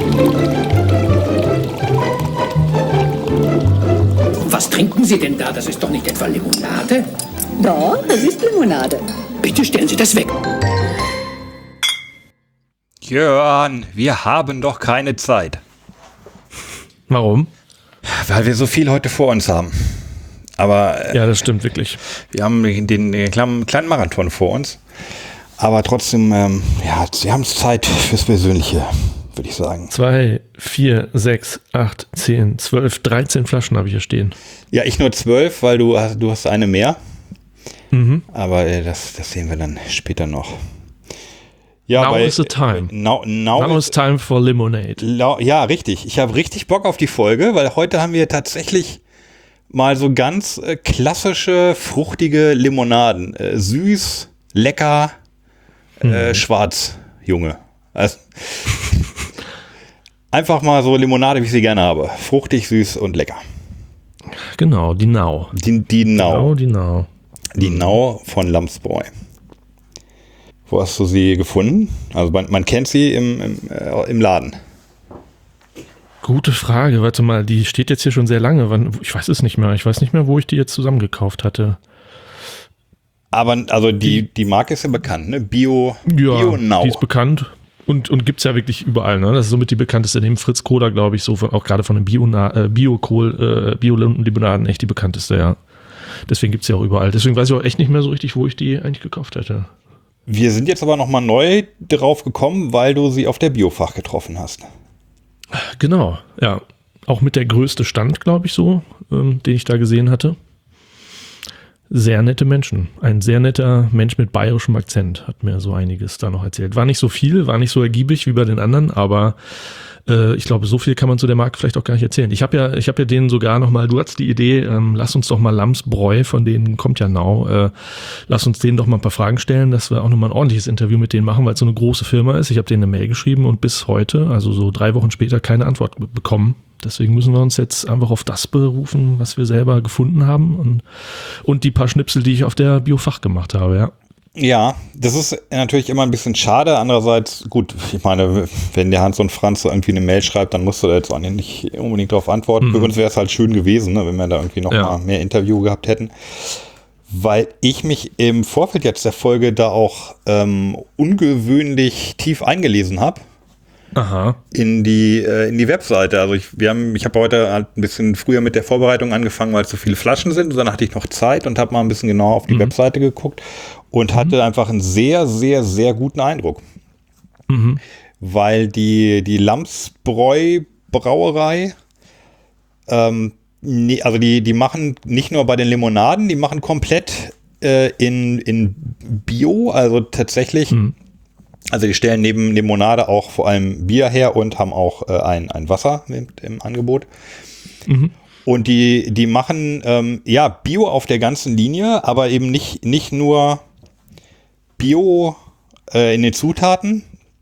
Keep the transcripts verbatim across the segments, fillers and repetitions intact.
Was trinken Sie denn da? Das ist doch nicht etwa Limonade? Doch, das ist Limonade. Bitte stellen Sie das weg. Jörn, wir haben doch keine Zeit. Warum? Weil wir so viel heute vor uns haben. Aber äh, ja, das stimmt wirklich. Wir haben den, den kleinen, kleinen Marathon vor uns. Aber trotzdem, ähm, ja, wir haben Zeit fürs Persönliche, würde ich sagen. Zwei, vier, sechs, acht, zehn, zwölf, dreizehn Flaschen habe ich hier stehen. Ja, ich nur zwölf, weil du hast, du hast eine mehr. Mhm. Aber äh, das, das sehen wir dann später noch. Ja, now weil, is the time. Now, now, now is time for Lemonade. Ja, richtig. Ich habe richtig Bock auf die Folge, weil heute haben wir tatsächlich mal so ganz äh, klassische, fruchtige Limonaden. Äh, süß, lecker, äh, mhm. schwarz, Junge. Also, einfach mal so Limonade, wie ich sie gerne habe. Fruchtig, süß und lecker. Genau, die Nau. Die, die Nau. Genau, die Nau. Die Nau von Lamsbräu. Wo hast du sie gefunden? Also man, man kennt sie im, im, äh, im Laden. Gute Frage. Warte mal, die steht jetzt hier schon sehr lange. Wann, ich weiß es nicht mehr. Ich weiß nicht mehr, wo ich die jetzt zusammengekauft hatte. Aber also die, die Marke ist ja bekannt, ne? Bio, ja, Bio Nau. Die ist bekannt und, und gibt es ja wirklich überall. Ne? Das ist somit die bekannteste, neben Fritz Kohler, glaube ich, so von, auch gerade von den Bio-Kohl, Bio äh, Bio-Limonaden echt die bekannteste, ja. Deswegen gibt es ja auch überall. Deswegen weiß ich auch echt nicht mehr so richtig, wo ich die eigentlich gekauft hätte. Wir sind jetzt aber nochmal neu drauf gekommen, weil du sie auf der Biofach getroffen hast. Genau, ja. Auch mit der größte Stand, glaube ich, so, ähm, den ich da gesehen hatte. Sehr nette Menschen. Ein sehr netter Mensch mit bayerischem Akzent hat mir so einiges da noch erzählt. War nicht so viel, war nicht so ergiebig wie bei den anderen, aber äh, ich glaube, so viel kann man zu der Marke vielleicht auch gar nicht erzählen. Ich habe ja, ich habe ja denen sogar noch mal, du hattest die Idee, ähm, lass uns doch mal Lamsbräu, von denen kommt ja Nau, äh, lass uns denen doch mal ein paar Fragen stellen, dass wir auch noch mal ein ordentliches Interview mit denen machen, weil es so eine große Firma ist. Ich habe denen eine Mail geschrieben und bis heute, also so drei Wochen später, keine Antwort be- bekommen. Deswegen müssen wir uns jetzt einfach auf das berufen, was wir selber gefunden haben und, und die paar Schnipsel, die ich auf der Biofach gemacht habe, ja. Ja, das ist natürlich immer ein bisschen schade. Andererseits, gut, ich meine, wenn der Hans und Franz so irgendwie eine Mail schreibt, dann musst du da jetzt auch nicht unbedingt darauf antworten. Mhm. Für uns wäre es halt schön gewesen, ne, wenn wir da irgendwie noch ja. mal mehr Interview gehabt hätten. Weil ich mich im Vorfeld jetzt der Folge da auch ähm, ungewöhnlich tief eingelesen habe. Aha. In die, äh, in die Webseite. Also ich, wir haben, ich habe heute halt ein bisschen früher mit der Vorbereitung angefangen, weil es so viele Flaschen sind. Und dann hatte ich noch Zeit und habe mal ein bisschen genauer auf die mhm. Webseite geguckt und mhm. hatte einfach einen sehr, sehr, sehr guten Eindruck. Mhm. Weil die, die Lamsbräu Brauerei, ähm, nee, also die, die machen nicht nur bei den Limonaden, die machen komplett äh, in, in Bio, also tatsächlich. Mhm. Also die stellen neben Limonade auch vor allem Bier her und haben auch äh, ein, ein Wasser mit im Angebot. Mhm. Und die, die machen ähm, ja Bio auf der ganzen Linie, aber eben nicht, nicht nur Bio äh, in den Zutaten,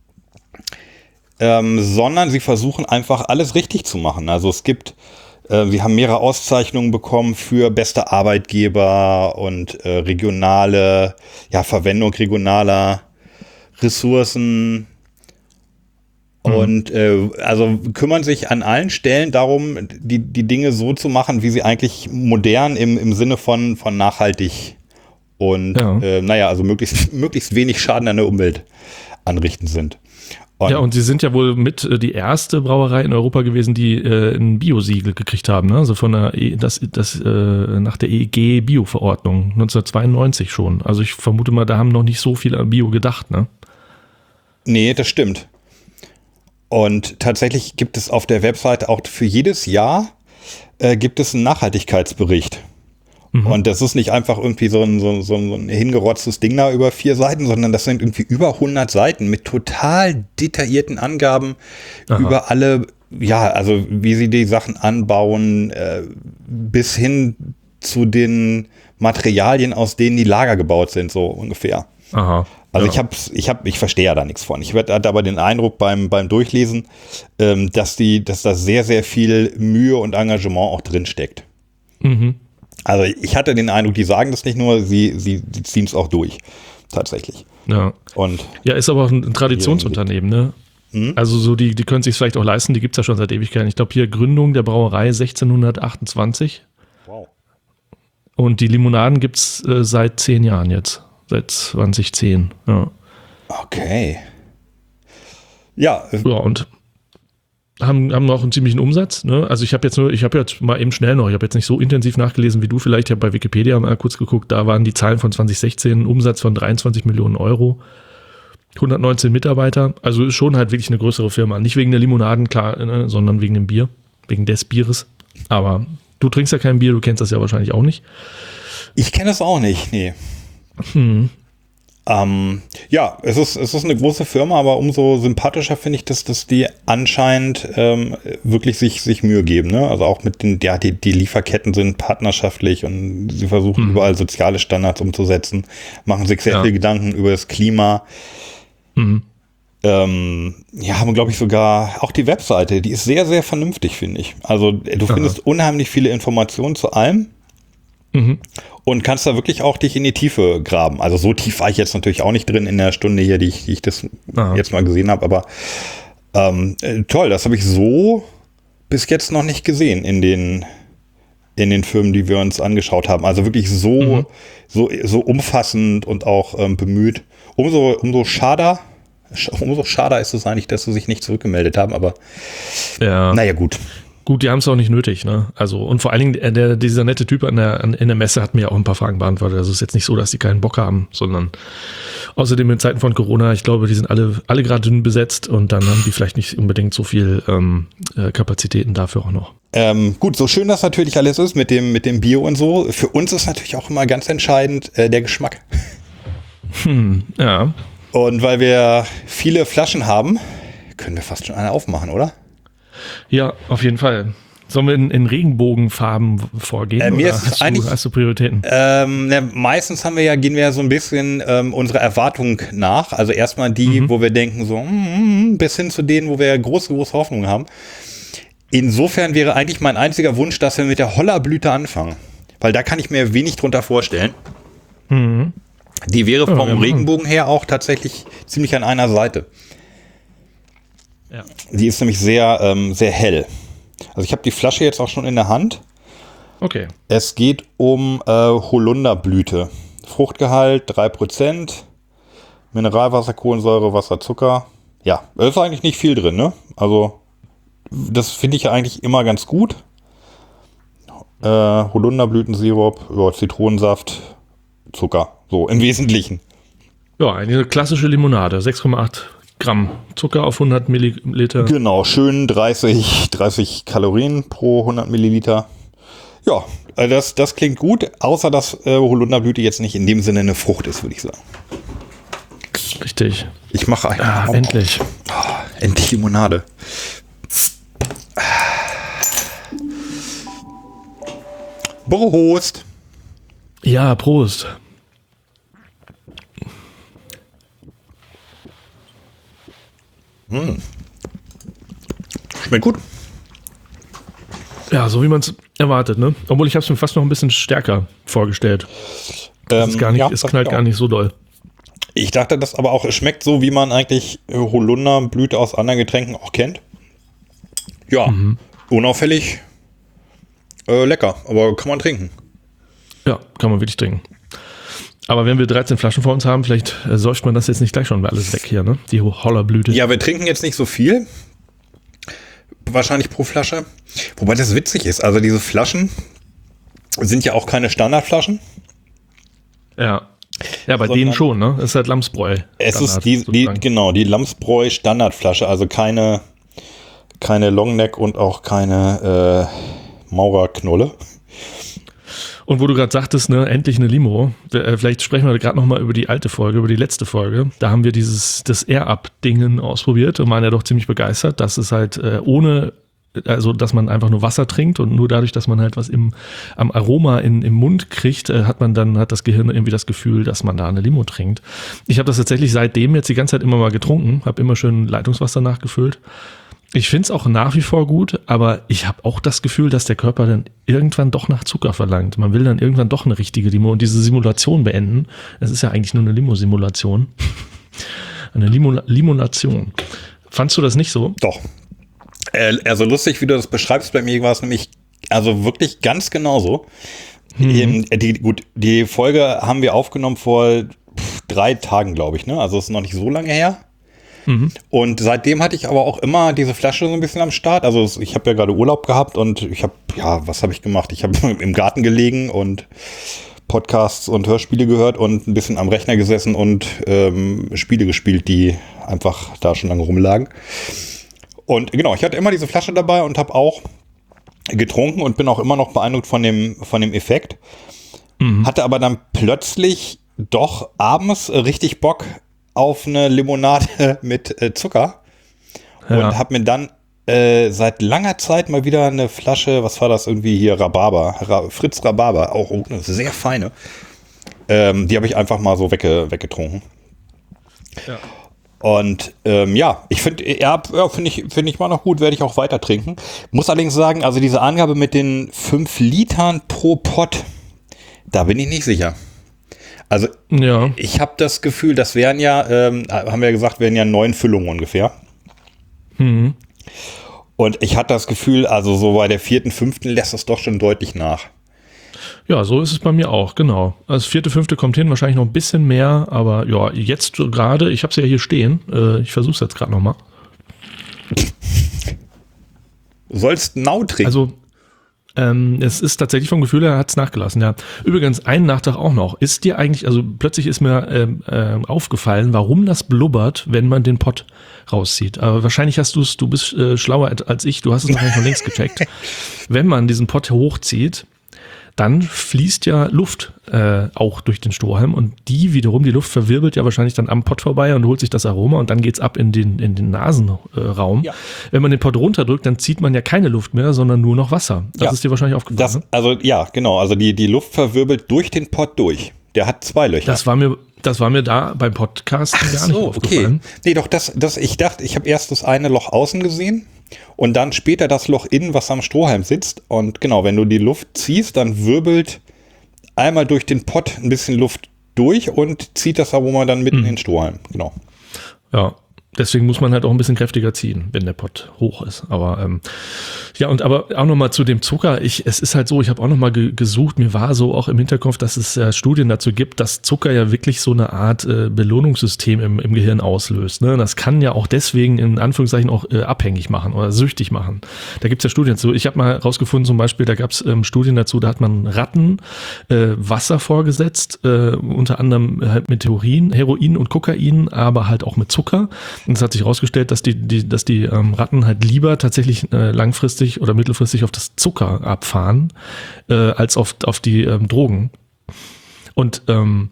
ähm, sondern sie versuchen einfach alles richtig zu machen. Also es gibt, äh, sie haben mehrere Auszeichnungen bekommen für beste Arbeitgeber und äh, regionale, ja Verwendung regionaler Ressourcen mhm. und äh, also kümmern sich an allen Stellen darum, die, die Dinge so zu machen, wie sie eigentlich modern im, im Sinne von, von nachhaltig und ja. äh, naja, also möglichst, möglichst wenig Schaden an der Umwelt anrichten sind. Und ja, und sie sind ja wohl mit äh, die erste Brauerei in Europa gewesen, die äh, ein Bio-Siegel gekriegt haben, ne? Also von der e, das, das äh, nach der E G Bio-Verordnung neunzehnhundertzweiundneunzig schon. Also ich vermute mal, da haben noch nicht so viel an Bio gedacht, ne? Nee, das stimmt. Und tatsächlich gibt es auf der Webseite auch für jedes Jahr äh, gibt es einen Nachhaltigkeitsbericht. Mhm. Und das ist nicht einfach irgendwie so ein, so, so ein hingerotztes Ding da über vier Seiten, sondern das sind irgendwie über hundert Seiten mit total detaillierten Angaben Aha. über alle, ja, also wie sie die Sachen anbauen, äh, bis hin zu den Materialien, aus denen die Lager gebaut sind, so ungefähr. Aha. Also ja. ich hab's, ich hab, ich verstehe ja da nichts von. Ich hatte aber den Eindruck beim, beim Durchlesen, ähm, dass die, dass da sehr, sehr viel Mühe und Engagement auch drin steckt. Mhm. Also ich hatte den Eindruck, die sagen das nicht nur, sie, sie, sie ziehen es auch durch. Tatsächlich. Ja. Und ja, ist aber auch ein Traditionsunternehmen, ne? Mhm. Also so die, die können sich vielleicht auch leisten, die gibt es ja schon seit Ewigkeiten. Ich glaube hier Gründung der Brauerei sechzehnhundertachtundzwanzig. Wow. Und die Limonaden gibt es äh, seit zehn Jahren jetzt. Seit zweitausendzehn, ja. Okay. Ja. Ja, und haben, haben auch einen ziemlichen Umsatz. Ne? Also ich habe jetzt nur, ich habe jetzt mal eben schnell noch, ich habe jetzt nicht so intensiv nachgelesen wie du vielleicht, ich habe bei Wikipedia mal kurz geguckt, da waren die Zahlen von zwanzig sechzehn, ein Umsatz von dreiundzwanzig Millionen Euro, hundertneunzehn Mitarbeiter, also ist schon halt wirklich eine größere Firma. Nicht wegen der Limonaden, klar, ne, sondern wegen dem Bier, wegen des Bieres. Aber du trinkst ja kein Bier, du kennst das ja wahrscheinlich auch nicht. Ich kenne es auch nicht, nee. Hm. Ähm, ja, es ist, es ist eine große Firma, aber umso sympathischer finde ich, dass, dass die anscheinend ähm, wirklich sich, sich Mühe geben. Ne? Also auch mit den, ja, die, die Lieferketten sind partnerschaftlich und sie versuchen Mhm. überall soziale Standards umzusetzen, machen sich sehr Ja. viel Gedanken über das Klima. Mhm. Ähm, ja, haben, glaube ich, sogar auch die Webseite, die ist sehr, sehr vernünftig, finde ich. Also du Aha. findest unheimlich viele Informationen zu allem. Mhm. Und kannst da wirklich auch dich in die Tiefe graben. Also so tief war ich jetzt natürlich auch nicht drin in der Stunde hier, die ich, die ich das Aha. jetzt mal gesehen habe. Aber ähm, äh, toll, das habe ich so bis jetzt noch nicht gesehen in den, in den Filmen, die wir uns angeschaut haben. Also wirklich so, Mhm. so, so umfassend und auch ähm, bemüht. Umso, umso schader, sch- umso schader ist es eigentlich, dass sie sich nicht zurückgemeldet haben. Aber Ja. naja, gut. Gut, die haben es auch nicht nötig, ne? Also, und vor allen Dingen, äh, der, dieser nette Typ an der, an, in der Messe hat mir auch ein paar Fragen beantwortet. Also, es ist jetzt nicht so, dass die keinen Bock haben, sondern außerdem in Zeiten von Corona, ich glaube, die sind alle, alle gerade dünn besetzt und dann haben die vielleicht nicht unbedingt so viel ähm, äh, Kapazitäten dafür auch noch. Ähm, gut, so schön das natürlich alles ist mit dem, mit dem Bio und so. Für uns ist natürlich auch immer ganz entscheidend äh, der Geschmack. Hm, ja. Und weil wir viele Flaschen haben, können wir fast schon eine aufmachen, oder? Ja, auf jeden Fall. Sollen wir in, in Regenbogenfarben vorgehen? Äh, mir oder ist es hast, eigentlich- du, hast du Prioritäten? Ähm, ne, meistens haben wir ja, gehen wir ja so ein bisschen ähm, unserer Erwartung nach. Also erstmal die, Mhm. wo wir denken so, mm, bis hin zu denen, wo wir große, große Hoffnung haben. Insofern wäre eigentlich mein einziger Wunsch, dass wir mit der Hollerblüte anfangen. Weil da kann ich mir wenig drunter vorstellen. Mhm. Die wäre Ja, vom ja. Regenbogen her auch tatsächlich ziemlich an einer Seite. Ja. Die ist nämlich sehr, ähm, sehr hell. Also ich habe die Flasche jetzt auch schon in der Hand. Okay. Es geht um äh, Holunderblüte. Fruchtgehalt drei Prozent, Mineralwasser, Kohlensäure, Wasser, Zucker. Ja, da ist eigentlich nicht viel drin, ne? Also das finde ich eigentlich immer ganz gut. Äh, Holunderblütensirup, ja, Zitronensaft, Zucker. So im Wesentlichen. Ja, eine klassische Limonade. sechs Komma acht Gramm Zucker auf hundert Milliliter. Genau, schön dreißig, dreißig Kalorien pro hundert Milliliter. Ja, äh, das, das klingt gut, außer dass äh, Holunderblüte jetzt nicht in dem Sinne eine Frucht ist, würde ich sagen. Richtig. Ich mache einfach. Ah, oh, endlich. Oh, endlich Limonade. Prost. Ja, Prost. Schmeckt gut. Ja, so wie man es erwartet, ne? Obwohl ich habe es mir fast noch ein bisschen stärker vorgestellt. Ähm, Es ist gar nicht, ja, es das knallt auch. gar nicht so doll. Ich dachte das aber auch, es schmeckt so, wie man eigentlich äh, Holunderblüte aus anderen Getränken auch kennt. Ja, Mhm. unauffällig äh, lecker, aber kann man trinken. Ja, kann man wirklich trinken. Aber wenn wir dreizehn Flaschen vor uns haben, vielleicht äh, säuft man das jetzt nicht gleich schon alles weg hier, ne? Die Hollerblüte. Ja, wir trinken jetzt nicht so viel. Wahrscheinlich pro Flasche. Wobei das witzig ist. Also diese Flaschen sind ja auch keine Standardflaschen. Ja. Ja, bei Sondern- denen schon, ne? Das ist halt Lamsbräu. Es Standard, ist die, die sozusagen. genau, die Lamsbräu Standardflasche. Also keine, keine Longneck und auch keine äh, Maurerknolle. Und wo du gerade sagtest, ne, endlich eine Limo. Äh, Vielleicht sprechen wir gerade nochmal über die alte Folge, über die letzte Folge. Da haben wir dieses, das Air-Up-Dingen ausprobiert und waren ja doch ziemlich begeistert, dass es halt äh, ohne, also dass man einfach nur Wasser trinkt und nur dadurch, dass man halt was im, am Aroma in, im Mund kriegt, äh, hat man dann, hat das Gehirn irgendwie das Gefühl, dass man da eine Limo trinkt. Ich habe das tatsächlich seitdem jetzt die ganze Zeit immer mal getrunken, habe immer schön Leitungswasser nachgefüllt. Ich finde es auch nach wie vor gut, aber ich habe auch das Gefühl, dass der Körper dann irgendwann doch nach Zucker verlangt. Man will dann irgendwann doch eine richtige Limo und diese Simulation beenden. Es ist ja eigentlich nur eine Limo-Simulation. Eine Limo Limonation. Fandst du das nicht so? Doch. Äh, also lustig, wie du das beschreibst, bei mir war es nämlich also wirklich ganz genauso. Mhm. Die, gut, die Folge haben wir aufgenommen vor pff, drei Tagen, glaube ich, ne? Also ist noch nicht so lange her. Mhm. Und seitdem hatte ich aber auch immer diese Flasche so ein bisschen am Start. Also ich habe ja gerade Urlaub gehabt und ich habe, ja, was habe ich gemacht? Ich habe im Garten gelegen und Podcasts und Hörspiele gehört und ein bisschen am Rechner gesessen und ähm, Spiele gespielt, die einfach da schon lange rumlagen. Und genau, ich hatte immer diese Flasche dabei und habe auch getrunken und bin auch immer noch beeindruckt von dem, von dem Effekt. Mhm. Hatte aber dann plötzlich doch abends richtig Bock auf eine Limonade mit äh, Zucker. Ja. Und habe mir dann äh, seit langer Zeit mal wieder eine Flasche, was war das irgendwie hier, Rhabarber, Ra- Fritz Rhabarber, auch eine sehr feine. Ähm, die habe ich einfach mal so wegge- weggetrunken. Ja. Und ähm, ja, ich finde, ja, ja finde ich, finde ich mal noch gut, werde ich auch weiter trinken. Muss allerdings sagen, also diese Angabe mit den fünf Litern pro Pott, da bin ich nicht sicher. Also ja. Ich habe das Gefühl, das wären ja, ähm, haben wir ja gesagt, wären ja neun Füllungen ungefähr. Mhm. Und ich hatte das Gefühl, also so bei der vierten, fünften lässt es doch schon deutlich nach. Ja, so ist es bei mir auch, genau. Also vierte, fünfte kommt hin, wahrscheinlich noch ein bisschen mehr, aber ja, jetzt gerade, ich habe es ja hier stehen, äh, ich versuche es jetzt gerade nochmal. Du sollst Nau trinken. Also, ähm, es ist tatsächlich vom Gefühl her, hat es nachgelassen, ja. Übrigens, ein Nachtrag auch noch. Ist dir eigentlich, also plötzlich ist mir ähm, äh, aufgefallen, warum das blubbert, wenn man den Pott rauszieht. Aber wahrscheinlich hast du es, du bist äh, schlauer als ich, du hast es wahrscheinlich schon längst gecheckt. Wenn man diesen Pott hochzieht, dann fließt ja Luft äh, auch durch den Strohhalm und die wiederum, die Luft verwirbelt ja wahrscheinlich dann am Pott vorbei und holt sich das Aroma und dann geht's ab in den, in den Nasenraum. Ja. Wenn man den Pott runterdrückt, dann zieht man ja keine Luft mehr, sondern nur noch Wasser. Das ja. ist dir wahrscheinlich aufgefallen. Das, also ja, genau. Also die, die Luft verwirbelt durch den Pott durch. Der hat zwei Löcher. Das war mir, das war mir da beim Podcast gar so, nicht aufgefallen. Okay. Nee, doch, das, das, ich dachte, ich habe erst das eine Loch außen gesehen. Und dann später das Loch innen, was am Strohhalm sitzt. Und genau, wenn du die Luft ziehst, dann wirbelt einmal durch den Pott ein bisschen Luft durch und zieht das Aroma dann mitten mhm. in den Strohhalm. Genau. Ja, deswegen muss man halt auch ein bisschen kräftiger ziehen, wenn der Pott hoch ist. Aber ähm, ja, und aber auch nochmal zu dem Zucker. Ich, es ist halt so, ich habe auch nochmal ge- gesucht, mir war so auch im Hinterkopf, dass es äh, Studien dazu gibt, dass Zucker ja wirklich so eine Art äh, Belohnungssystem im, im Gehirn auslöst. Ne? Das kann ja auch deswegen in Anführungszeichen auch äh, abhängig machen oder süchtig machen. Da gibt's ja Studien dazu. Ich habe mal rausgefunden, zum Beispiel, da gab's ähm, Studien dazu, da hat man Ratten äh, Wasser vorgesetzt, äh, unter anderem halt mit Heroin, Heroin und Kokain, aber halt auch mit Zucker. Und es hat sich herausgestellt, dass die, die, dass die ähm, Ratten halt lieber tatsächlich äh, langfristig oder mittelfristig auf das Zucker abfahren, äh, als auf, auf die ähm, Drogen. Und, ähm,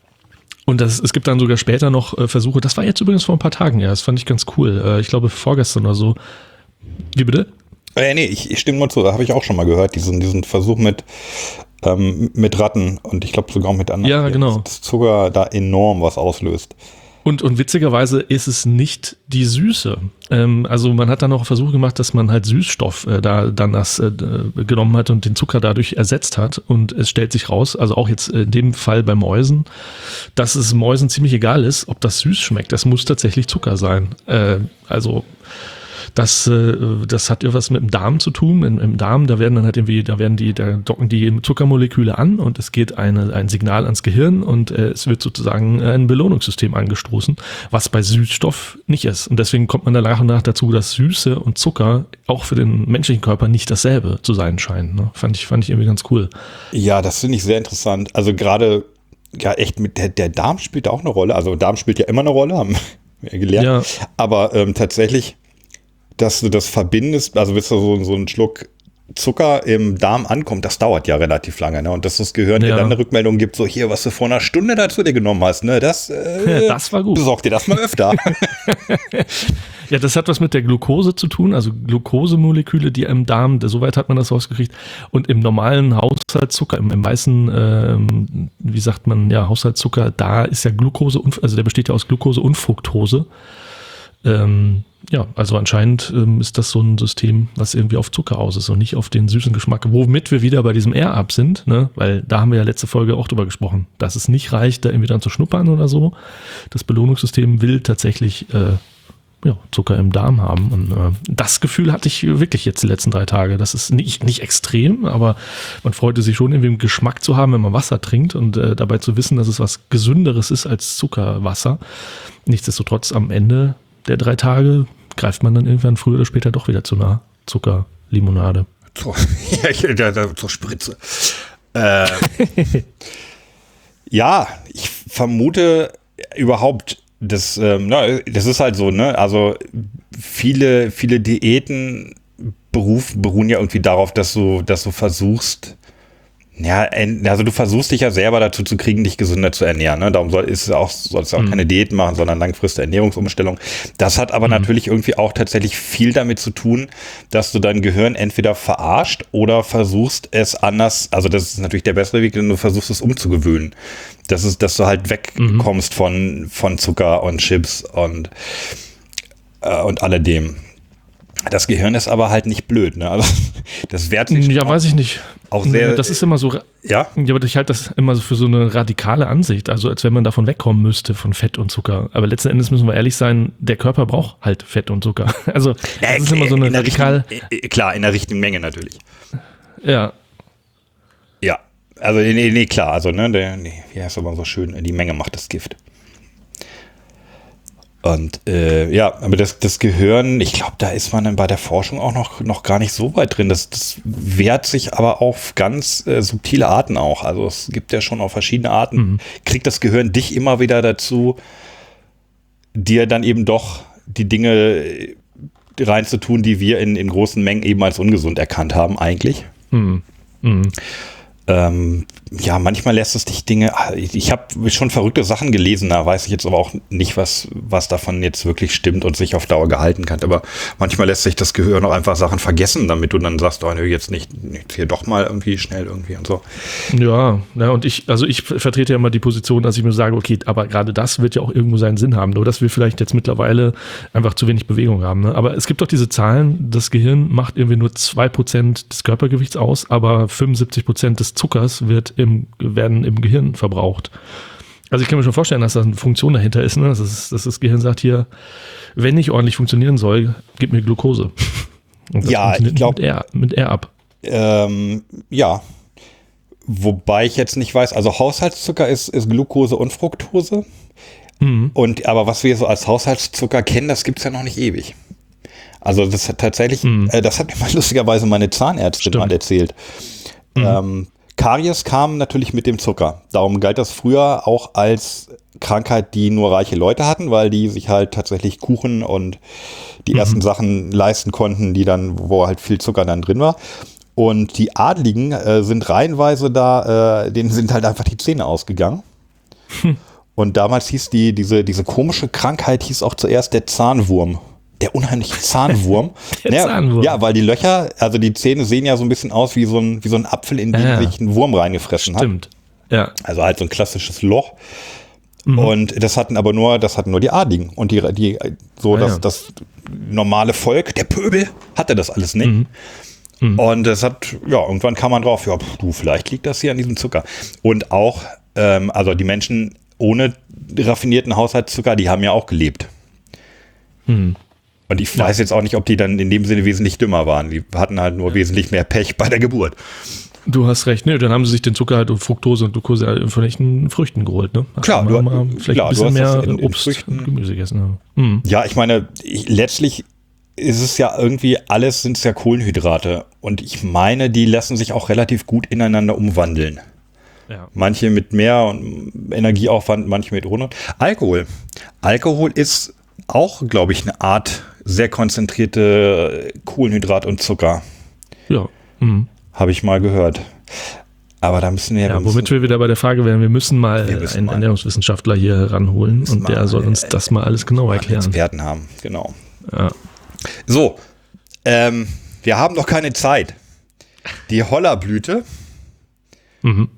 und das, es gibt dann sogar später noch äh, Versuche, das war jetzt übrigens vor ein paar Tagen, ja, das fand ich ganz cool. Äh, ich glaube vorgestern oder so. Wie bitte? Äh, nee, ich, ich stimme mal zu, da habe ich auch schon mal gehört, diesen, diesen Versuch mit, ähm, mit Ratten und ich glaube sogar auch mit anderen. Ja, genau. Dass Zucker da enorm was auslöst. Und, und witzigerweise ist es nicht die Süße. Ähm, also man hat dann noch Versuche gemacht, dass man halt Süßstoff äh, da dann das äh, genommen hat und den Zucker dadurch ersetzt hat. Und es stellt sich raus, also auch jetzt in dem Fall bei Mäusen, dass es Mäusen ziemlich egal ist, ob das süß schmeckt. Das muss tatsächlich Zucker sein. Äh, also Das, das hat irgendwas mit dem Darm zu tun. Im, im Darm, da werden dann halt irgendwie, da werden die, da docken die Zuckermoleküle an und es geht eine, ein Signal ans Gehirn und äh, es wird sozusagen ein Belohnungssystem angestoßen, was bei Süßstoff nicht ist. Und deswegen kommt man da nach und nach dazu, dass Süße und Zucker auch für den menschlichen Körper nicht dasselbe zu sein scheinen. Ne? Fand ich, fand ich irgendwie ganz cool. Ja, das finde ich sehr interessant. Also gerade, ja echt, mit der, der Darm spielt da auch eine Rolle. Also Darm spielt ja immer eine Rolle, haben wir gelernt. Ja. Aber ähm, tatsächlich, dass du das verbindest, also bis da so, so ein Schluck Zucker im Darm ankommt, das dauert ja relativ lange, ne? Und dass das Gehirn ja. dir dann eine Rückmeldung gibt, so hier, was du vor einer Stunde dazu dir genommen hast, ne? Das, äh, das war gut. Besorg dir das mal öfter. Ja, das hat was mit der Glucose zu tun, also Glukosemoleküle, die im Darm, soweit hat man das rausgekriegt. Und im normalen Haushaltszucker, im, im weißen, ähm, wie sagt man, ja, Haushaltszucker, da ist ja Glucose, also der besteht ja aus Glucose und Fructose. Ähm, ja, also anscheinend ähm, ist das so ein System, was irgendwie auf Zucker aus ist und nicht auf den süßen Geschmack. Womit wir wieder bei diesem Air-Up sind, ne? Weil da haben wir ja letzte Folge auch drüber gesprochen, dass es nicht reicht, da irgendwie dann zu schnuppern oder so. Das Belohnungssystem will tatsächlich äh, ja, Zucker im Darm haben. Und äh, das Gefühl hatte ich wirklich jetzt die letzten drei Tage. Das ist nicht, nicht extrem, aber man freute sich schon, irgendwie einen Geschmack zu haben, wenn man Wasser trinkt und äh, dabei zu wissen, dass es was Gesünderes ist als Zuckerwasser. Nichtsdestotrotz am Ende der drei Tage greift man dann irgendwann früher oder später doch wieder zu einer Zuckerlimonade. Zur, ja, ja, ja, zur Spritze. Äh, ja, ich vermute überhaupt, das, ähm, na, das ist halt so, ne? Also viele, viele Diäten beruf, beruhen ja irgendwie darauf, dass du, dass du versuchst, ja, also du versuchst dich ja selber dazu zu kriegen, dich gesünder zu ernähren. Ne? Darum soll, ist es auch, sollst du auch mhm. keine Diät machen, sondern langfristige Ernährungsumstellung. Das hat aber mhm. natürlich irgendwie auch tatsächlich viel damit zu tun, dass du dein Gehirn entweder verarscht oder versuchst es anders, also das ist natürlich der bessere Weg, denn du versuchst es umzugewöhnen. Das ist, dass du halt wegkommst mhm. von, von Zucker und Chips und, äh, und alledem. Das Gehirn ist aber halt nicht blöd, ne? Also das wehrt sich ja, weiß ich nicht. Auch sehr, das ist immer so, ja? ja, aber ich halte das immer so für so eine radikale Ansicht, also als wenn man davon wegkommen müsste, von Fett und Zucker. Aber letzten Endes müssen wir ehrlich sein, der Körper braucht halt Fett und Zucker. Also das ja, ist immer so eine radikal... Richtigen, klar, in der richtigen Menge natürlich. Ja. Ja, also nee, nee klar, also ne, der, nee, wie heißt aber so schön, die Menge macht das Gift. Und äh, ja, aber das, das Gehirn, ich glaube, da ist man dann bei der Forschung auch noch, noch gar nicht so weit drin. Das, das wehrt sich aber auf ganz äh, subtile Arten auch. Also es gibt ja schon auf verschiedene Arten, mhm. kriegt das Gehirn dich immer wieder dazu, dir dann eben doch die Dinge reinzutun, die wir in, in großen Mengen eben als ungesund erkannt haben eigentlich. Mhm. Mhm. Ähm, ja, manchmal lässt es dich Dinge, ich habe schon verrückte Sachen gelesen, da weiß ich jetzt aber auch nicht, was, was davon jetzt wirklich stimmt und sich auf Dauer gehalten kann, aber manchmal lässt sich das Gehirn auch einfach Sachen vergessen, damit du dann sagst, oh nö, jetzt nicht, jetzt hier doch mal irgendwie schnell irgendwie und so. Ja, ja, und ich, also ich vertrete ja immer die Position, dass ich mir sage, okay, aber gerade das wird ja auch irgendwo seinen Sinn haben, nur dass wir vielleicht jetzt mittlerweile einfach zu wenig Bewegung haben, ne? Aber es gibt doch diese Zahlen, das Gehirn macht irgendwie nur zwei Prozent des Körpergewichts aus, aber fünfundsiebzig Prozent des Zuckers wird im, werden im Gehirn verbraucht. Also ich kann mir schon vorstellen, dass da eine Funktion dahinter ist, ne? dass, es, dass das Gehirn sagt hier, wenn ich ordentlich funktionieren soll, gib mir Glucose. Und das ja, ich glaube. Mit R, mit R ab. Ähm, ja. Wobei ich jetzt nicht weiß, also Haushaltszucker ist, ist Glucose und Fructose. Mhm. Und, aber was wir so als Haushaltszucker kennen, das gibt es ja noch nicht ewig. Also das hat tatsächlich, mhm. äh, das hat mir mal lustigerweise meine Zahnärztin Stimmt. mal erzählt. Mhm. Ähm, Karies kam natürlich mit dem Zucker. Darum galt das früher auch als Krankheit, die nur reiche Leute hatten, weil die sich halt tatsächlich Kuchen und die mhm. ersten Sachen leisten konnten, die dann, wo halt viel Zucker dann drin war. Und die Adligen äh, sind reihenweise da, äh, denen sind halt einfach die Zähne ausgegangen. Hm. Und damals hieß die, diese, diese komische Krankheit hieß auch zuerst der Zahnwurm. Der unheimliche Zahnwurm. der ja, Zahnwurm. Ja, weil die Löcher, also die Zähne sehen ja so ein bisschen aus wie so ein, wie so ein Apfel, in den ja, sich ein Wurm reingefressen Stimmt. hat. Ja. Also halt so ein klassisches Loch. Mhm. Und das hatten aber nur, das hatten nur die Adligen. Und die, die so ah, das, ja. das normale Volk, der Pöbel, hatte das alles nicht. Mhm. Mhm. Und es hat, ja, irgendwann kam man drauf, ja, pf, du, vielleicht liegt das hier an diesem Zucker. Und auch, ähm, also die Menschen ohne raffinierten Haushaltszucker, die haben ja auch gelebt. Mhm. Und ich weiß ja. jetzt auch nicht, ob die dann in dem Sinne wesentlich dümmer waren. Die hatten halt nur wesentlich mehr Pech bei der Geburt. Du hast recht, ne? Dann haben sie sich den Zucker halt und Fructose und Glucose halt von echten Früchten geholt, ne? Klar, du, mal vielleicht klar, ein bisschen mehr in, in Obst Früchten. und Gemüse gegessen. Ja, mhm. ja ich meine, ich, letztlich ist es ja irgendwie, alles sind es ja Kohlenhydrate. Und ich meine, die lassen sich auch relativ gut ineinander umwandeln. Ja. Manche mit mehr Energieaufwand, manche mit ohne. Alkohol. Alkohol ist auch, glaube ich, eine Art sehr konzentrierte Kohlenhydrat und Zucker. Ja. Mhm. Habe ich mal gehört. Aber da müssen wir ja, womit wir wieder bei der Frage wären, wir müssen mal wir müssen einen mal. Ernährungswissenschaftler hier ranholen und der soll uns das mal alles genau erklären. Experten haben, genau. Ja. So, ähm, wir haben noch keine Zeit. Die Hollerblüte. Mhm.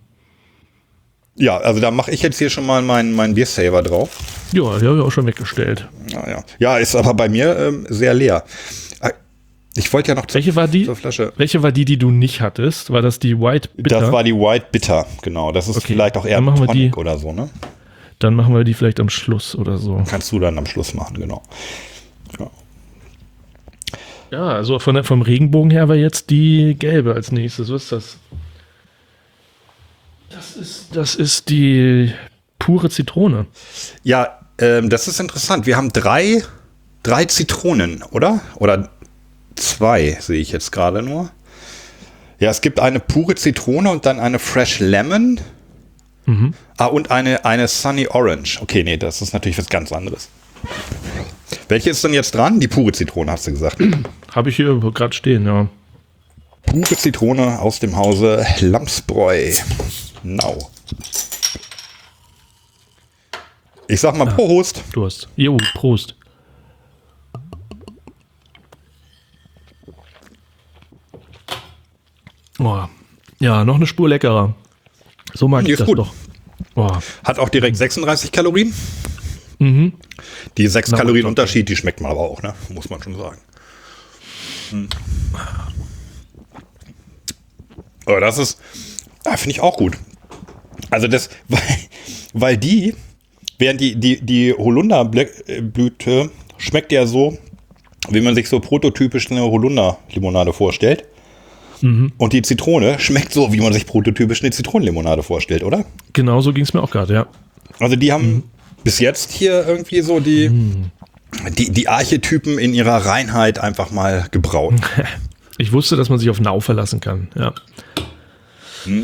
Ja, also da mache ich jetzt hier schon mal meinen mein Biersaver drauf. Ja, die habe ich auch schon weggestellt. Ja, ja. ja, ist aber bei mir ähm, sehr leer. Ich wollte ja noch welche war die, zur Flasche. Welche war die, die du nicht hattest? War das die White Bitter? Das war die White Bitter, genau. Das ist okay. Vielleicht auch eher ein Tonic die, oder so, ne? Dann machen wir die vielleicht am Schluss oder so. Kannst du dann am Schluss machen, genau. Ja. Ja, also von der, vom Regenbogen her war jetzt die gelbe als nächstes. Was ist das? Das ist, das ist die pure Zitrone. Ja, ähm, das ist interessant. Wir haben drei, drei Zitronen, oder? Oder zwei, sehe ich jetzt gerade nur. Ja, es gibt eine pure Zitrone und dann eine Fresh Lemon. Mhm. Ah, und eine, eine Sunny Orange. Okay, nee, das ist natürlich was ganz anderes. Welche ist denn jetzt dran? Die pure Zitrone, hast du gesagt. Habe ich hier gerade stehen, ja. Pure Zitrone aus dem Hause Lamsbräu. Now. Ich sag mal Ja, Prost. Durst. Jo, Prost. Oh, ja, noch eine Spur leckerer. So mag Die ich ist das gut. doch. Oh. Hat auch direkt sechsunddreißig Kalorien. Mhm. Die sechs Na, Kalorien okay. Unterschied, die schmeckt man aber auch, ne? Muss man schon sagen. Hm. Aber das ist, ah, finde ich auch gut. Also das, weil, weil die, während die, die, die Holunderblüte schmeckt ja so, wie man sich so prototypisch eine Holunder-Limonade vorstellt. Mhm. Und die Zitrone schmeckt so, wie man sich prototypisch eine Zitronenlimonade vorstellt, oder? Genau so ging es mir auch gerade, ja. Also die haben mhm. bis jetzt hier irgendwie so die, Mhm. die, die Archetypen in ihrer Reinheit einfach mal gebraut. Ich wusste, dass man sich auf Nau verlassen kann, ja. Hm.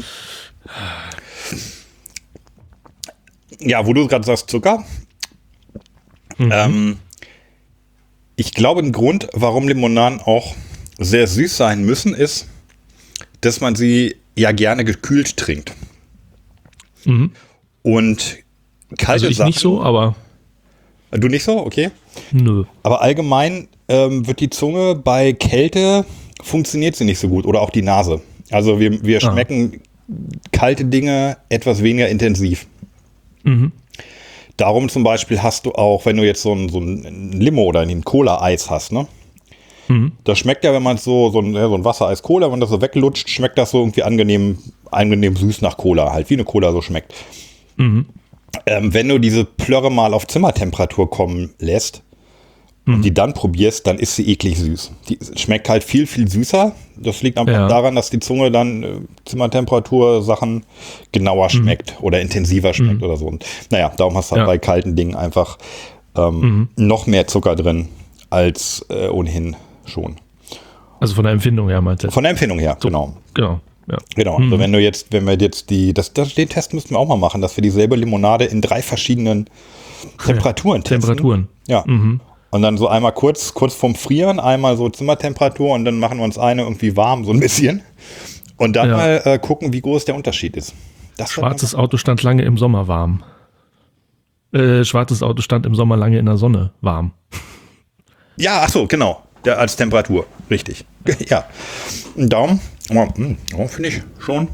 Ja, wo du gerade sagst Zucker. Mhm. Ähm, ich glaube, ein Grund, warum Limonaden auch sehr süß sein müssen, ist, dass man sie ja gerne gekühlt trinkt. Mhm. Und kalte Also ich Sachen, nicht so, aber... Du nicht so? Okay. Nö. Aber allgemein ähm, wird die Zunge bei Kälte, funktioniert sie nicht so gut. Oder auch die Nase. Also wir, wir Ah. schmecken kalte Dinge etwas weniger intensiv. Mhm. Darum zum Beispiel hast du auch, wenn du jetzt so ein, so ein Limo oder ein Cola-Eis hast, ne? Mhm. Das schmeckt ja, wenn man so, so ein, ja, so ein Wassereis-Cola, wenn man das so weglutscht, schmeckt das so irgendwie angenehm, angenehm süß nach Cola, halt wie eine Cola so schmeckt. Mhm. Ähm, wenn du diese Plörre mal auf Zimmertemperatur kommen lässt und die dann probierst, dann ist sie eklig süß. Die schmeckt halt viel, viel süßer. Das liegt einfach Ja. daran, dass die Zunge dann äh, Zimmertemperatur Sachen genauer schmeckt oder intensiver schmeckt oder so. Und naja, darum hast du halt Ja. bei kalten Dingen einfach ähm, noch mehr Zucker drin als äh, ohnehin schon. Also von der Empfindung her meinst du? Von der Empfindung her, So. genau. Genau, ja. Genau, also wenn du jetzt, wenn wir jetzt die, das, das, den Test müssten wir auch mal machen, dass wir dieselbe Limonade in drei verschiedenen Temperaturen testen. Temperaturen. Ja. Mhm. Und dann so einmal kurz, kurz vorm Frieren, einmal so Zimmertemperatur und dann machen wir uns eine irgendwie warm, so ein bisschen. Und dann Ja. mal äh, gucken, wie groß der Unterschied ist. Das Schwarzes Auto stand lange im Sommer warm. Äh, schwarzes Auto stand im Sommer lange in der Sonne warm. Ja, ach so, genau. Der als Temperatur, richtig. Ja. Ein Daumen. Aber, mh, ja, finde ich schon.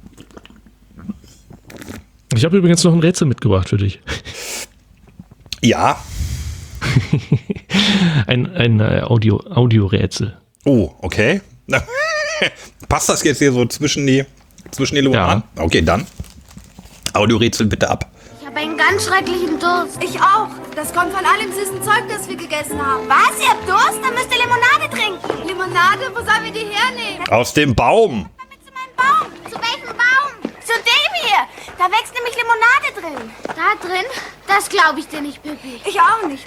Ich habe übrigens noch ein Rätsel mitgebracht für dich. Ja. Ein, ein äh, Audio, Audiorätsel. Oh, okay. Passt das jetzt hier so zwischen die, zwischen die Limonaden? Okay, dann. Audiorätsel bitte ab. Ich habe einen ganz schrecklichen Durst. Ich auch. Das kommt von allem süßen Zeug, das wir gegessen haben. Was? Ihr habt Durst? Dann müsst ihr Limonade trinken. Limonade? Wo sollen wir die hernehmen? Aus dem Baum. Damit zu meinem Baum. Zu welchem Baum? Zu dem hier. Da wächst nämlich Limonade drin. Da drin? Das glaube ich dir nicht, Pippi. Ich auch nicht.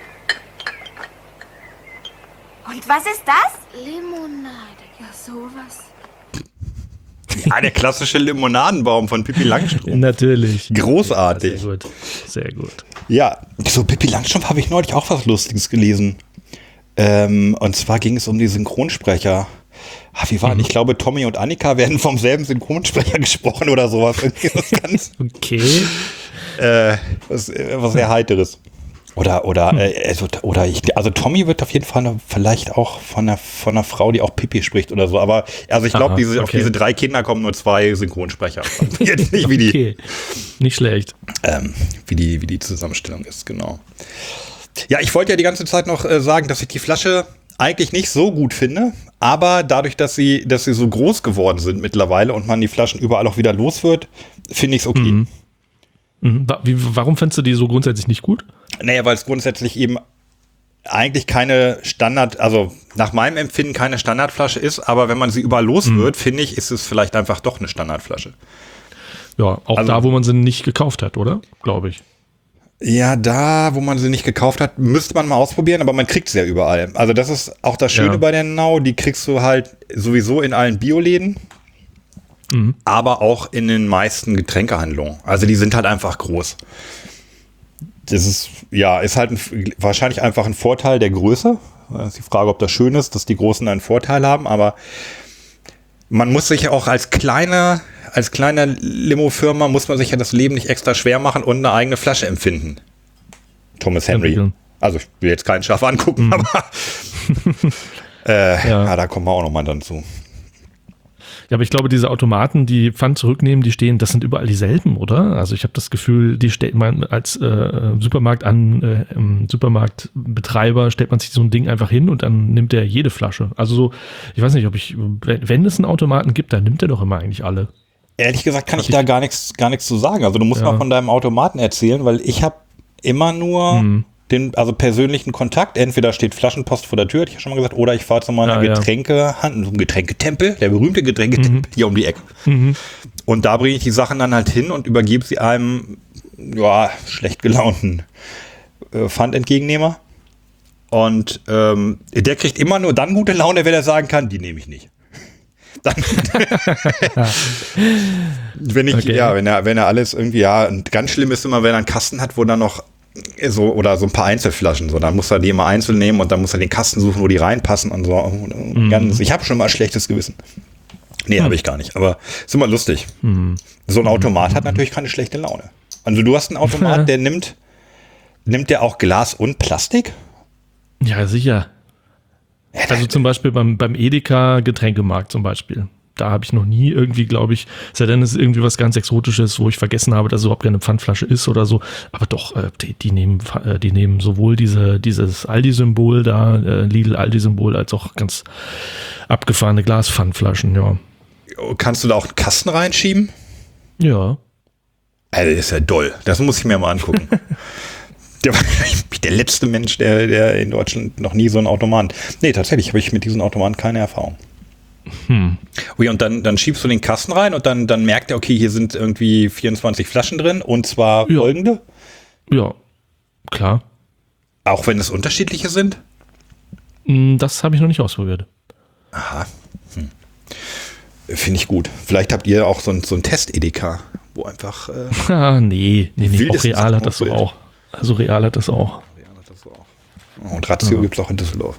Und was ist das? Limonade. Ja, sowas. Ja, der klassische Limonadenbaum von Pippi Langstrumpf. Natürlich. Großartig. Sehr gut. Sehr gut. Ja, so Pippi Langstrumpf habe ich neulich auch was Lustiges gelesen. Ähm, und zwar ging es um die Synchronsprecher. Ach, wie war mhm. Ich glaube, Tommy und Annika werden vom selben Synchronsprecher gesprochen oder sowas. Das ganz, okay. Äh, was, was sehr Heiteres. Oder, oder, hm. äh, also, oder ich, also Tommy wird auf jeden Fall eine, vielleicht auch von einer, von einer Frau, die auch Pippi spricht oder so. Aber also ich glaube, diese, okay. auf diese drei Kinder kommen nur zwei Synchronsprecher. Jetzt nicht wie die. Okay. Nicht schlecht. Ähm, wie die, wie die Zusammenstellung ist, genau. Ja, ich wollte ja die ganze Zeit noch äh, sagen, dass ich die Flasche eigentlich nicht so gut finde, aber dadurch, dass sie, dass sie so groß geworden sind mittlerweile und man die Flaschen überall auch wieder los wird, finde ich es okay. Mhm. Mhm. Wie, warum findest du die so grundsätzlich nicht gut? Naja, weil es grundsätzlich eben eigentlich keine Standard, also nach meinem Empfinden keine Standardflasche ist, aber wenn man sie überall los wird, mhm. finde ich, ist es vielleicht einfach doch eine Standardflasche. Ja, auch also, da, wo man sie nicht gekauft hat, oder? Glaube ich. Ja, da, wo man sie nicht gekauft hat, müsste man mal ausprobieren, aber man kriegt sie ja überall. Also das ist auch das Schöne ja. bei der Nau, die kriegst du halt sowieso in allen Bioläden, mhm. aber auch in den meisten Getränkehandlungen. Also die sind halt einfach groß. Das ist, ja, ist halt ein, wahrscheinlich einfach ein Vorteil der Größe. Das ist die Frage, ob das schön ist, dass die Großen einen Vorteil haben, aber man muss sich auch als kleine, als kleine Limo-Firma muss man sich ja das Leben nicht extra schwer machen und eine eigene Flasche empfinden. Thomas Henry. Ja, also ich will jetzt keinen scharf angucken, mhm. aber äh, ja. ja, da kommen wir auch nochmal dann zu. Ja, aber ich glaube, diese Automaten, die Pfand zurücknehmen, die stehen, das sind überall dieselben, oder? Also ich habe das Gefühl, die stellt man als äh, Supermarkt an, äh, ähm, Supermarktbetreiber stellt man sich so ein Ding einfach hin und dann nimmt er jede Flasche. Also so, ich weiß nicht, ob ich, wenn es einen Automaten gibt, dann nimmt er doch immer eigentlich alle. Ehrlich gesagt kann ich, ich da gar nichts, gar nichts zu sagen. Also du musst ja. mal von deinem Automaten erzählen, weil ich habe immer nur mhm. den, also persönlichen Kontakt. Entweder steht Flaschenpost vor der Tür, hatte ich ja schon mal gesagt, oder ich fahre zu meiner ja, Getränkehand, so einem Getränketempel, der berühmte Getränketempel mhm. hier um die Ecke. Mhm. Und da bringe ich die Sachen dann halt hin und übergebe sie einem, ja, schlecht gelaunten äh, Pfandentgegennehmer. Und ähm, der kriegt immer nur dann gute Laune, wenn er sagen kann, die nehme ich nicht. Dann, wenn ich, okay. ja, wenn er, wenn er alles irgendwie, ja, ganz schlimm ist immer, wenn er einen Kasten hat, wo dann noch so, oder so ein paar Einzelflaschen, so, dann muss er die immer einzeln nehmen und dann muss er den Kasten suchen, wo die reinpassen und so. Mhm. Ganz, ich habe schon mal ein schlechtes Gewissen. Nee, mhm. habe ich gar nicht, aber ist immer lustig. Mhm. So ein Automat mhm. hat natürlich keine schlechte Laune. Also du hast einen Automat, der nimmt, nimmt der auch Glas und Plastik? Ja, sicher. Also zum Beispiel beim, beim Edeka Getränkemarkt zum Beispiel. Da habe ich noch nie irgendwie, glaube ich, sei denn es ist irgendwie was ganz Exotisches, wo ich vergessen habe, dass es überhaupt keine Pfandflasche ist oder so. Aber doch, äh, die, die, nehmen, äh, die nehmen sowohl diese, dieses Aldi-Symbol da, äh, Lidl-Aldi-Symbol, als auch ganz abgefahrene Glaspfandflaschen, ja. Kannst du da auch einen Kasten reinschieben? Ja. Also das ist ja doll. Das muss ich mir mal angucken. Der war der letzte Mensch, der, der in Deutschland noch nie so einen Automaten. Nee, tatsächlich habe ich mit diesen Automaten keine Erfahrung. Hm. Ui, und dann, dann schiebst du den Kasten rein und dann, dann merkt er, okay, hier sind irgendwie vierundzwanzig Flaschen drin und zwar ja. folgende. Ja, klar. Auch wenn es unterschiedliche sind? Das habe ich noch nicht ausprobiert. Aha. Hm. Finde ich gut. Vielleicht habt ihr auch so ein, so ein Test-Edeka, wo einfach. Äh, ah, nee, nee, nee. Auch Real hat das so auch. Also Real hat das auch. Real hat das auch. Und Ratio ja. gibt es auch in Düsseldorf.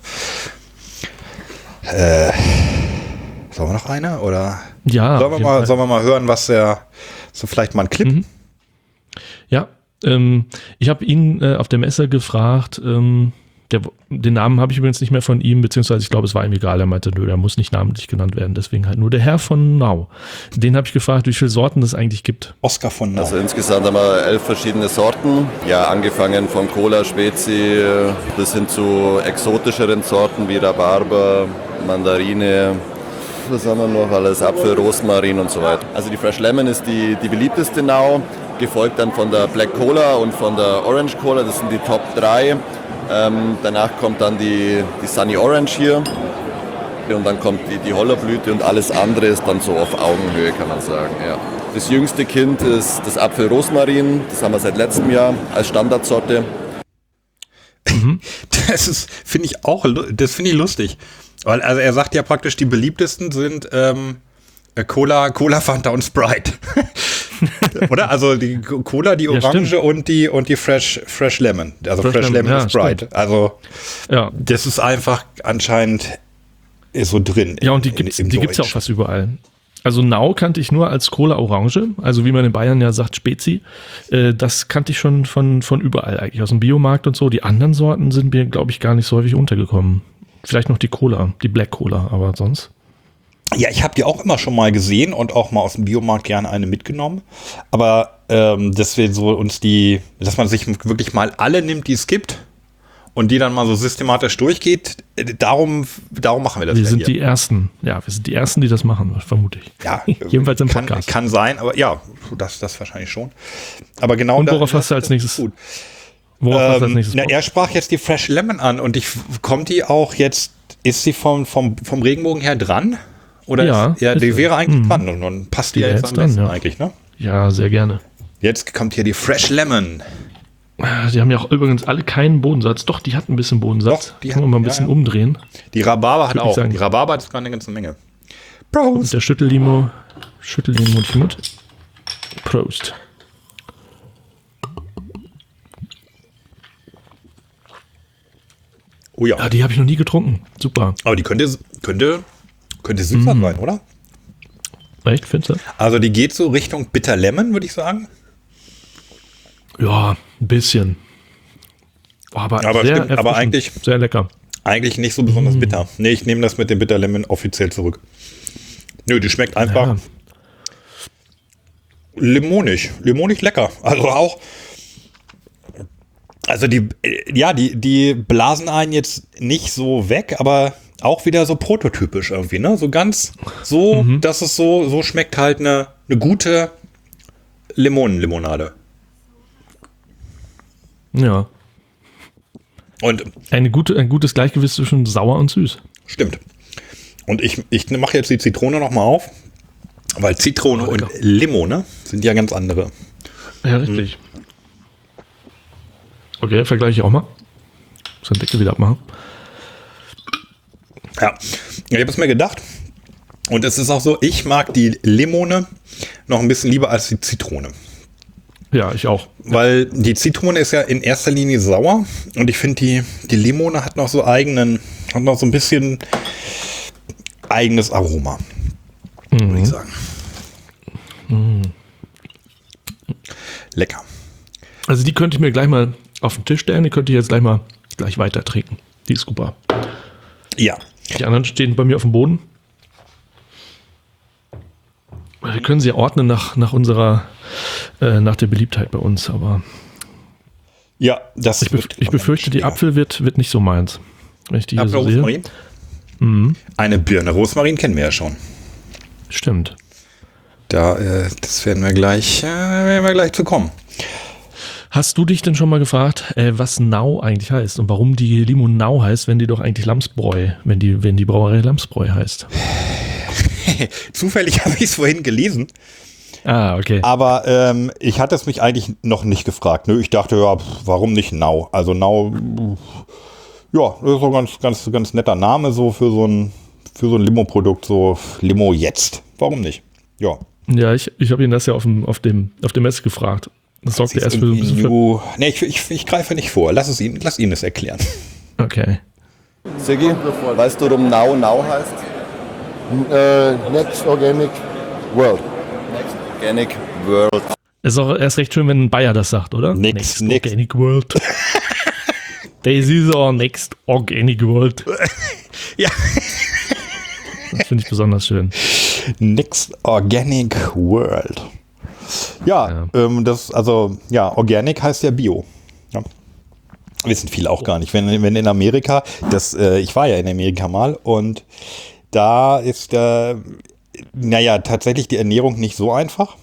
Äh, sollen wir noch eine? Oder ja, sollen wir, mal, sollen wir mal hören, was der. So vielleicht mal ein Clip? Mhm. Ja, ähm, ich habe ihn äh, auf der Messe gefragt, ähm, der, den Namen habe ich übrigens nicht mehr von ihm, beziehungsweise ich glaube, es war ihm egal. Er meinte, nö, der muss nicht namentlich genannt werden, deswegen halt nur der Herr von Nau. Den habe ich gefragt, wie viele Sorten es eigentlich gibt. Oskar von Nau. Also insgesamt haben wir elf verschiedene Sorten. Ja, angefangen von Cola, Spezi bis hin zu exotischeren Sorten wie Rhabarber, Mandarine. Was haben wir noch alles? Apfel, Rosmarin und so weiter. Also die Fresh Lemon ist die, die beliebteste Nau, gefolgt dann von der Black Cola und von der Orange Cola. Das sind die Top drei. Ähm, danach kommt dann die, die Sunny Orange hier und dann kommt die, die Hollerblüte und alles andere ist dann so auf Augenhöhe, kann man sagen. Ja. Das jüngste Kind ist das Apfel Rosmarin, das haben wir seit letztem Jahr als Standardsorte. Mhm. Das ist, finde ich auch, das finde ich lustig. Weil, also er sagt ja praktisch, die beliebtesten sind ähm, Cola, Cola, Fanta und Sprite. Oder? Also die Cola, die Orange ja, und die und die Fresh, Fresh Lemon. Also Fresh, Fresh Lemon, Lemon ja, Sprite. Stimmt. Also ja. Das ist einfach anscheinend ist so drin. Ja, und die gibt es ja auch fast überall. Also Nau kannte ich nur als Cola Orange, also wie man in Bayern ja sagt, Spezi. Äh, das kannte ich schon von, von überall eigentlich, aus dem Biomarkt und so. Die anderen Sorten sind mir, glaube ich, gar nicht so häufig untergekommen. Vielleicht noch die Cola, die Black Cola, aber sonst. Ja, ich habe die auch immer schon mal gesehen und auch mal aus dem Biomarkt gerne eine mitgenommen. Aber ähm, dass wir so uns die, dass man sich wirklich mal alle nimmt, die es gibt und die dann mal so systematisch durchgeht, darum, darum machen wir das. Wir sind hier die Ersten, ja, wir sind die Ersten, die das machen, vermute ich. Ja, jedenfalls im kann, Podcast. Kann sein, aber ja, das, das wahrscheinlich schon. Aber genau und worauf hast du als nächstes? Gut. Worauf hast du als Ähm, nächstes na, Bock? er sprach jetzt die Fresh Lemon an und ich kommt die auch jetzt, ist sie vom, vom, vom Regenbogen her dran? Oder Ja, ist, ja, ist die sie. wäre eigentlich Mhm. dran und dann passt die Die ja wäre jetzt jetzt am dran, besten ja. eigentlich, ne? Ja, sehr gerne. Jetzt kommt hier die Fresh Lemon. Die haben ja auch übrigens alle keinen Bodensatz. Doch, die hat ein bisschen Bodensatz. Doch, die Können wir hat- mal ein ja, bisschen ja. umdrehen. Die Rhabarber hat Würde ich auch. sagen. Die Rhabarber hat sogar eine ganze Menge. Und Prost! der Schüttellimo, Schüttellimo und Schmut. Prost. Oh ja. Ja, die habe ich noch nie getrunken. Super. Aber die könnte, könnte, könnte süßer Mhm. sein, oder? Echt, findest du? Also die geht so Richtung Bitter Lemon, würde ich sagen. Ja, ein bisschen. Aber, Aber sehr stimmt, aber erfrischend, eigentlich- sehr lecker. Eigentlich nicht so besonders bitter. Nee, ich nehme das mit dem Bitter Lemon offiziell zurück. Nö, die schmeckt einfach Ja. limonig. Limonig lecker. Also auch. Also die, äh, ja, die, die blasen einen jetzt nicht so weg, aber auch wieder so prototypisch irgendwie, ne? So ganz so, dass es so, so schmeckt halt eine, eine gute Limonenlimonade. Ja. Und Eine gute, ein gutes Gleichgewicht zwischen sauer und süß. stimmt. Und ich, ich mache jetzt die Zitrone nochmal auf, weil Zitrone Oh, und lecker. Limone sind ja ganz andere. Ja, richtig. Okay, vergleiche ich auch mal. Muss den Deckel wieder abmachen. Ja, ich habe es mir gedacht. Und es ist auch so, ich mag die Limone noch ein bisschen lieber als die Zitrone. Ja, ich auch. Weil die Zitrone ist ja in erster Linie sauer. Und ich finde, die, die Limone hat noch so eigenen, hat noch so ein bisschen eigenes Aroma. Würde ich sagen. Lecker. Also die könnte ich mir gleich mal auf den Tisch stellen. Die könnte ich jetzt gleich mal gleich weiter trinken. Die ist super. Ja. Die anderen stehen bei mir auf dem Boden. Wir können sie ordnen nach, nach unserer, äh, nach der Beliebtheit bei uns, aber Ja, das ich, bef wird ich befürchte, die schwer. Apfel wird, wird nicht so meins. Wenn ich die hier Apfel, so sehe. Rosmarin? Eine Birne Rosmarin kennen wir ja schon. Stimmt. Da, äh, das werden wir gleich, äh, werden wir gleich zu kommen. Hast du dich denn schon mal gefragt, äh, was Nau eigentlich heißt und warum die Limo Nau heißt, wenn die doch eigentlich Lamsbräu, wenn die, wenn die Brauerei Lamsbräu heißt? Zufällig habe ich es vorhin gelesen, Ah, okay. aber ähm, ich hatte es mich eigentlich noch nicht gefragt. Nö, ich dachte, ja, pf, warum nicht Nau? Also Nau, pf, ja, das ist so ein ganz, ganz, ganz netter Name so für so ein, für so ein Limo-Produkt, so Limo jetzt. Warum nicht? Ja. Ja, ich, ich habe ihn das ja auf dem, auf dem, auf dem Messe gefragt. Das sorgt ja erst für so ein bisschen für, New, nee, ich, ich, ich greife nicht vor. Lass es ihn, lass ihn es erklären. okay. Siggi, weißt du, warum Now Now heißt? Uh, Next Organic World. Organic World. Ist auch erst recht schön, wenn ein Bayer das sagt, oder? Next, next, next. Organic World. This is our next Organic World. Ja. Das finde ich besonders schön. Next Organic World. Ja, Ja. Ähm, das, also, ja, Organic heißt ja Bio. Ja. Wissen viele auch gar nicht. Wenn, wenn in Amerika, das, äh, ich war ja in Amerika mal und da ist, äh, naja, tatsächlich die Ernährung nicht so einfach.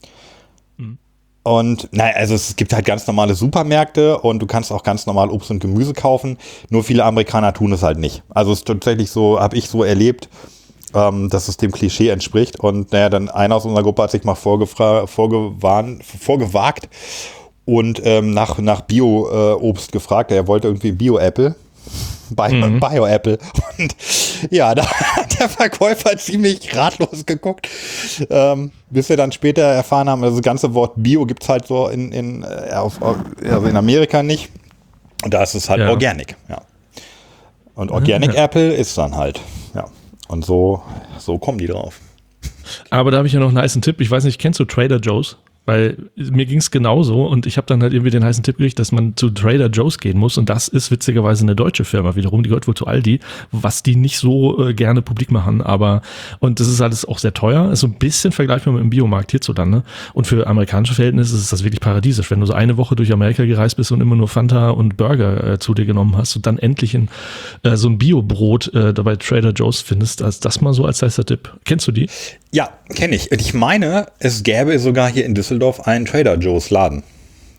Und naja, also es gibt halt ganz normale Supermärkte und du kannst auch ganz normal Obst und Gemüse kaufen. Nur viele Amerikaner tun es halt nicht. Also es ist tatsächlich so, habe ich so erlebt, ähm, dass es dem Klischee entspricht. Und naja, dann einer aus unserer Gruppe hat sich mal vorgefra- vorgewarnt, vorgewagt und ähm, nach, nach Bio-Obst gefragt. Er wollte irgendwie Bio-Apple. Bio, Mhm. Bio-Apple. Und ja, da hat der Verkäufer ziemlich ratlos geguckt, ähm, bis wir dann später erfahren haben, also das ganze Wort Bio gibt es halt so in, in, äh, auf, auf, also in Amerika nicht. Und da ist es halt Ja. Organic. Ja. Und Organic Ja. Apple ist dann halt. Ja. Und so, so kommen die drauf. Aber da habe ich ja noch einen heißen Tipp. Ich weiß nicht, kennst du Trader Joe's? Weil mir ging es genauso und ich habe dann halt irgendwie den heißen Tipp gekriegt, dass man zu Trader Joe's gehen muss und das ist witzigerweise eine deutsche Firma wiederum, die gehört wohl zu Aldi, was die nicht so äh, gerne publik machen, aber und das ist alles auch sehr teuer, ist so ein bisschen vergleichbar mit dem Biomarkt hierzulande und für amerikanische Verhältnisse ist das wirklich paradiesisch, wenn du so eine Woche durch Amerika gereist bist und immer nur Fanta und Burger äh, zu dir genommen hast und dann endlich in, äh, so ein Biobrot äh, bei Trader Joe's findest, als das mal so als heißer Tipp. Kennst du die? Ja, kenne ich. Und ich meine, es gäbe sogar hier in Düsseldorf einen Trader Joe's Laden.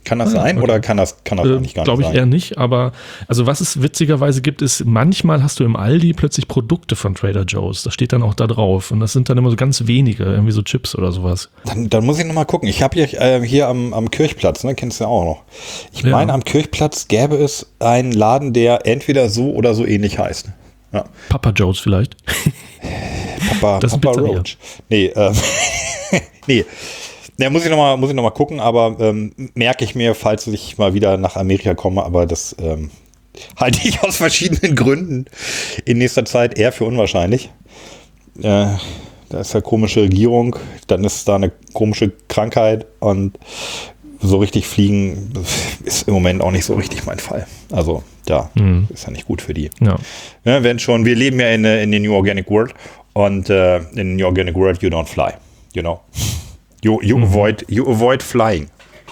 Kann das Ah, sein okay. oder kann das, kann das Äh, eigentlich gar nicht Glaube ich sein? eher nicht, aber also was es witzigerweise gibt, ist, manchmal hast du im Aldi plötzlich Produkte von Trader Joe's. Das steht dann auch da drauf. Und das sind dann immer so ganz wenige, irgendwie so Chips oder sowas. Dann, dann muss ich nochmal gucken. Ich habe hier, äh, hier am, am Kirchplatz, ne, kennst du ja auch noch. Ich Ja. meine, am Kirchplatz gäbe es einen Laden, der entweder so oder so ähnlich heißt. Ja. Papa Joe's vielleicht. Papa, Das ist Papa Pizzeria. Roach. Nee, ähm, nee. Ja, muss ich nochmal, muss ich noch mal gucken, aber ähm, merke ich mir, falls ich mal wieder nach Amerika komme, aber das ähm, halte ich aus verschiedenen Gründen in nächster Zeit eher für unwahrscheinlich. Äh, da ist ja komische Regierung, dann ist da eine komische Krankheit und so richtig fliegen ist im Moment auch nicht so richtig mein Fall. Also, ja, Mhm. ist ja nicht gut für die. Ja. Ja, wenn schon, wir leben ja in, in der New Organic World und äh, in the New Organic World you don't fly, you know. You, you, Mhm. avoid, you avoid flying.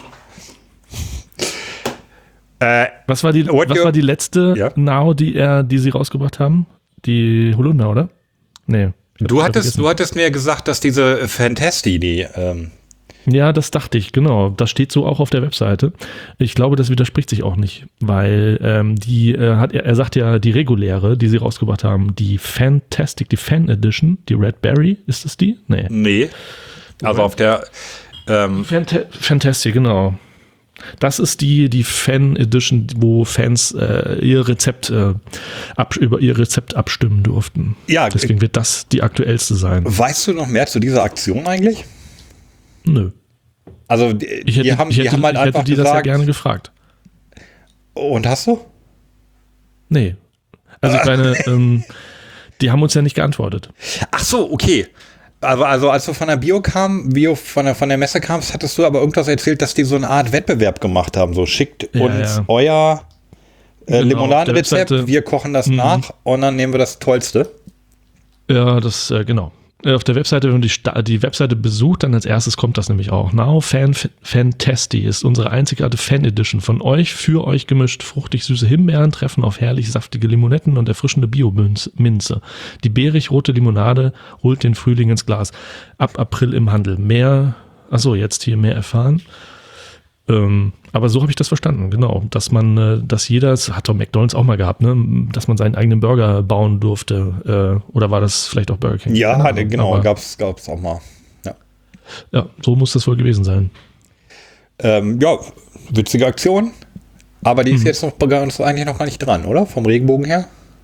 Äh, Was war die, What was you- war die letzte Ja. Now, die, er, die sie rausgebracht haben? Die Holunder, oder? Nee. Ich hab- du, ich hab hattest, vergessen. du hattest mir gesagt, dass diese Fantasy, die, ähm, Ja, das dachte ich, genau. Das steht so auch auf der Webseite. Ich glaube, das widerspricht sich auch nicht, weil ähm, die äh, hat er, er sagt ja, die reguläre, die sie rausgebracht haben, die Fantastic, die Fan Edition, die Red Berry, ist das die? Nee. nee, also auf der, ähm, Fanta Fantastic, genau. Das ist die, die Fan Edition, wo Fans äh, ihr Rezept äh, ab, über ihr Rezept abstimmen durften. Ja, Deswegen wird das die aktuellste sein. weißt du noch mehr zu dieser Aktion eigentlich? Nö. Also, die, Ich hätte, die haben, ich hätte, die haben halt ich hätte einfach die das ja gesagt, gerne gefragt. und hast du? Nee. Also ich meine, ähm, die haben uns ja nicht geantwortet. Ach so, okay. Also, also als du von der Bio kam, Bio von der, von der Messe kamst, hattest du aber irgendwas erzählt, dass die so eine Art Wettbewerb gemacht haben. So, schickt Ja, uns ja. euer äh, Genau, Limonadenrezept, auf der Webseite- wir kochen das Mhm. nach und dann nehmen wir das Tollste. Ja, das, äh, genau. Äh, Auf der Webseite, wenn man die, Sta- die Webseite besucht, dann als erstes kommt das nämlich auch. Now Fan Fantasty ist unsere einzigartige Fan Edition. Von euch, für euch gemischt. Fruchtig süße Himbeeren treffen auf herrlich saftige Limonetten und erfrischende Bio-Minze. Die beerig-rote Limonade holt den Frühling ins Glas. Ab April im Handel. Mehr, achso, jetzt hier mehr erfahren. Ähm, aber so habe ich das verstanden, genau. Dass man, äh, dass jeder, das hat doch McDonald's auch mal gehabt, ne, dass man seinen eigenen Burger bauen durfte. Äh, oder war das vielleicht auch Burger King? Ja, Keine Ahnung, genau, aber- gab's, gab's auch mal. Ja, Ja, so muss das wohl gewesen sein. ähm, ja witzige Aktion. Aber die ist Mhm. jetzt noch bei uns eigentlich noch gar nicht dran, oder? Vom Regenbogen her.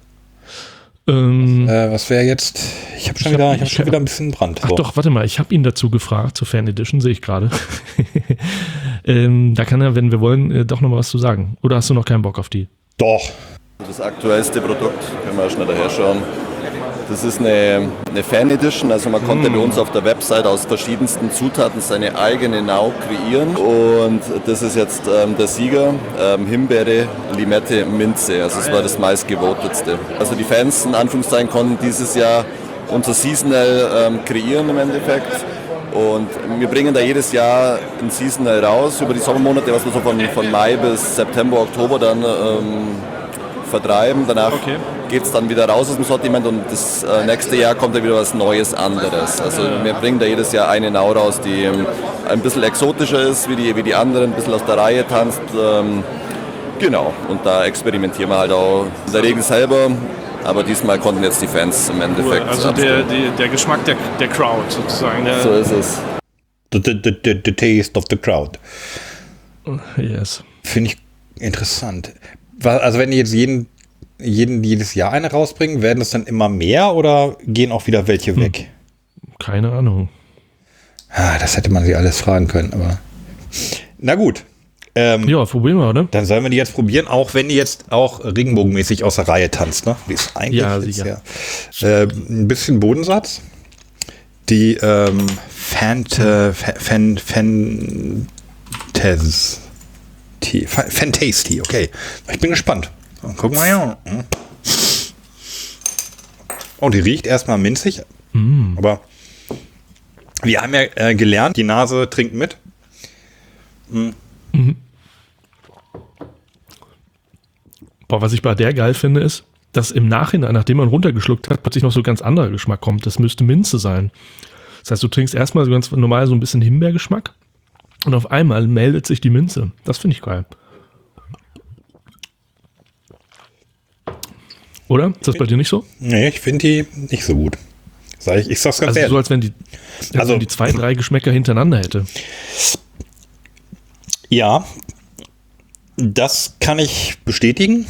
Ähm, Äh, was wäre jetzt? Ich habe schon, Ich hab- wieder, ich hab ich schon hab- wieder ein bisschen Brand. ach So. doch, warte mal, ich habe ihn dazu gefragt, zur Fan Edition, sehe ich gerade. ähm, da kann er, wenn wir wollen, äh, doch noch mal was zu sagen. Oder hast du noch keinen Bock auf die? Doch. Das aktuellste Produkt, können wir schnell daher schauen. Das ist eine, eine Fan Edition, also man konnte bei uns auf der Website aus verschiedensten Zutaten seine eigene Now kreieren. Und das ist jetzt ähm, der Sieger, ähm, Himbeere, Limette, Minze. Also das war das meistgevotetste. Also die Fans in Anführungszeichen konnten dieses Jahr unser Seasonal ähm, kreieren im Endeffekt. Und wir bringen da jedes Jahr ein Seasonal raus über die Sommermonate, was wir so von, von Mai bis September, Oktober dann ähm, vertreiben. Danach Okay. geht es dann wieder raus aus dem Sortiment und das äh, nächste Jahr kommt dann wieder was Neues anderes. Also wir bringen da jedes Jahr eine Now raus, die ähm, ein bisschen exotischer ist wie die, wie die anderen, ein bisschen aus der Reihe tanzt. Ähm, genau, und da experimentieren wir halt auch in der Regel selber. Aber diesmal konnten jetzt die Fans im Endeffekt Also der, der, der Geschmack der, der Crowd sozusagen. Der, so ist es. The, the, the, the taste of the crowd. Yes. Finde ich interessant. Wa- Also wenn die jetzt jeden, jeden jedes Jahr eine rausbringen, werden es dann immer mehr oder gehen auch wieder welche weg? Keine Ahnung. Ah, das hätte man sich alles fragen können, aber na gut. Ähm, Ja, probieren wir, oder? Dann sollen wir die jetzt probieren, auch wenn die jetzt auch regenbogenmäßig aus der Reihe tanzt. Ne? Die ist eigentlich Ja, jetzt sicher. ja, äh, ein bisschen Bodensatz. Die ähm, Fant- Fan, Fan, Fantas- Fa- Fantasty, okay. Ich bin gespannt. So, gucken wir mal. Hm. Oh, die riecht erstmal minzig. Mm. Aber wir haben ja äh, gelernt, die Nase trinkt mit. Boah, was ich bei der geil finde, ist, dass im Nachhinein, nachdem man runtergeschluckt hat, plötzlich noch so ganz anderer Geschmack kommt. Das müsste Minze sein. Das heißt, du trinkst erstmal so ganz normal so ein bisschen Himbeergeschmack Und auf einmal meldet sich die Minze. Das finde ich geil. Oder? Ist das bei dir nicht so? Nee, ich finde die nicht so gut. Sag ich, ich sag's ganz Also ehrlich. so, als wenn die, als Also- wenn die zwei, drei Geschmäcker hintereinander hätte. Ja, das kann ich bestätigen.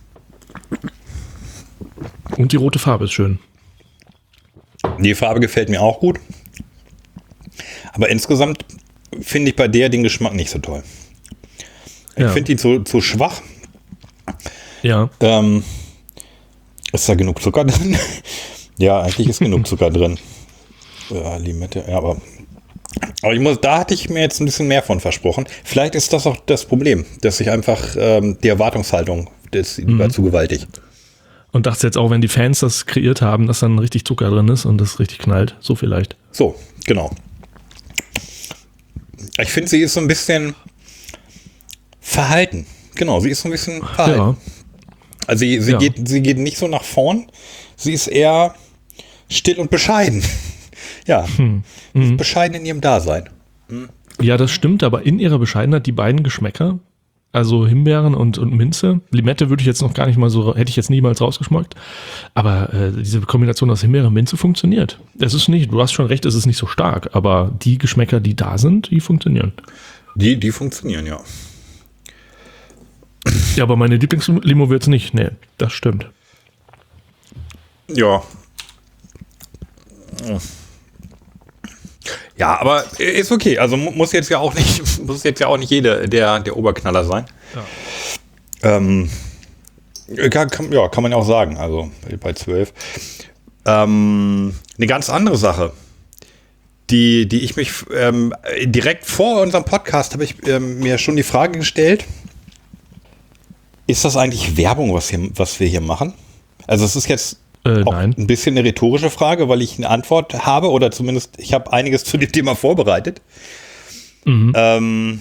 Und die rote Farbe ist schön. Die Farbe gefällt mir auch gut. Aber insgesamt finde ich bei der den Geschmack nicht so toll. Ich Ja. finde die zu, zu schwach. Ja. Ähm, ist da genug Zucker drin? Ja, eigentlich ist genug Zucker drin. Ja, Limette, ja, aber, aber ich muss, da hatte ich mir jetzt ein bisschen mehr von versprochen. Vielleicht ist das auch das Problem, dass ich einfach ähm, die Erwartungshaltung, das Mhm. war zu gewaltig. Und dachte jetzt auch, wenn die Fans das kreiert haben, dass dann richtig Zucker drin ist und das richtig knallt. So vielleicht. So, genau. Ich finde, sie ist so ein bisschen verhalten. Genau, sie ist so ein bisschen verhalten. Ja. Also sie, sie, Ja. geht, sie geht nicht so nach vorn. Sie ist eher still und bescheiden. Ja, Hm. sie Mhm. ist bescheiden in ihrem Dasein. Ja, das stimmt, aber in ihrer Bescheidenheit die beiden Geschmäcker, also Himbeeren und, und Minze, Limette würde ich jetzt noch gar nicht mal so, hätte ich jetzt niemals rausgeschmeckt, aber äh, diese Kombination aus Himbeere und Minze funktioniert. Es ist nicht, du hast schon recht, es ist nicht so stark, aber die Geschmäcker, die da sind, die funktionieren. Die, die funktionieren, ja. Ja, aber meine Lieblingslimo wird's nicht, nee, das stimmt. Ja. Ja, aber ist okay. Also mu- muss jetzt ja auch nicht, muss jetzt ja auch nicht jede der, der Oberknaller sein. Ja. Ähm, kann, kann, ja, kann man ja auch sagen. Also bei zwölf. Ähm, eine ganz andere Sache, die, die ich mich ähm, direkt vor unserem Podcast habe ich ähm, mir schon die Frage gestellt: Ist das eigentlich Werbung, was, hier, was wir hier machen? Also es ist jetzt Äh, auch nein. ein bisschen eine rhetorische Frage, weil ich eine Antwort habe oder zumindest ich habe einiges zu dem Thema vorbereitet. Mhm. Ähm,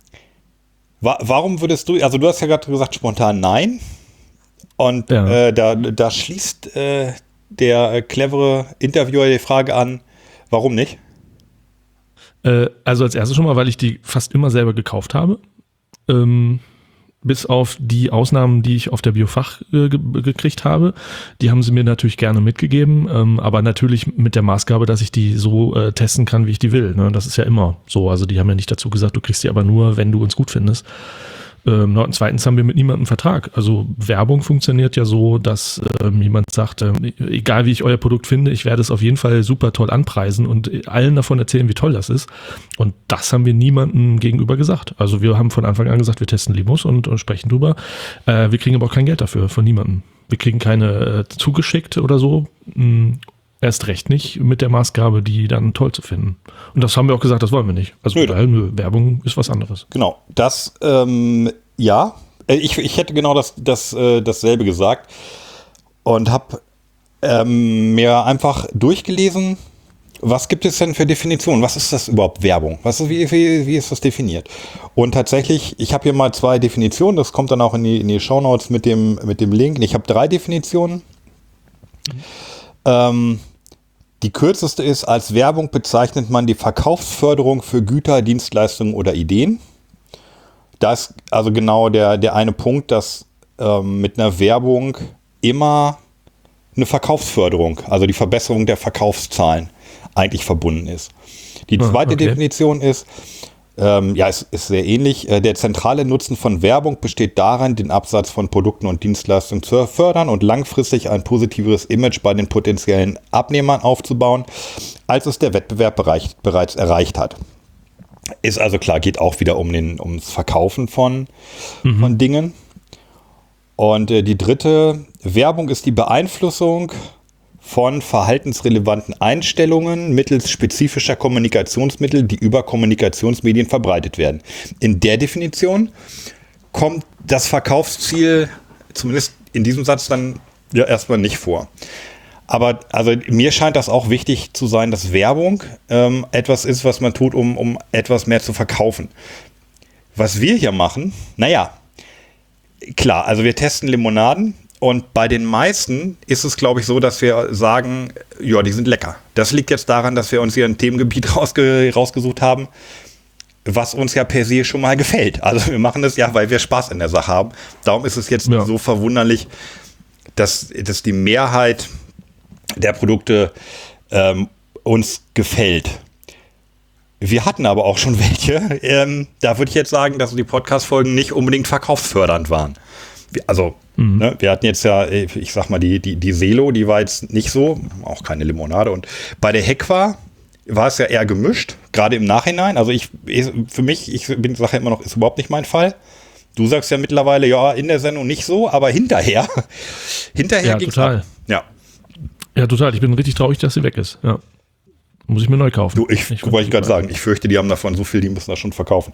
wa warum würdest du, also du hast ja gerade gesagt spontan nein und Ja. äh, da, da schließt äh, der äh, clevere Interviewer die Frage an, warum nicht? Äh, also als erstes schon mal, weil ich die fast immer selber gekauft habe. Ähm, bis auf die Ausnahmen, die ich auf der Biofach äh, ge gekriegt habe. Die haben sie mir natürlich gerne mitgegeben, ähm, aber natürlich mit der Maßgabe, dass ich die so äh, testen kann, wie ich die will. Ne? Das ist ja immer so. Also die haben ja nicht dazu gesagt, du kriegst die aber nur, wenn du uns gut findest. Ähm, und zweitens haben wir mit niemandem einen Vertrag. Also Werbung funktioniert ja so, dass ähm, jemand sagt, ähm, egal wie ich euer Produkt finde, ich werde es auf jeden Fall super toll anpreisen und allen davon erzählen, wie toll das ist. Und das haben wir niemandem gegenüber gesagt. Also wir haben von Anfang an gesagt, wir testen Limos und, und sprechen drüber. Äh, wir kriegen aber auch kein Geld dafür, von niemandem. Wir kriegen keine äh, zugeschickt oder so. Hm, erst recht nicht mit der Maßgabe, die dann toll zu finden. Und das haben wir auch gesagt, das wollen wir nicht. Also Nö. daher, nö, Werbung ist was anderes. Genau, das, ähm, ja, Äh, ich, ich hätte genau das, das, äh, dasselbe gesagt und habe ähm, mir einfach durchgelesen, was gibt es denn für Definitionen? Was ist das überhaupt Werbung? Was ist, wie, wie, wie ist das definiert? Und tatsächlich, ich habe hier mal zwei Definitionen, das kommt dann auch in die, in die Shownotes mit dem, mit dem Link. Ich habe drei Definitionen. Mhm. Ähm, die kürzeste ist, als Werbung bezeichnet man die Verkaufsförderung für Güter, Dienstleistungen oder Ideen. Da ist also genau der, der eine Punkt, dass ähm, mit einer Werbung immer eine Verkaufsförderung, also die Verbesserung der Verkaufszahlen eigentlich verbunden ist. Die Ah, zweite okay. Definition ist, ähm, ja, es ist sehr ähnlich, äh, der zentrale Nutzen von Werbung besteht darin, den Absatz von Produkten und Dienstleistungen zu fördern und langfristig ein positiveres Image bei den potenziellen Abnehmern aufzubauen, als es der Wettbewerb bereich, bereits erreicht hat. Ist also klar, geht auch wieder um den, ums Verkaufen von, mhm. von Dingen. Und äh, die dritte, Werbung ist die Beeinflussung von verhaltensrelevanten Einstellungen mittels spezifischer Kommunikationsmittel, die über Kommunikationsmedien verbreitet werden. In der Definition kommt das Verkaufsziel, zumindest in diesem Satz, dann ja erstmal nicht vor. Aber also mir scheint das auch wichtig zu sein, dass Werbung ähm, etwas ist, was man tut, um, um etwas mehr zu verkaufen. Was wir hier machen, naja, klar, also wir testen Limonaden und bei den meisten ist es, glaube ich, so, dass wir sagen, ja, die sind lecker. Das liegt jetzt daran, dass wir uns hier ein Themengebiet rausge- rausgesucht haben, was uns ja per se schon mal gefällt. Also wir machen das ja, weil wir Spaß in der Sache haben. Darum ist es jetzt Ja. so verwunderlich, dass, dass die Mehrheit der Produkte ähm, uns gefällt. Wir hatten aber auch schon welche. Ähm, da würde ich jetzt sagen, dass die Podcast-Folgen nicht unbedingt verkaufsfördernd waren. Wir, also, mhm. ne, wir hatten jetzt ja, ich sag mal, die, die, die Selo, die war jetzt nicht so, auch keine Limonade. Und bei der Hekwa war es ja eher gemischt, gerade im Nachhinein. Also ich, für mich, ich bin sage immer noch, ist überhaupt nicht mein Fall. Du sagst ja mittlerweile, ja, in der Sendung nicht so, aber hinterher, hinterher Ja, ging's total. ab. Ja. Ja, total. Ich bin richtig traurig, dass sie weg ist. Ja. Muss ich mir neu kaufen. Du, ich, ich wollte ich gerade sagen, ich fürchte, die haben davon so viel, die müssen das schon verkaufen.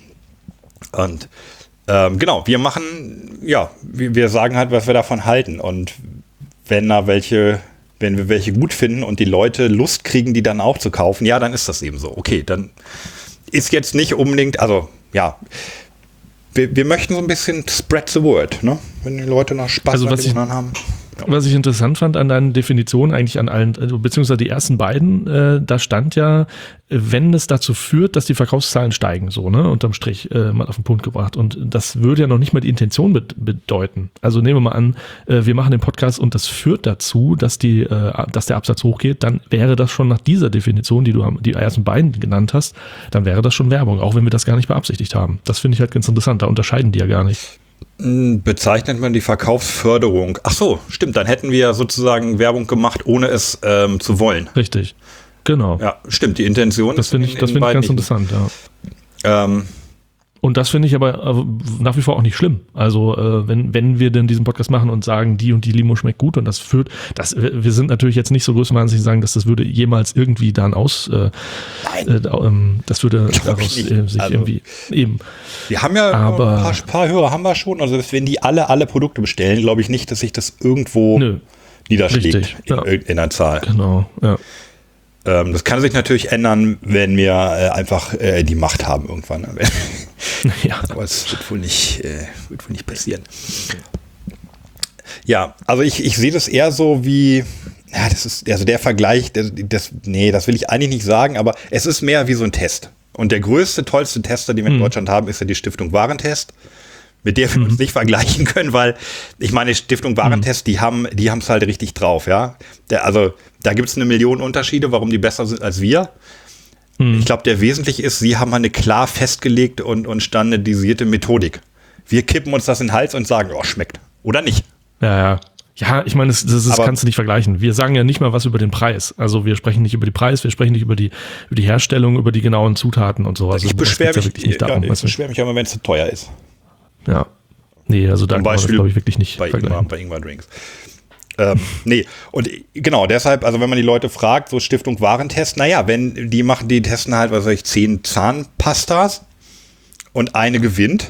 Und ähm, genau, wir machen, ja, wir, wir sagen halt, was wir davon halten. Und wenn da welche, wenn wir welche gut finden und die Leute Lust kriegen, die dann auch zu kaufen, ja, dann ist das eben so. Okay, dann ist jetzt nicht unbedingt, also ja, wir, wir möchten so ein bisschen spread the word, ne? Wenn die Leute noch Spaß Also, an was ich- Limonaden haben. Was ich interessant fand an deinen Definitionen, eigentlich an allen, also beziehungsweise die ersten beiden, äh, da stand ja, wenn es dazu führt, dass die Verkaufszahlen steigen, so, ne, unterm Strich äh, mal auf den Punkt gebracht. Und das würde ja noch nicht mal die Intention be- bedeuten. Also nehmen wir mal an, äh, wir machen den Podcast und das führt dazu, dass die, äh, dass der Absatz hochgeht, dann wäre das schon nach dieser Definition, die du am- die ersten beiden genannt hast, dann wäre das schon Werbung, auch wenn wir das gar nicht beabsichtigt haben. Das finde ich halt ganz interessant, da unterscheiden die ja gar nicht. Bezeichnet man die Verkaufsförderung? Ach so, stimmt, dann hätten wir sozusagen Werbung gemacht, ohne es ähm, zu wollen. Richtig. Genau. Ja, stimmt, die Intention Das finde ich, das finde ich ganz interessant, ja. Ähm, Und das finde ich aber äh, nach wie vor auch nicht schlimm. Also äh, wenn, wenn wir denn diesen Podcast machen und sagen, die und die Limo schmeckt gut und das führt, das, wir sind natürlich jetzt nicht so größtenteils sagen, dass das würde jemals irgendwie dann aus, äh, äh, ähm, das würde Glaub ich daraus nicht. äh, sich Also, irgendwie eben. wir haben ja Aber- ein paar, paar Hörer haben wir schon, also wenn die alle alle Produkte bestellen, glaube ich nicht, dass sich das irgendwo Nö, niederschlägt richtig, in ja. irgendeiner Zahl. genau, ja. Ähm, das kann sich natürlich ändern, wenn wir äh, einfach äh, die Macht haben irgendwann. Ne? ja. Aber es wird wohl nicht, äh, wird wohl nicht passieren. Ja, also ich, ich sehe das eher so wie, ja, das ist, also der Vergleich, das, das, nee, das will ich eigentlich nicht sagen, aber es ist mehr wie so ein Test. Und der größte, tollste Tester, den wir in Mhm. Deutschland haben, ist ja die Stiftung Warentest, mit der wir uns nicht vergleichen können, weil ich meine, Stiftung Warentest, die haben die haben es halt richtig drauf, ja. Der, also da gibt es eine Million Unterschiede, warum die besser sind als wir. Mhm. Ich glaube, der wesentliche ist, sie haben eine klar festgelegte und, und standardisierte Methodik. Wir kippen uns das in den Hals und sagen, oh, schmeckt. Oder nicht. Ja, ja. Ja, ich meine, das, das ist, Aber- kannst du nicht vergleichen. Wir sagen ja nicht mal was über den Preis. Also wir sprechen nicht über den Preis, wir sprechen nicht über die, über die Herstellung, über die genauen Zutaten und so. Also ich das beschwere geht's mich, ja wirklich nicht ja, darum. ich weißt du? beschwer mich aber, wenn es zu teuer ist. Ja. Nee, also da Zum kann man das, Beispiel glaube ich, wirklich nicht bei Ingwer, vergleichen. bei Ingwer Drinks. ähm, nee, und genau, deshalb, also wenn man die Leute fragt, so Stiftung Warentest, naja, wenn die machen, die testen halt, was weiß ich, zehn Zahnpastas und eine gewinnt,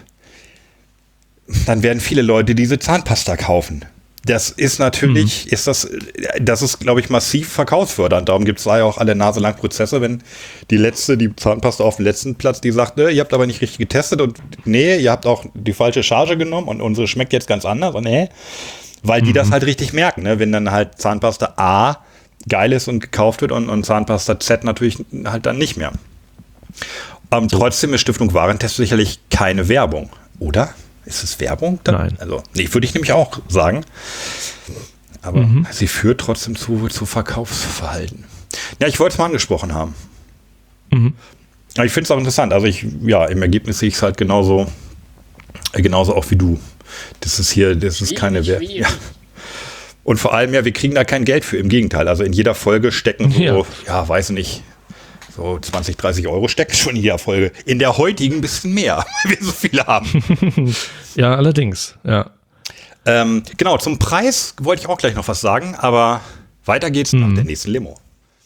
dann werden viele Leute diese Zahnpasta kaufen. Das ist natürlich, ist das, das ist, glaube ich, massiv verkaufsfördernd. Darum gibt es da ja auch alle naselang Prozesse, wenn die letzte, die Zahnpasta auf dem letzten Platz, die sagt, ne, ihr habt aber nicht richtig getestet und nee, ihr habt auch die falsche Charge genommen und unsere schmeckt jetzt ganz anders und nee, weil die das halt richtig merken, ne? Wenn dann halt Zahnpasta A geil ist und gekauft wird und, und Zahnpasta Z natürlich halt dann nicht mehr. Ähm, trotzdem ist Stiftung Warentest sicherlich keine Werbung, oder? Ist es Werbung? Dann? Nein. Also, nee, würde ich nämlich auch sagen. Aber Mhm. sie führt trotzdem zu, zu Verkaufsverhalten. Ja, ich wollte es mal angesprochen haben. Mhm. Aber ich finde es auch interessant. Also ich, ja, im Ergebnis sehe ich es halt genauso, äh, genauso auch wie du. Das ist hier, das ist keine Werbung. Ja. Und vor allem, ja, wir kriegen da kein Geld für. Im Gegenteil. Also in jeder Folge stecken so, ja, Ja. weiß nicht, so zwanzig, dreißig Euro stecken schon in jeder Folge. In der heutigen ein bisschen mehr, weil wir so viele haben. Ja, allerdings, ja. Ähm, genau, zum Preis wollte ich auch gleich noch was sagen, aber weiter geht's Mhm. nach der nächsten Limo.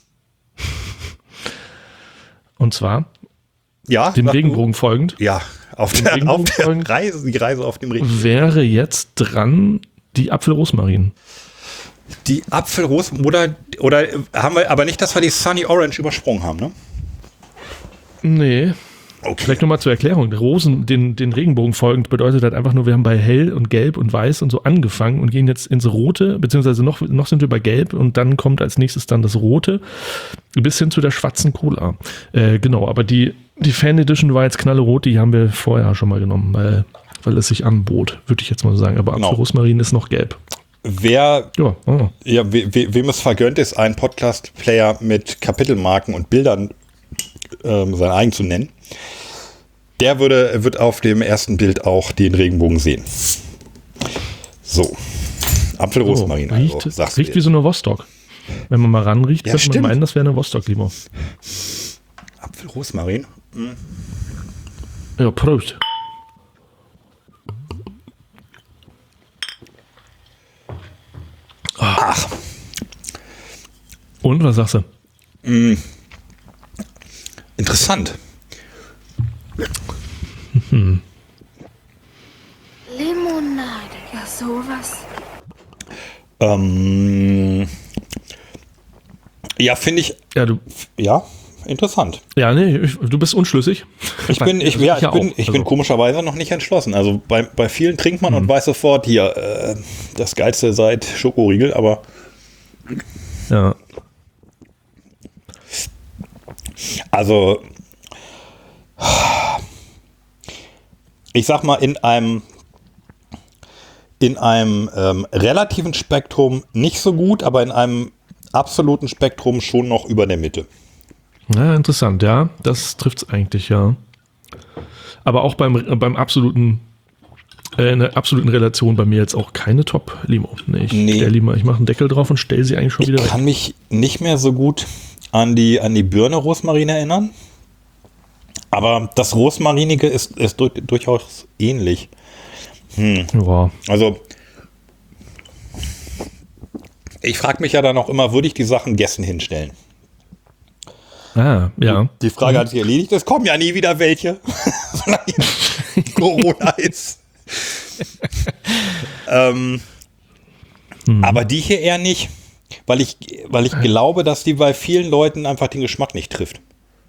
Und zwar Ja, dem sag du. Regenbogen folgend Ja, auf Dem der, Regenbogen auf der folgen. Reise, die Reise auf dem Regenbogen. wäre jetzt dran die Apfelrosmarin. Die Apfelrose oder, oder haben wir, aber nicht, dass wir die Sunny Orange übersprungen haben, ne? Nee. Okay. Vielleicht nochmal zur Erklärung. Rosen, den, den Regenbogen folgend, bedeutet halt einfach nur, wir haben bei Hell und Gelb und Weiß und so angefangen und gehen jetzt ins Rote, beziehungsweise noch, noch sind wir bei Gelb und dann kommt als nächstes dann das Rote bis hin zu der schwarzen Cola. Äh, genau, aber die Die Fan Edition war jetzt knallerot, die haben wir vorher schon mal genommen, weil, weil es sich anbot, würde ich jetzt mal sagen. Aber Genau. Apfel Rosmarin ist noch gelb. Wer, Ja, oh. ja, we, we, wem es vergönnt ist, einen Podcast-Player mit Kapitelmarken und Bildern ähm, sein eigen zu nennen, der würde, wird auf dem ersten Bild auch den Regenbogen sehen. So. Apfelrosmarin, oh, riecht, also, sagst du riecht wie jetzt. so eine Vostok. Wenn man mal ranriecht, Ja, könnte stimmt. man meinen, das wäre eine Vostok-Limo. Apfelrosmarin? Ja, Prost. Ach. Und, was sagst du? Interessant. Limonade. Ja, sowas. Ähm, ja, finde ich, Ja, du, ja, interessant. ja, nee, ich, du bist unschlüssig. Ich bin, ich, Also ja, ich ja bin, auch. ich Also- bin komischerweise noch nicht entschlossen. Also bei, bei vielen trinkt man und weiß sofort, hier, äh, das Geilste seit Schokoriegel, aber Ja. also ich sag mal, in einem in einem ähm, relativen Spektrum nicht so gut, aber in einem absoluten Spektrum schon noch über der Mitte. Ja, interessant, ja. Das trifft es eigentlich, ja. Aber auch beim, äh, beim absoluten, äh, in der absoluten Relation bei mir jetzt auch keine Top-Limo. Nee, ich Nee. stell die mal, ich mache einen Deckel drauf und stelle sie eigentlich schon Ich wieder weg. kann mich nicht mehr so gut an die, an die Birne Rosmarin erinnern. Aber das Rosmarinige ist, ist du, durchaus ähnlich. Ja. Also, ich frage mich ja dann auch immer, würde ich die Sachen Gästen hinstellen? Ah, ja. Die Frage hat sich erledigt. Es kommen ja nie wieder welche, solange Corona ist. ähm, Aber die hier eher nicht, weil ich, weil ich glaube, dass die bei vielen Leuten einfach den Geschmack nicht trifft.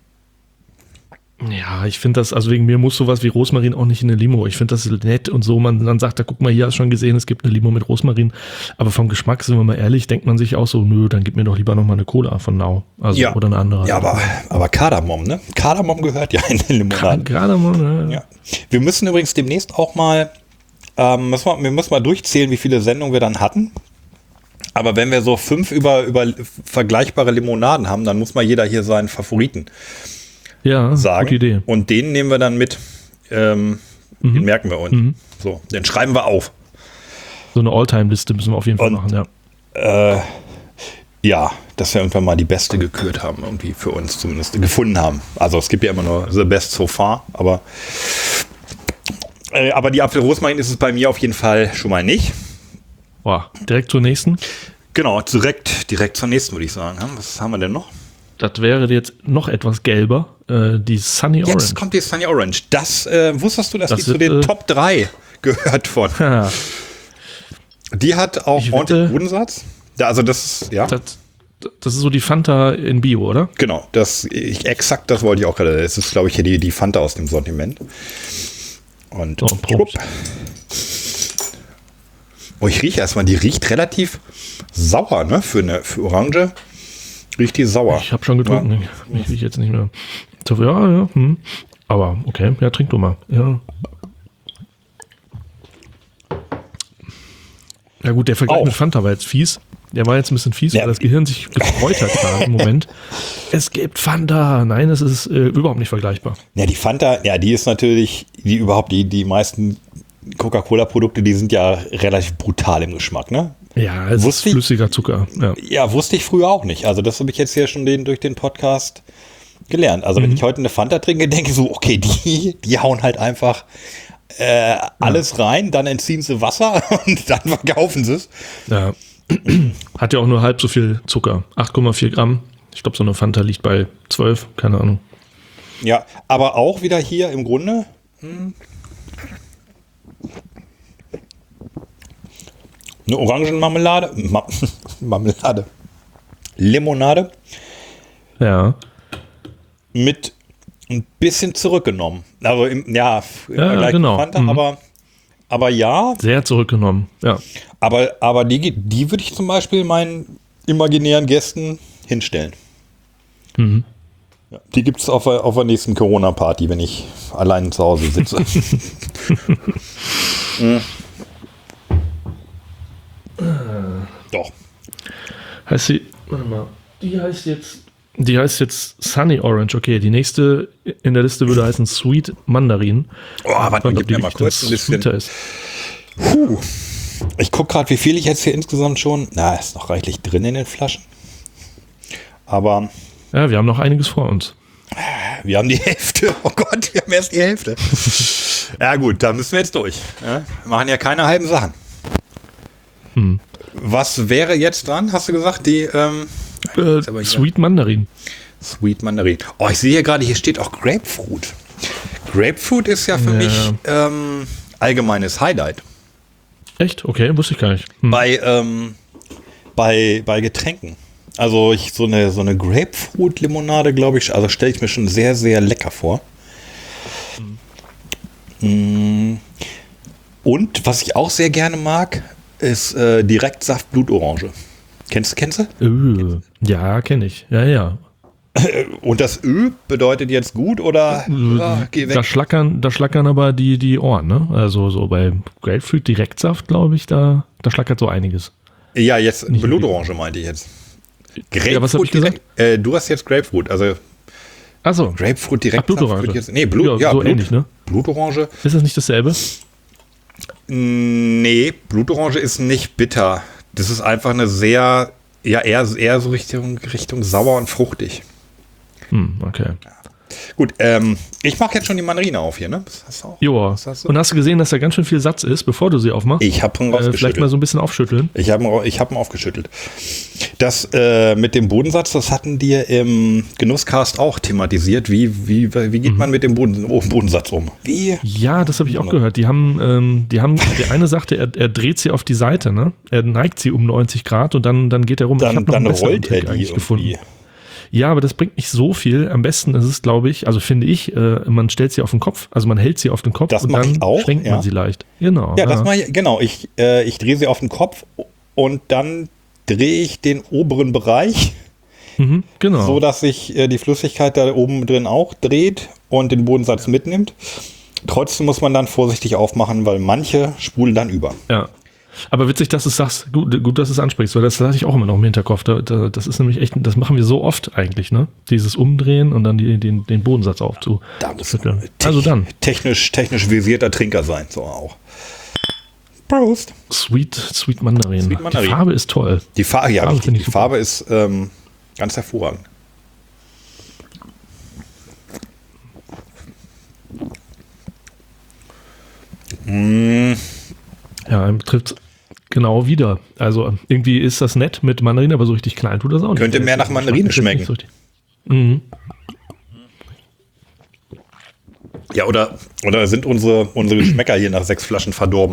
Ja, ich finde das, also wegen mir muss sowas wie Rosmarin auch nicht in eine Limo. Ich finde das nett und so. Man dann sagt, da guck mal, hier hast du schon gesehen, es gibt eine Limo mit Rosmarin. Aber vom Geschmack, sind wir mal ehrlich, denkt man sich auch so, nö, dann gib mir doch lieber nochmal eine Cola von Now. Also, oder eine andere. Ja, aber, aber Kardamom, ne? Kardamom gehört ja in den Limonaden. Gerade mal, ne? Ja. Wir müssen übrigens demnächst auch mal, ähm, müssen wir, wir müssen mal durchzählen, wie viele Sendungen wir dann hatten. Aber wenn wir so fünf über, über vergleichbare Limonaden haben, dann muss mal jeder hier seinen Favoriten Ja, sagen. gute Idee. Und den nehmen wir dann mit. Ähm, Mhm. Den merken wir uns. Mhm. So, den schreiben wir auf. So eine Alltime-Liste müssen wir auf jeden Fall Und- machen, ja. Äh, ja, dass wir irgendwann mal die beste gekürt haben, irgendwie für uns zumindest gefunden haben. Also es gibt ja immer nur the best so far, aber äh, aber die Apfelrosmarin ist es bei mir auf jeden Fall schon mal nicht. Boah, direkt zur nächsten. Genau, direkt, direkt zur nächsten würde ich sagen. Was haben wir denn noch? Das wäre jetzt noch etwas gelber, äh, die Sunny Orange. Jetzt kommt die Sunny Orange. Das äh, wusstest du, dass Das die zu wird, den äh, Top drei gehört von. Ja, Die hat auch Ich ordentlich wette- Bodensatz. Ja, also das ist, ja, das, das ist so die Fanta in Bio, oder? genau. Das, ich, exakt das wollte ich auch gerade. Das ist, glaube ich, hier die, die Fanta aus dem Sortiment. Und So, Prost. Schwupp. Oh, ich rieche erstmal, die riecht relativ sauer, ne? Für eine für Orange riecht die sauer. Ich habe schon getrunken. Ich, ich riech jetzt nicht mehr. So, ja, ja. Hm. Aber okay, ja, trink du mal. Ja. Ja gut, der Vergleich Auch. mit Fanta war jetzt fies. Der war jetzt ein bisschen fies, Ja. weil das Gehirn sich gefreut hat gerade im Moment. Es gibt Fanta. Nein, es ist äh, überhaupt nicht vergleichbar. Ja, die Fanta, ja, die ist natürlich, die überhaupt, die, die meisten Coca-Cola-Produkte, die sind ja relativ brutal im Geschmack, ne? Ja, es Wusste ist ich- flüssiger Zucker. Ja. Ja, wusste ich früher auch nicht. Also das habe ich jetzt hier schon den, durch den Podcast gelernt. Also wenn ich heute eine Fanta trinke, denke ich so, okay, die, die hauen halt einfach äh, alles rein, dann entziehen sie Wasser und dann verkaufen sie es. Ja. Hat ja auch nur halb so viel Zucker. acht Komma vier Gramm. Ich glaube, so eine Fanta liegt bei zwölf, keine Ahnung. Ja, aber auch wieder hier im Grunde. hm, Eine Orangenmarmelade. Ma Marmelade. Limonade Ja. mit ein bisschen zurückgenommen. Also im, ja, im Ja, Vergleich genau. zu Fanta, Mhm. aber, aber ja, Sehr zurückgenommen. Ja. aber, aber die, die würde ich zum Beispiel meinen imaginären Gästen hinstellen. Mhm. Ja, die gibt es auf, der- auf der nächsten Corona-Party, wenn ich allein zu Hause sitze. mhm. Doch. Heißt sie, warte mal, die heißt jetzt, die heißt jetzt Sunny Orange. Okay, die nächste in der Liste würde heißen Sweet Mandarin. Oh, warte mal, Und ob gib die mir mal wirklich kurz dann ein bisschen. sweeter ist. Puh. Ich gucke gerade, wie viel ich jetzt hier insgesamt schon. Na, ist noch reichlich drin in den Flaschen. Aber Ja, wir haben noch einiges vor uns. wir haben die Hälfte. Oh Gott, wir haben erst die Hälfte. Ja gut, da müssen wir jetzt durch. Ja, wir machen ja keine halben Sachen. Hm. Was wäre jetzt dran, hast du gesagt? Die ähm, Äh, aber hier- Sweet Mandarin. Sweet Mandarin. Oh, ich sehe hier gerade, hier steht auch Grapefruit. Grapefruit ist ja für Ja. mich ähm, allgemeines Highlight. Echt? Okay, wusste ich gar nicht. Hm. Bei, ähm, bei, bei Getränken. Also ich, so eine, so eine Grapefruit-Limonade, glaube ich, also stelle ich mir schon sehr, sehr lecker vor. Mm. Und was ich auch sehr gerne mag, ist äh, Direktsaft Blutorange. Kennst, kennst du? Ö, ja, kenne ich. Ja, ja. Und das Ö bedeutet jetzt gut oder ah, geh weg? Da schlackern, da schlackern aber die, die Ohren, ne? Also so bei Grapefruit Direktsaft, glaube ich, da, da schlackert so einiges. Ja, jetzt Nicht Blutorange meinte ich jetzt. Ja, was hab ich gesagt? direkt- Äh, du hast jetzt Grapefruit, also Achso, Grapefruit direkt. Ach, Blutorange. wird Jetzt, nee, Blut, Ja, ja, so Blut, ähnlich, ne? Blutorange. ist das nicht dasselbe? Nee, Blutorange ist nicht bitter. Das ist einfach eine sehr, ja, eher, eher so Richtung, Richtung sauer und fruchtig. Hm, okay. Gut, ähm, ich mache jetzt schon die Mandarine auf hier, ne? Das hast du auch. Joa. Was hast du? Und hast du gesehen, dass da ganz schön viel Satz ist, bevor du sie aufmachst? Ich habe ihn äh, vielleicht rausgeschüttelt. mal so ein bisschen aufschütteln. Ich habe ihn, ich hab ihn aufgeschüttelt. Das äh, mit dem Bodensatz, das hatten die im Genusscast auch thematisiert. Wie, wie, wie geht man mit dem Boden, oh, Bodensatz um? Wie? Ja, das habe ich auch gehört. Die haben, ähm, die haben, der eine sagte, er, er dreht sie auf die Seite, ne? Er neigt sie um neunzig Grad und dann, dann geht er rum. Ich Dann, hab noch dann einen besseren rollt er Trick die eigentlich irgendwie. gefunden. Ja, aber das bringt nicht so viel. Am besten ist es, glaube ich, also finde ich, äh, man stellt sie auf den Kopf, also man hält sie auf den Kopf Das und mach dann ich auch, schwenkt ja. man sie leicht. Genau. Ja, das mache ich, genau. Ich, äh, ich drehe sie auf den Kopf und dann drehe ich den oberen Bereich, Mhm, genau. so dass sich äh, die Flüssigkeit da oben drin auch dreht und den Bodensatz mitnimmt. Trotzdem muss man dann vorsichtig aufmachen, weil manche spulen dann über. Ja. Aber witzig, dass du es sagst, gut, gut, dass du es ansprichst, weil das hatte ich auch immer noch im Hinterkopf. Da, da, das ist nämlich echt, das machen wir so oft eigentlich, ne? Dieses Umdrehen und dann die, den, den Bodensatz aufzu. Da muss zu- man Also dann, technisch, technisch versierter Trinker sein, so auch. Prost. Sweet, Sweet Mandarin. Sweet Mandarin. Die Farbe ist toll. Die Farbe, ja, Farbe richtig. finde ich Die super. Farbe ist ähm, ganz hervorragend. Mm, Ja, einem trifft genau wieder. Also irgendwie ist das nett mit Mandarin, aber so richtig klein tut das auch nicht. Könnte Der mehr ist- nach Mandarine ist jetzt nicht schmecken. so richtig- Mhm. ja, oder, oder sind unsere, unsere Geschmäcker hier nach sechs Flaschen verdorben?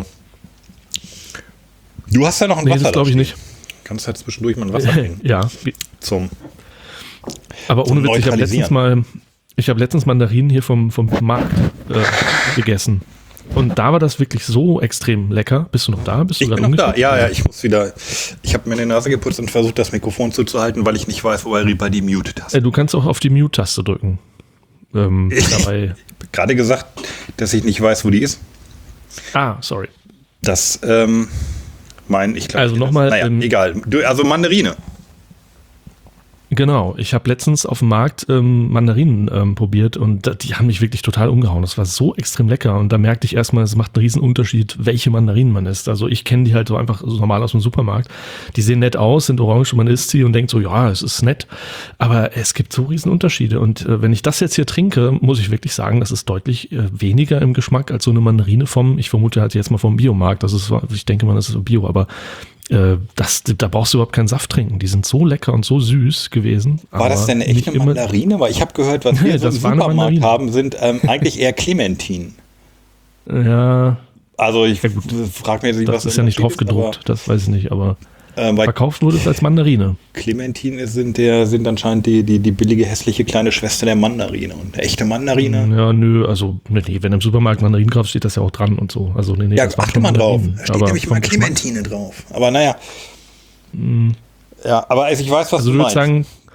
Du hast ja noch ein Nee, Wasser. das glaube ich da nicht. stehen. Kannst halt zwischendurch mal ein Wasser trinken. Ja, Zum, aber Zum ohne Witz, ich habe letztens Neutralisieren. mal, ich habe letztens Mandarinen hier vom, vom Markt äh, gegessen. Und da war das wirklich so extrem lecker. Bist du noch da? Bist du ich gerade bin noch da. umgeguckt? Ja, ja, ich muss wieder. Ich habe mir die Nase geputzt und versucht, das Mikrofon zuzuhalten, weil ich nicht weiß, wo er bei die Mute-Taste. Äh, du kannst auch auf die Mute-Taste drücken. Ähm, dabei. Gerade gesagt, dass ich nicht weiß, wo die ist. Ah, sorry. Das, ähm, mein, ich glaube. Also nochmal, Naja, ähm, egal. Du, also Mandarine. Genau, ich habe letztens auf dem Markt ähm, Mandarinen ähm, probiert und da, die haben mich wirklich total umgehauen. Das war so extrem lecker und da merkte ich erstmal, es macht einen riesen Unterschied, welche Mandarinen man isst. Also ich kenne die halt so einfach so normal aus dem Supermarkt. Die sehen nett aus, sind orange und man isst sie und denkt so, ja, es ist nett. Aber es gibt so riesen Unterschiede und äh, wenn ich das jetzt hier trinke, muss ich wirklich sagen, das ist deutlich äh, weniger im Geschmack als so eine Mandarine vom, ich vermute halt jetzt mal vom Biomarkt. Das ist, ich denke mal, das ist so Bio, aber äh, das, da brauchst du überhaupt keinen Saft trinken. Die sind so lecker und so süß gewesen. War das denn eine echte immer- Mandarine? Weil ich habe gehört, was Nee, wir so im das war eine Supermarkt Mandarine. haben, sind ähm, eigentlich eher Clementin. Ja, Also ich Ja, gut. frage mir jetzt nicht, das was ist der ja nicht drauf Unterschied gedruckt, das weiß ich nicht, aber Aber, äh, bei verkauft wurde es als Mandarine. Clementin ist- sind, der, sind anscheinend die, die, die billige, hässliche kleine Schwester der Mandarine. Und eine echte Mandarine. Ja, nö, also nee, nee, wenn im Supermarkt Mandarinen drauf steht, das ja auch dran und so. Also nee, nee, Ja, das waren achte schon mal drauf. Mandarinen, Da steht aber nämlich vom immer Geschmack- Clementine drauf. Aber naja. Ja, aber also ich weiß, was Also du du würdest meinst. sagen,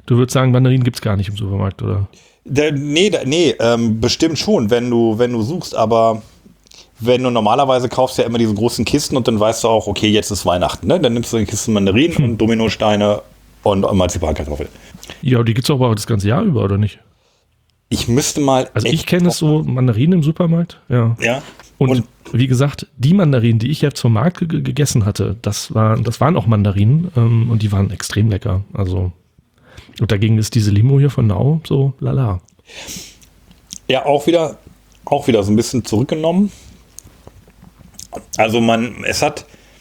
Du würdest sagen, Mandarinen gibt es gar nicht im Supermarkt, oder? Der, nee, der, nee ähm, bestimmt schon, wenn du, wenn du suchst, aber wenn du normalerweise kaufst ja immer diese großen Kisten und dann weißt du auch, okay, jetzt ist Weihnachten, ne? Dann nimmst du eine Kiste Mandarinen hm. und Dominosteine und Marzipankartoffeln. Ja, die gibt es aber auch das ganze Jahr über, oder nicht? Ich müsste mal. Also ich kenne es so, Mandarinen im Supermarkt, ja. Ja. Und, und wie gesagt, die Mandarinen, die ich jetzt vom Markt ge- gegessen hatte, das, war, das waren auch Mandarinen ähm, und die waren extrem lecker. Also, und dagegen ist diese Limo hier von Nau so lala. Ja, auch wieder, auch wieder so ein bisschen zurückgenommen. Also man, es hat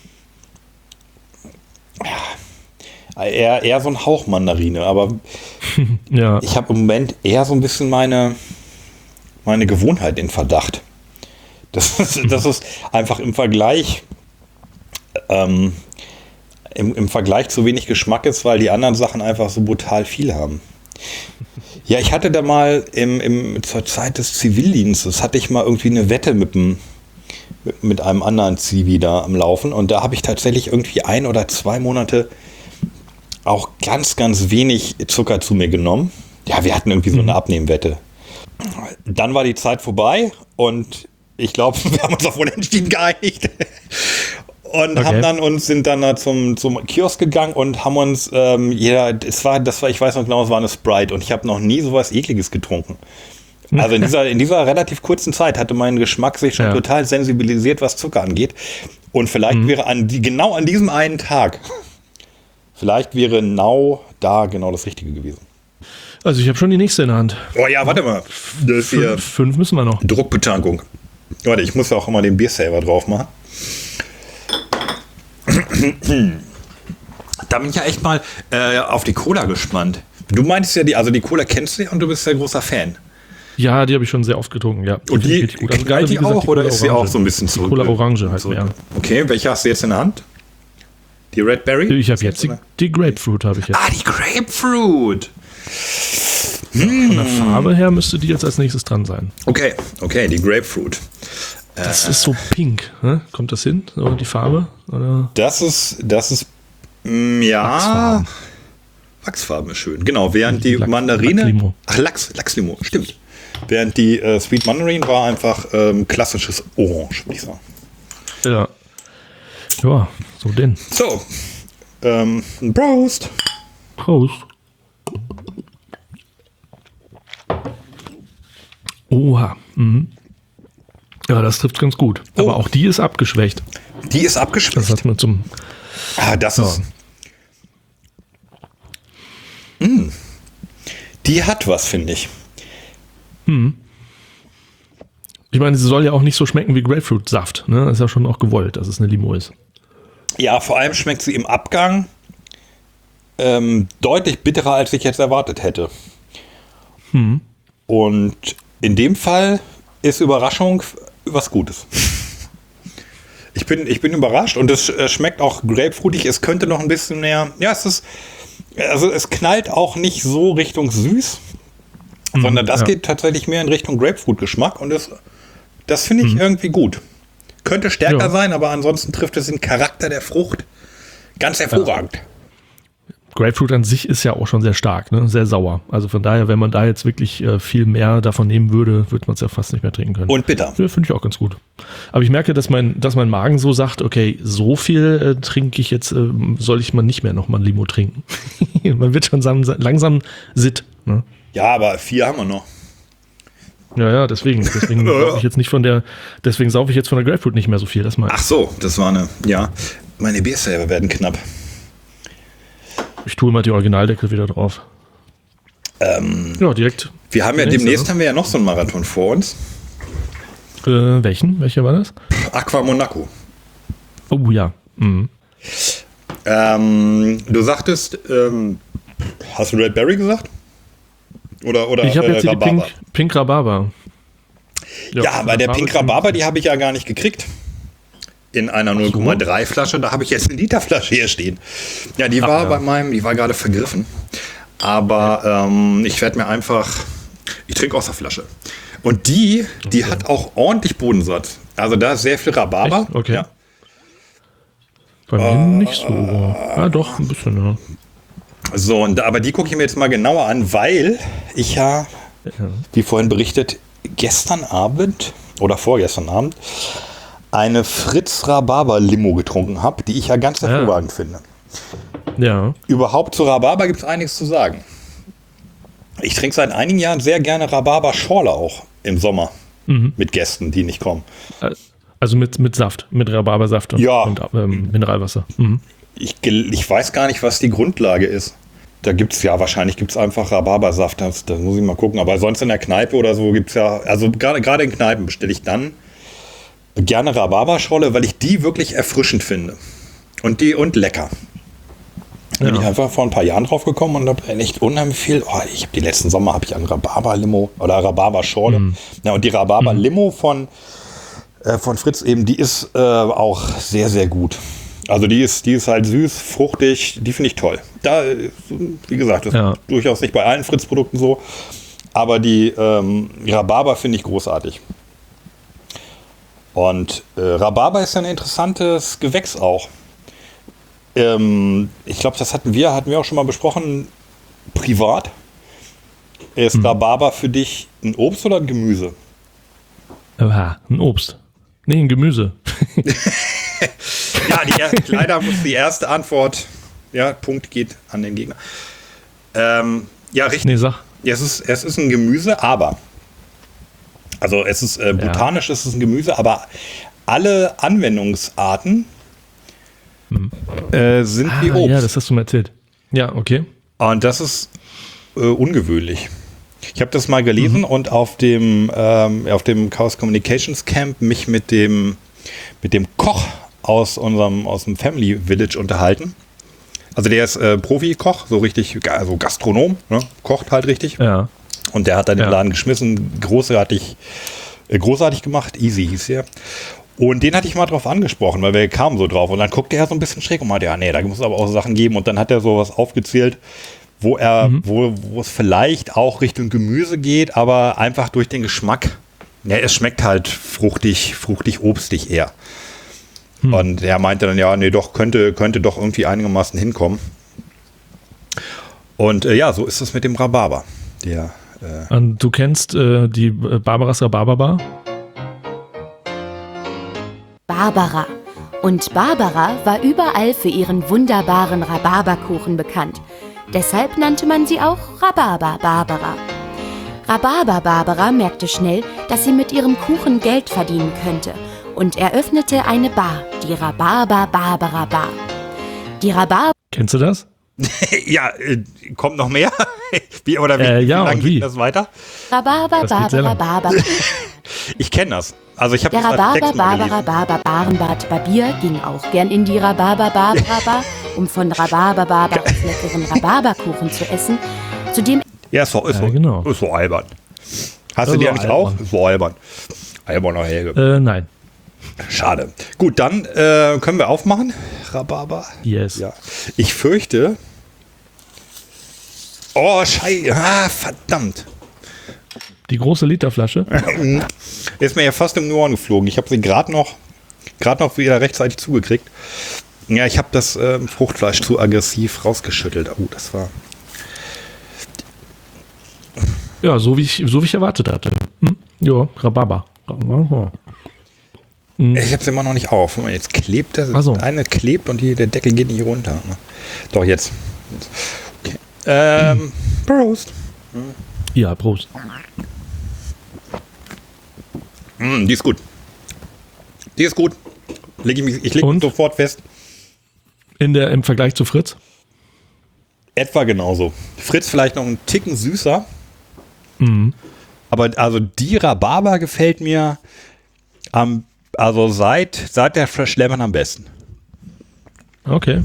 ja, eher, eher so ein Hauch Mandarine, aber ja. ich habe im Moment eher so ein bisschen meine, meine Gewohnheit in Verdacht. Das ist, das ist einfach im Vergleich ähm, im, im Vergleich zu wenig Geschmack ist, weil die anderen Sachen einfach so brutal viel haben. Ja, ich hatte da mal im, im, zur Zeit des Zivildienstes, hatte ich mal irgendwie eine Wette mit, dem, mit, mit einem anderen Zivi da am Laufen und da habe ich tatsächlich irgendwie ein oder zwei Monate auch ganz, ganz wenig Zucker zu mir genommen. Ja, wir hatten irgendwie so eine Abnehmwette. Dann war die Zeit vorbei und ich glaube, wir haben uns auf Unentschieden geeinigt. Und okay. haben dann uns, sind dann da zum, zum Kiosk gegangen und haben uns, ähm, jeder, es war, das war, ich weiß noch genau, es war eine Sprite und ich habe noch nie sowas Ekliges getrunken. Also in dieser, in dieser relativ kurzen Zeit hatte mein Geschmack sich schon ja. total sensibilisiert, was Zucker angeht. Und vielleicht mhm. wäre an die, genau an diesem einen Tag, vielleicht wäre Nau da genau das Richtige gewesen. Also ich habe schon die nächste in der Hand. Oh ja, warte mal. Das ist hier fünf, fünf müssen wir noch. Druckbetankung. Warte, ich muss ja auch immer den Biersaver drauf machen. Da bin ich ja echt mal äh, auf die Cola gespannt. Du meintest ja, die, also die Cola kennst du ja und du bist ja großer Fan. Ja, die habe ich schon sehr oft getrunken, ja. Und die, die gut. Also knallt die auch, die oder ist sie auch so ein bisschen zurück? Cola Orange halt, ja. Okay, welche hast du jetzt in der Hand? Die Red Berry? Ich habe jetzt die, die Grapefruit, habe ich jetzt. Ah, die Grapefruit! Von der Farbe her müsste die jetzt als nächstes dran sein. Okay, okay, die Grapefruit. Das äh, ist so pink, ne? Kommt das hin, so die Farbe? Oder? Das ist, das ist, mh, ja, Wachsfarben. Wachsfarben ist schön. Genau, während die Lachs, Mandarine, Lachslimo. ach Lachs, Lachslimo, stimmt. Während die äh, Sweet Mandarin war einfach ähm, klassisches Orange, würde ich sagen. Ja. Ja, so denn. So, ähm, Prost. Prost. Oha. Mhm. Ja, das trifft ganz gut. Oh. Aber auch die ist abgeschwächt. Die ist abgeschwächt? Das hat man zum... Ah, das ja. ist... Mm. Die hat was, finde ich. Hm. Ich meine, sie soll ja auch nicht so schmecken wie Grapefruit-Saft. Ne? Das ist ja schon auch gewollt, dass es eine Limo ist. Ja, vor allem schmeckt sie im Abgang ähm, deutlich bitterer, als ich jetzt erwartet hätte. Hm. Und in dem Fall ist Überraschung was Gutes. Ich bin, ich bin überrascht und es äh, schmeckt auch grapefruitig. Es könnte noch ein bisschen mehr, ja, es ist, also es knallt auch nicht so Richtung süß, mhm, sondern das ja. geht tatsächlich mehr in Richtung Grapefruit-Geschmack und das, das finde ich mhm. irgendwie gut. Könnte stärker ja. sein, aber ansonsten trifft es den Charakter der Frucht ganz hervorragend. Ja. Grapefruit an sich ist ja auch schon sehr stark, ne? Sehr sauer. Also von daher, wenn man da jetzt wirklich äh, viel mehr davon nehmen würde, würde man es ja fast nicht mehr trinken können. Und bitter. Ja, finde ich auch ganz gut. Aber ich merke, dass mein, dass mein Magen so sagt, okay, so viel äh, trinke ich jetzt, äh, soll ich mal nicht mehr nochmal ein Limo trinken. Man wird schon langsam, langsam sitt. Ne? Ja, aber vier haben wir noch. Ja, ja, deswegen. Deswegen saufe ich jetzt nicht von der, deswegen saufe ich jetzt von der Grapefruit nicht mehr so viel. Das mal. Ach so, das war eine, ja. Meine Biersaver werden knapp. Ich tue mal die Originaldeckel wieder drauf. Ähm, ja, direkt. Wir haben ja nächste, demnächst oder? haben wir ja noch so einen Marathon vor uns. Äh, welchen? Welcher war das? Aqua Monaco. Oh ja. Mhm. Ähm, du sagtest, ähm, hast du Red Berry gesagt? Oder, oder ich habe jetzt äh, die Pink, Pink Rhabarber. Ja, ja bei der Pink Rhabarber, die habe ich ja gar nicht gekriegt. In einer null Komma drei Flasche, da habe ich jetzt eine Literflasche hier stehen. Ja, die Ach, war ja. bei meinem, die war gerade vergriffen. Aber ähm, ich werde mir einfach, ich trinke aus der Flasche. Und die, die okay. hat auch ordentlich Bodensatz. Also da ist sehr viel Rhabarber. Echt? Okay. Ja. Bei mir äh, nicht so. Ja, doch, ein bisschen, ja. So, und, aber die gucke ich mir jetzt mal genauer an, weil ich ja, Ja. wie vorhin berichtet, gestern Abend oder vorgestern Abend eine Fritz Rhabarber Limo getrunken habe, die ich ja ganz Ja. hervorragend finde. Ja. Überhaupt zu Rhabarber gibt es einiges zu sagen. Ich trinke seit einigen Jahren sehr gerne Rhabarber-Schorle auch im Sommer Mhm. mit Gästen, die nicht kommen. Also mit, mit Saft, mit Rhabarbersaft und, Ja. und ähm, Mineralwasser. Mhm. Ich, gel- ich weiß gar nicht, was die Grundlage ist. Da gibt es ja, wahrscheinlich gibt es einfach Rhabarbersaft, das, das muss ich mal gucken. Aber sonst in der Kneipe oder so gibt es ja, also gerade gerade in Kneipen bestelle ich dann gerne Rhabarberschorle, weil ich die wirklich erfrischend finde. Und die und lecker. Da bin Ja. ich einfach vor ein paar Jahren drauf gekommen und habe echt unheimlich viel. Oh, ich habe die letzten Sommer habe ich an Rhabarber-Limo oder Rhabarber-Schorle. Mhm. Ja, und die Rhabarber-Limo von, äh, von Fritz eben, die ist äh, auch sehr, sehr gut. Also die ist, die ist halt süß, fruchtig, die finde ich toll. Da, äh, wie gesagt, das Ja. ist durchaus nicht bei allen Fritz-Produkten so. Aber die ähm, Rhabarber finde ich großartig. Und äh, Rhabarber ist ja ein interessantes Gewächs auch. Ähm, ich glaube, das hatten wir, hatten wir auch schon mal besprochen, privat. Ist Rhabarber für dich ein Obst oder ein Gemüse? Aha, ein Obst. Nee, ein Gemüse. Ja, die, er- leider muss die erste Antwort, ja, Punkt geht an den Gegner. Ähm, ja, richtig. Nee, sag. Es ist, es ist ein Gemüse, aber, also es ist äh, botanisch, es ist ein Gemüse, aber alle Anwendungsarten äh, sind wie Ah, Obst. ja, das hast du mir erzählt. Ja, okay. Und das ist äh, ungewöhnlich. Ich habe das mal gelesen und auf dem, ähm, auf dem Chaos Communications Camp mich mit dem, mit dem Koch aus unserem aus dem Family Village unterhalten. Also der ist äh, Profi-Koch, so richtig, also Gastronom, ne? Kocht halt richtig. Ja. Und der hat dann den Ja. Laden geschmissen, großartig, äh, großartig gemacht, easy hieß er. Und den hatte ich mal drauf angesprochen, weil wir kamen so drauf. Und dann guckte er so ein bisschen schräg und meinte, ja, nee, da muss es aber auch Sachen geben. Und dann hat er sowas aufgezählt, wo er, wo, wo es vielleicht auch Richtung Gemüse geht, aber einfach durch den Geschmack. Ja, es schmeckt halt fruchtig, fruchtig, obstig eher. Und er meinte dann, ja, nee, doch, könnte, könnte doch irgendwie einigermaßen hinkommen. Und äh, ja, so ist es mit dem Rhabarber. Der, äh, Und du kennst äh, die äh, Barbaras Rhabarberbar? Barbara. Und Barbara war überall für ihren wunderbaren Rhabarberkuchen bekannt. Deshalb nannte man sie auch Rhabarber Barbara. Rhabarber Barbara merkte schnell, dass sie mit ihrem Kuchen Geld verdienen könnte und eröffnete eine Bar, die Rhabarber Barbara Bar. Die Rhabarber Kennst du das? ja, äh, kommt noch mehr? wie, oder wie, Äh, ja, wie lange und wie? geht das weiter? Rhabarber Das geht sehr Barbara lang. Barbara. Ich kenne das. Also ich habe Der das als Rhabarber Text mal Barbara gelesen. Barber Barenbart Barbier ging auch gern in die Rhabarber Barbara Bar, um von Rhabarber Barber aus leckeren Rhabarberkuchen zu essen. Zudem Ja, ist so, ist, Ja, so, genau. ist so albern. Hast Das du die ist eigentlich so auch? albern. Ist so albern. Albern Helge. Äh, nein. Schade. Gut, dann äh, können wir aufmachen. Rhabarber. Yes. Ja. Ich fürchte. Oh, Scheiße. Ah, verdammt. Die große Literflasche. Ist mir ja fast um die Ohren geflogen. Ich habe sie gerade noch, gerade noch wieder rechtzeitig zugekriegt. Ja, ich habe das ähm, Fruchtfleisch zu aggressiv rausgeschüttelt. Oh, das war. Ja, so wie ich, so wie ich erwartet hatte. Hm? Ja, Rhabarber. Rhabarber. Ich habe es immer noch nicht auf. Guck mal, jetzt klebt das. Ach so. Eine klebt und die, der Deckel geht nicht runter. Doch, jetzt. Jetzt. Okay. Ähm, Prost. Ja, Prost. Mm, die ist gut. Die ist gut. Leg ich mich, ich lege mich Und? sofort fest. In der, im Vergleich zu Fritz? Etwa genauso. Fritz vielleicht noch einen Ticken süßer. Mhm. Aber also die Rhabarber gefällt mir am, also seit, seit der Fresh Lemon am besten. Okay.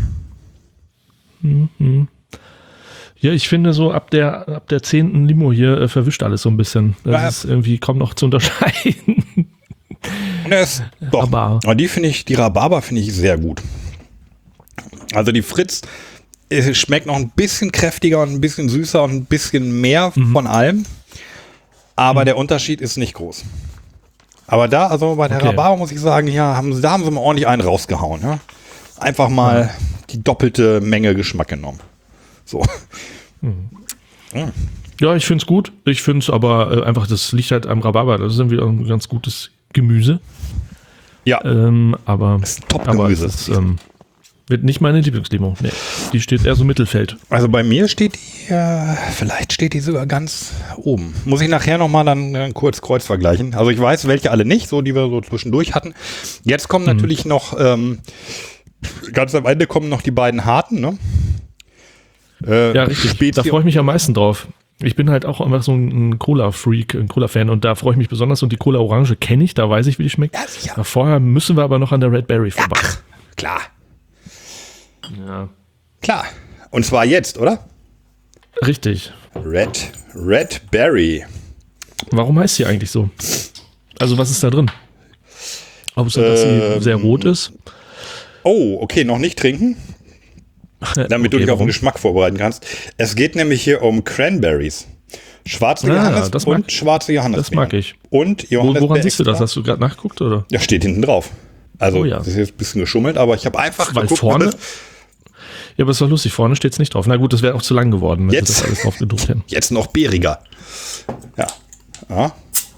Mhm. Ja, ich finde so ab der ab der zehnten Limo hier äh, verwischt alles so ein bisschen. Das Ja. ist irgendwie kaum noch zu unterscheiden. Das, doch. Rhabarber. Aber die finde ich, die Rhabarber finde ich sehr gut. Also die Fritz äh, schmeckt noch ein bisschen kräftiger und ein bisschen süßer und ein bisschen mehr von allem. Aber der Unterschied ist nicht groß. Aber da, also bei der Okay. Rhabarber muss ich sagen, ja, haben, sie- da haben sie mal ordentlich einen rausgehauen. Ja? Einfach mal die doppelte Menge Geschmack genommen. So. Mhm. Mhm. Ja, ich finde es gut. Ich finde es aber äh, einfach, das liegt halt am Rhabarber. Das ist irgendwie auch ein ganz gutes Gemüse. Ja. Ähm, aber das ist Top-Gemüse. Aber es ist, ähm, wird nicht meine Lieblingslimo. Nee, die steht eher so Mittelfeld. Also bei mir steht die, äh, vielleicht steht die sogar ganz oben. Muss ich nachher nochmal dann äh, kurz Kreuz vergleichen. Also ich weiß, welche alle nicht, so die wir so zwischendurch hatten. Jetzt kommen mhm. natürlich noch, ähm, ganz am Ende kommen noch die beiden harten, ne? Äh, ja, richtig. Spezi- da freue ich mich am meisten drauf. Ich bin halt auch einfach so ein Cola-Freak, ein Cola-Fan und da freue ich mich besonders. Und die Cola Orange kenne ich, da weiß ich, wie die schmeckt. Ja, sicher. Vorher müssen wir aber noch an der Red Berry vorbei. Ja, klar. Ja. Klar. Und zwar jetzt, oder? Richtig. Red, Red Berry. Warum heißt sie eigentlich so? Also was ist da drin? Ob es, dass ähm, sie sehr rot ist? Oh, okay, noch nicht trinken. Damit okay, du dich warum? auf den Geschmack vorbereiten kannst. Es geht nämlich hier um Cranberries. Schwarze ah, Johannes das und mag, schwarze Johannisbeeren. Das mag ich. Und Johannisbeeren. Woran siehst du das? Hast du gerade nachgeguckt, oder? Ja, steht hinten drauf. Also, oh, ja. das ist jetzt ein bisschen geschummelt, aber ich habe einfach Weil geguckt, vorne... Ja, aber es war lustig, vorne steht es nicht drauf. Na gut, das wäre auch zu lang geworden, wenn jetzt, wir das alles drauf gedruckt hätten. Jetzt noch bäriger. Ja. ja.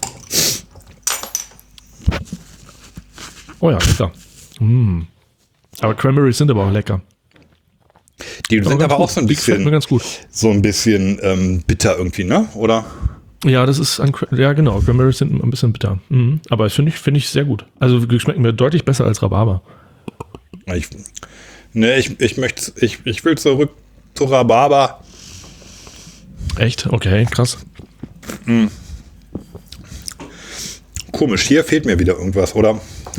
Oh ja, lecker. Mm. Aber Cranberries sind aber auch lecker. Die sind aber, aber auch so ein bisschen, mir ganz gut. so ein bisschen ähm, bitter irgendwie, ne? Oder? Ja, das ist, an, ja genau, Cranberries sind ein bisschen bitter. Mhm. Aber finde ich, finde ich sehr gut. Also schmecken mir deutlich besser als Rhabarber. Ich, ne, ich, ich möchte, ich, ich will zurück zu Rhabarber. Echt? Okay, krass. Mhm. Komisch, hier fehlt mir wieder irgendwas, oder?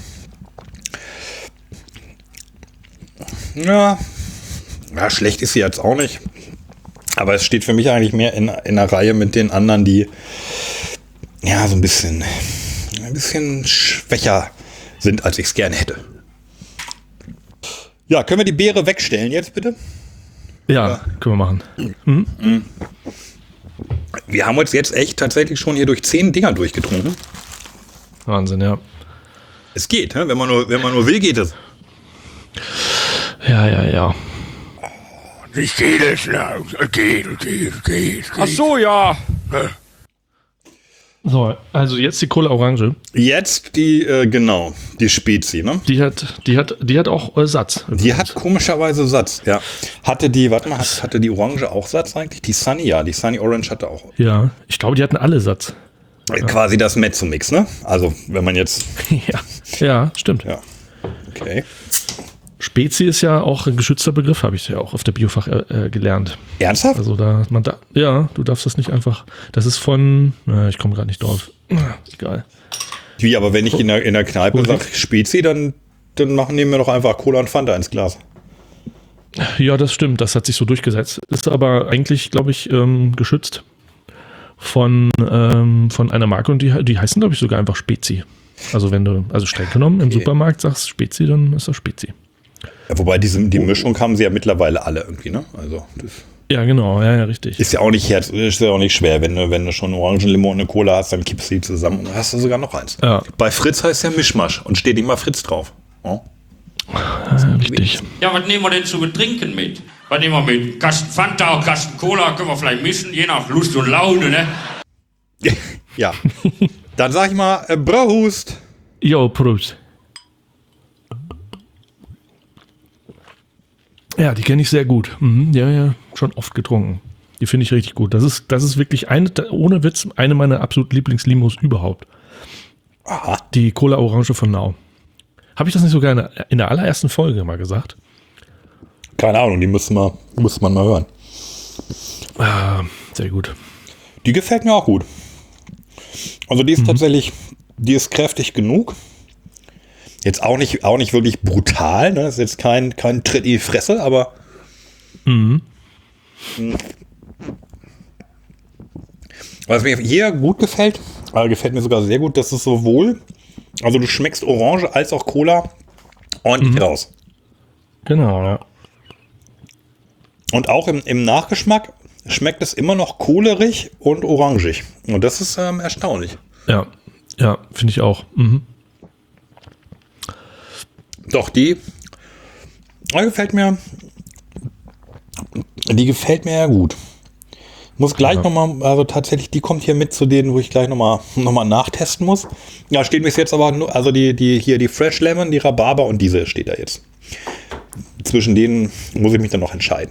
Ja, ja, schlecht ist sie jetzt auch nicht. Aber es steht für mich eigentlich mehr in, in einer Reihe mit den anderen, die ja so ein bisschen, ein bisschen schwächer sind, als ich es gerne hätte. Ja, können wir die Beere wegstellen jetzt bitte? Ja, ja. Können wir machen. Mhm. Mhm. Wir haben uns jetzt echt tatsächlich schon hier durch zehn Dinger durchgetrunken. Wahnsinn, ja. Es geht, ne? wenn man nur, wenn man nur will, geht es. Ja, ja, ja. Wie geht es? Geht, geht, geht. Ach so, ja. So, also jetzt die Cola Orange. Jetzt die, äh, genau, die Spezi, ne? Die hat, die hat, die hat auch äh, Satz. Die hat komischerweise Satz, ja. Hatte die, warte mal, hat, hatte die Orange auch Satz eigentlich? Die Sunny, ja, die Sunny Orange hatte auch. Ja, ich glaube, die hatten alle Satz. Ja. Quasi das Mezzo-Mix, ne? Also, wenn man jetzt... ja. ja, stimmt. Ja, okay. Spezi ist ja auch ein geschützter Begriff, habe ich ja auch auf der Biofach äh, gelernt. Ernsthaft? Also da, man da, ja, du darfst das nicht einfach, das ist von, na, ich komme gerade nicht drauf. Egal. Wie, aber wenn ich in der, in der Kneipe oh, sage Spezi, dann, dann machen die mir doch einfach Cola und Fanta ins Glas. Ja, das stimmt, das hat sich so durchgesetzt. Ist aber eigentlich, glaube ich, ähm, geschützt von, ähm, von einer Marke und die, die heißen, glaube ich, sogar einfach Spezi. Also wenn du, also streng genommen im okay. Supermarkt sagst Spezi, dann ist das Spezi. Ja, wobei diese, die Mischung haben sie ja mittlerweile alle irgendwie, ne? Also das ja, genau, ja, ja, richtig. Ist ja auch nicht herz, ist ja auch nicht schwer, wenn du, wenn du schon Orangenlimo und eine Cola hast, dann kippst du die zusammen und dann hast du sogar noch eins. Ja. Bei Fritz heißt ja Mischmasch und steht immer Fritz drauf. Oh. Ja, richtig. Ja, was nehmen wir denn zu trinken mit? Was nehmen wir mit? Kasten Fanta, Kasten Cola, können wir vielleicht mischen, je nach Lust und Laune, ne? Ja. Dann sag ich mal, äh, Prost. Jo, Prost. Ja, die kenne ich sehr gut. Mhm, ja, ja, schon oft getrunken. Die finde ich richtig gut. Das ist, das ist wirklich eine, ohne Witz, eine meiner absolut Lieblingslimos überhaupt. Aha. Die Cola Orange von Now. Habe ich das nicht sogar in der, in der allerersten Folge mal gesagt? Keine Ahnung, die müsste man, müsste man mal hören. Ah, sehr gut. Die gefällt mir auch gut. Also die ist mhm. tatsächlich, die ist kräftig genug. Jetzt auch nicht, auch nicht wirklich brutal, ne? Ist jetzt kein, kein Tritt in die Fresse, aber mhm. was mir hier gut gefällt, also gefällt mir sogar sehr gut, dass es sowohl, also du schmeckst Orange als auch Cola ordentlich mhm. raus. Genau, ja. Und auch im, im Nachgeschmack schmeckt es immer noch kohlerig und orangig. Und das ist ähm, erstaunlich. Ja, ja, finde ich auch. Mhm. Doch, die gefällt mir Die gefällt mir ja gut. Muss gleich ja. nochmal, also tatsächlich, die kommt hier mit zu denen, wo ich gleich nochmal noch mal nachtesten muss. Ja, steht bis jetzt aber nur, also die, die hier die Fresh Lemon, die Rhabarber und diese steht da jetzt. Zwischen denen muss ich mich dann noch entscheiden.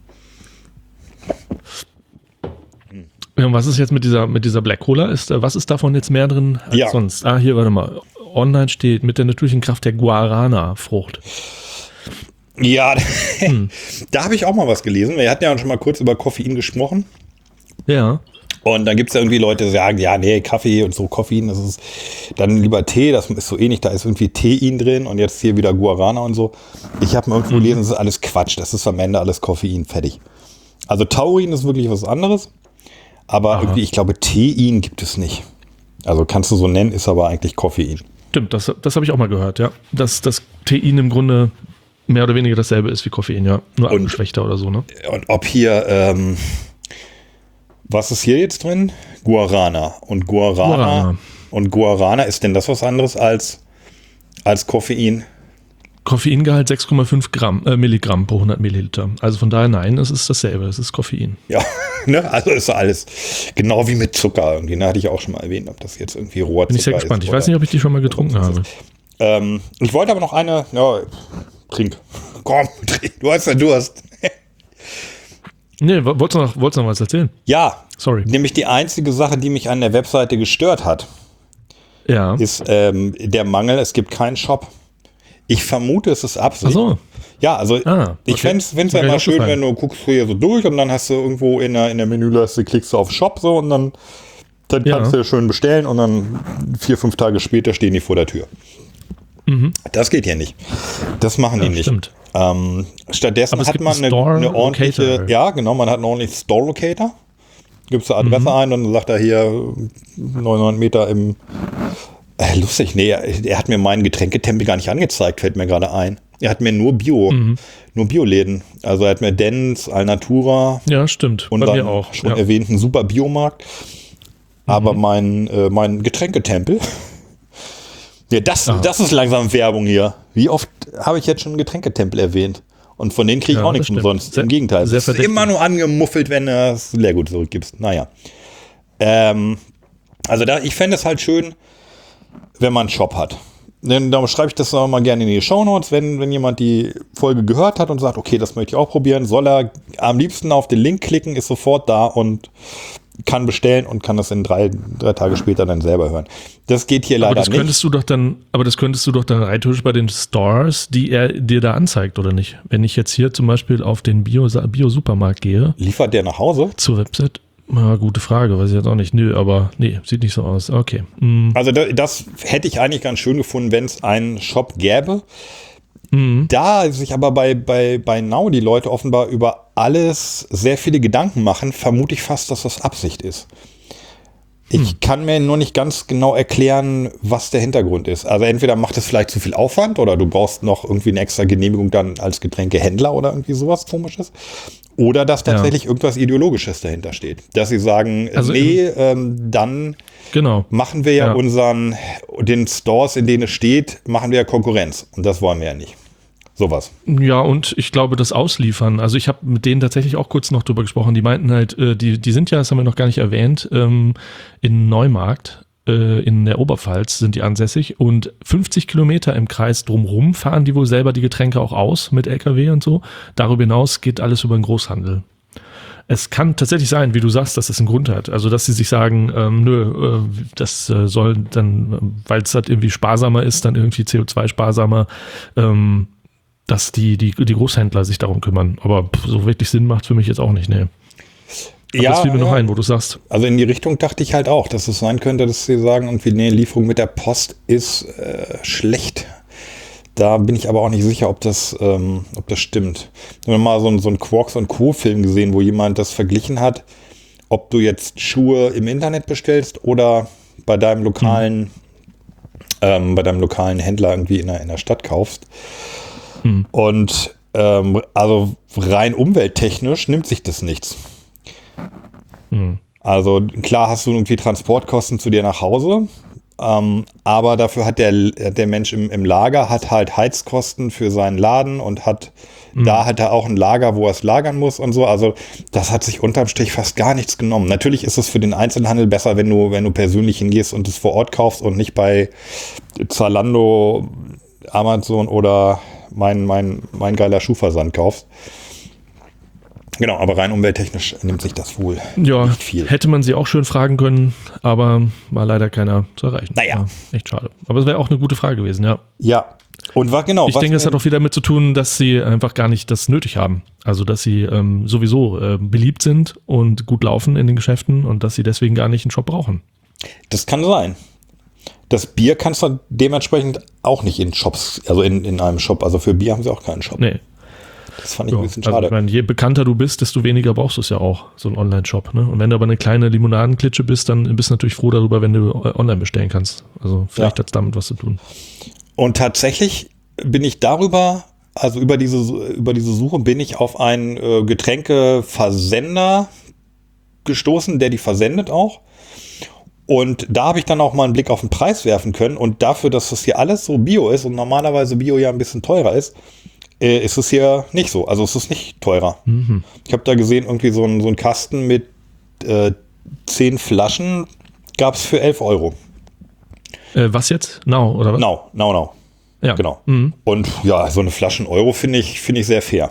Ja, und was ist jetzt mit dieser, mit dieser Black Cola? Ist, was ist davon jetzt mehr drin als ja. sonst? Ah, hier, warte mal. Online steht mit der natürlichen Kraft der Guarana-Frucht. Ja, hm. da habe ich auch mal was gelesen. Wir hatten ja schon mal kurz über Koffein gesprochen. Ja. Und dann gibt es ja irgendwie Leute, die sagen, ja, nee, Kaffee und so Koffein, das ist dann lieber Tee, das ist so ähnlich, da ist irgendwie Tein drin und jetzt hier wieder Guarana und so. Ich habe mal irgendwo gelesen, das ist alles Quatsch, das ist am Ende alles Koffein, fertig. Also Taurin ist wirklich was anderes, aber Aha. irgendwie, ich glaube, Tein gibt es nicht. Also kannst du so nennen, ist aber eigentlich Koffein. Stimmt, das, das habe ich auch mal gehört, ja. Dass das Tein im Grunde mehr oder weniger dasselbe ist wie Koffein, ja. Nur abgeschwächter oder so, ne? Und ob hier, ähm, was ist hier jetzt drin? Guarana. Und Guarana, Guarana. Und Guarana, ist denn das was anderes als, als Koffein? Koffeingehalt sechs Komma fünf Gramm, äh, Milligramm pro hundert Milliliter. Also von daher nein, es ist dasselbe, es ist Koffein. Ja, ne? Also ist alles genau wie mit Zucker irgendwie. Da hatte ich auch schon mal erwähnt, ob das jetzt irgendwie roher Zucker ist. Bin ich sehr gespannt. Ich weiß nicht, ob ich die schon mal getrunken habe. Ähm, ich wollte aber noch eine, ja, trink. Komm, trink. Du hast ja Durst. Nee, wolltest du noch, wolltest du noch was erzählen? Ja, sorry. Nämlich die einzige Sache, die mich an der Webseite gestört hat, ja. ist ähm, der Mangel, es gibt keinen Shop. Ich vermute, es ist Absicht. Ach so. Ja, also ah, okay. ich fände es ja immer schön, wenn du guckst hier so durch und dann hast du irgendwo in der, in der Menüleiste, klickst du auf Shop so und dann, dann ja. kannst du schön bestellen und dann vier, fünf Tage später stehen die vor der Tür. Mhm. Das geht hier nicht. Das machen ja, die nicht. Stimmt. Ähm, stattdessen hat man eine, eine ordentliche, Locator. ja genau, man hat einen ordentlichen Store Locator. Gibst du Adresse mhm. ein und dann sagt er hier neunhundert Meter im äh, lustig, nee, er, er hat mir meinen Getränketempel gar nicht angezeigt, fällt mir gerade ein. Er hat mir nur Bio, mhm. nur Bioläden. Also er hat mir Dens, Alnatura. Ja, stimmt. Und bei dann mir auch. schon ja. erwähnten super Biomarkt. Aber mhm. mein, äh, mein Getränketempel. Ja, das, das ist langsam Werbung hier. Wie oft habe ich jetzt schon einen Getränketempel erwähnt? Und von denen kriege ich ja, auch nichts umsonst. Sehr, Im Gegenteil. Es ist immer nur angemuffelt, wenn du das Leergut zurückgibst. Naja. Ähm, also da, ich fände es halt schön, wenn man einen Shop hat. Denn da schreibe ich das auch mal gerne in die Shownotes, wenn, wenn jemand die Folge gehört hat und sagt, okay, das möchte ich auch probieren, soll er am liebsten auf den Link klicken, ist sofort da und kann bestellen und kann das in drei, drei Tage später dann selber hören. Das geht hier leider aber das nicht. Könntest du doch dann, aber das könntest du doch dann rein theoretisch bei den Stores, die er dir da anzeigt, oder nicht? Wenn ich jetzt hier zum Beispiel auf den Bio, Bio-Supermarkt gehe. Liefert der nach Hause? Zur Website? Na, gute Frage, weiß ich jetzt auch nicht. Nö, aber nee, sieht nicht so aus. Okay. Mhm. Also das, das hätte ich eigentlich ganz schön gefunden, wenn es einen Shop gäbe. Mhm. Da sich aber bei, bei, bei Now die Leute offenbar über alles sehr viele Gedanken machen, vermute ich fast, dass das Absicht ist. Ich hm. kann mir nur nicht ganz genau erklären, was der Hintergrund ist. Also entweder macht es vielleicht zu viel Aufwand oder du brauchst noch irgendwie eine extra Genehmigung dann als Getränkehändler oder irgendwie sowas Komisches. Oder dass tatsächlich ja. irgendwas Ideologisches dahinter steht. Dass sie sagen, also nee, ähm, dann genau. machen wir ja, ja unseren, den Stores, in denen es steht, machen wir ja Konkurrenz. Und das wollen wir ja nicht. Sowas. Ja, und ich glaube, das Ausliefern. Also ich habe mit denen tatsächlich auch kurz noch drüber gesprochen. Die meinten halt, äh, die, die sind ja, das haben wir noch gar nicht erwähnt, ähm, in Neumarkt äh, in der Oberpfalz sind die ansässig und fünfzig Kilometer im Kreis drumrum fahren die wohl selber die Getränke auch aus mit L K W und so. Darüber hinaus geht alles über den Großhandel. Es kann tatsächlich sein, wie du sagst, dass es einen Grund hat. Also, dass sie sich sagen, ähm, nö, äh, das äh, soll dann, weil es halt irgendwie sparsamer ist, dann irgendwie C O zwei sparsamer, ähm, dass die, die, die Großhändler sich darum kümmern. Aber so wirklich Sinn macht für mich jetzt auch nicht, ne. Aber ja, das fiel mir ja noch ein, wo du sagst. Also in die Richtung dachte ich halt auch, dass es sein könnte, dass sie sagen, irgendwie, nee, Lieferung mit der Post ist äh, schlecht. Da bin ich aber auch nicht sicher, ob das, ähm, ob das stimmt. Ich habe mal so, ein, so einen Quarks und Co-Film gesehen, wo jemand das verglichen hat, ob du jetzt Schuhe im Internet bestellst oder bei deinem lokalen, mhm. ähm, bei deinem lokalen Händler irgendwie in der, in der Stadt kaufst. Mhm. Und ähm, also rein umwelttechnisch nimmt sich das nichts. Mhm. Also klar hast du irgendwie Transportkosten zu dir nach Hause, Ähm, aber dafür hat der, der Mensch im, im Lager hat halt Heizkosten für seinen Laden und hat mhm. da hat er auch ein Lager, wo er es lagern muss und so. Also das hat sich unterm Strich fast gar nichts genommen. Natürlich ist es für den Einzelhandel besser, wenn du, wenn du persönlich hingehst und es vor Ort kaufst und nicht bei Zalando, Amazon oder mein, mein, mein geiler Schuhversand kaufst. Genau, aber rein umwelttechnisch nimmt sich das wohl ja, nicht viel. Hätte man sie auch schön fragen können, aber war leider keiner zu erreichen. Naja. Ja, echt schade. Aber es wäre auch eine gute Frage gewesen, ja. Ja, und war genau. Ich denke, es hat auch wieder damit zu tun, dass sie einfach gar nicht das nötig haben. Also, dass sie ähm, sowieso äh, beliebt sind und gut laufen in den Geschäften und dass sie deswegen gar nicht einen Shop brauchen. Das kann sein. Das Bier kannst du dementsprechend auch nicht in Shops, also in, in einem Shop. Also für Bier haben sie auch keinen Shop. Nee. Das fand ich ja, ein bisschen also schade. Ich meine, je bekannter du bist, desto weniger brauchst du es ja auch, so ein Online-Shop. Ne? Und wenn du aber eine kleine Limonadenklitsche bist, dann bist du natürlich froh darüber, wenn du online bestellen kannst. Also vielleicht ja. hat es damit was zu tun. Und tatsächlich bin ich darüber, also über diese, über diese Suche bin ich auf einen äh, Getränkeversender gestoßen, der die versendet auch. Und da habe ich dann auch mal einen Blick auf den Preis werfen können. Und dafür, dass das hier alles so Bio ist und normalerweise Bio ja ein bisschen teurer ist, äh, ist es hier nicht so. Also es ist nicht teurer. Mhm. Ich habe da gesehen, irgendwie so ein, so ein Kasten mit äh, zehn Flaschen gab es für elf Euro. Äh, was jetzt? Now, oder was? Now, now, now. Ja. Genau. Mhm. Und ja, so eine Flaschen Euro finde ich, finde ich sehr fair.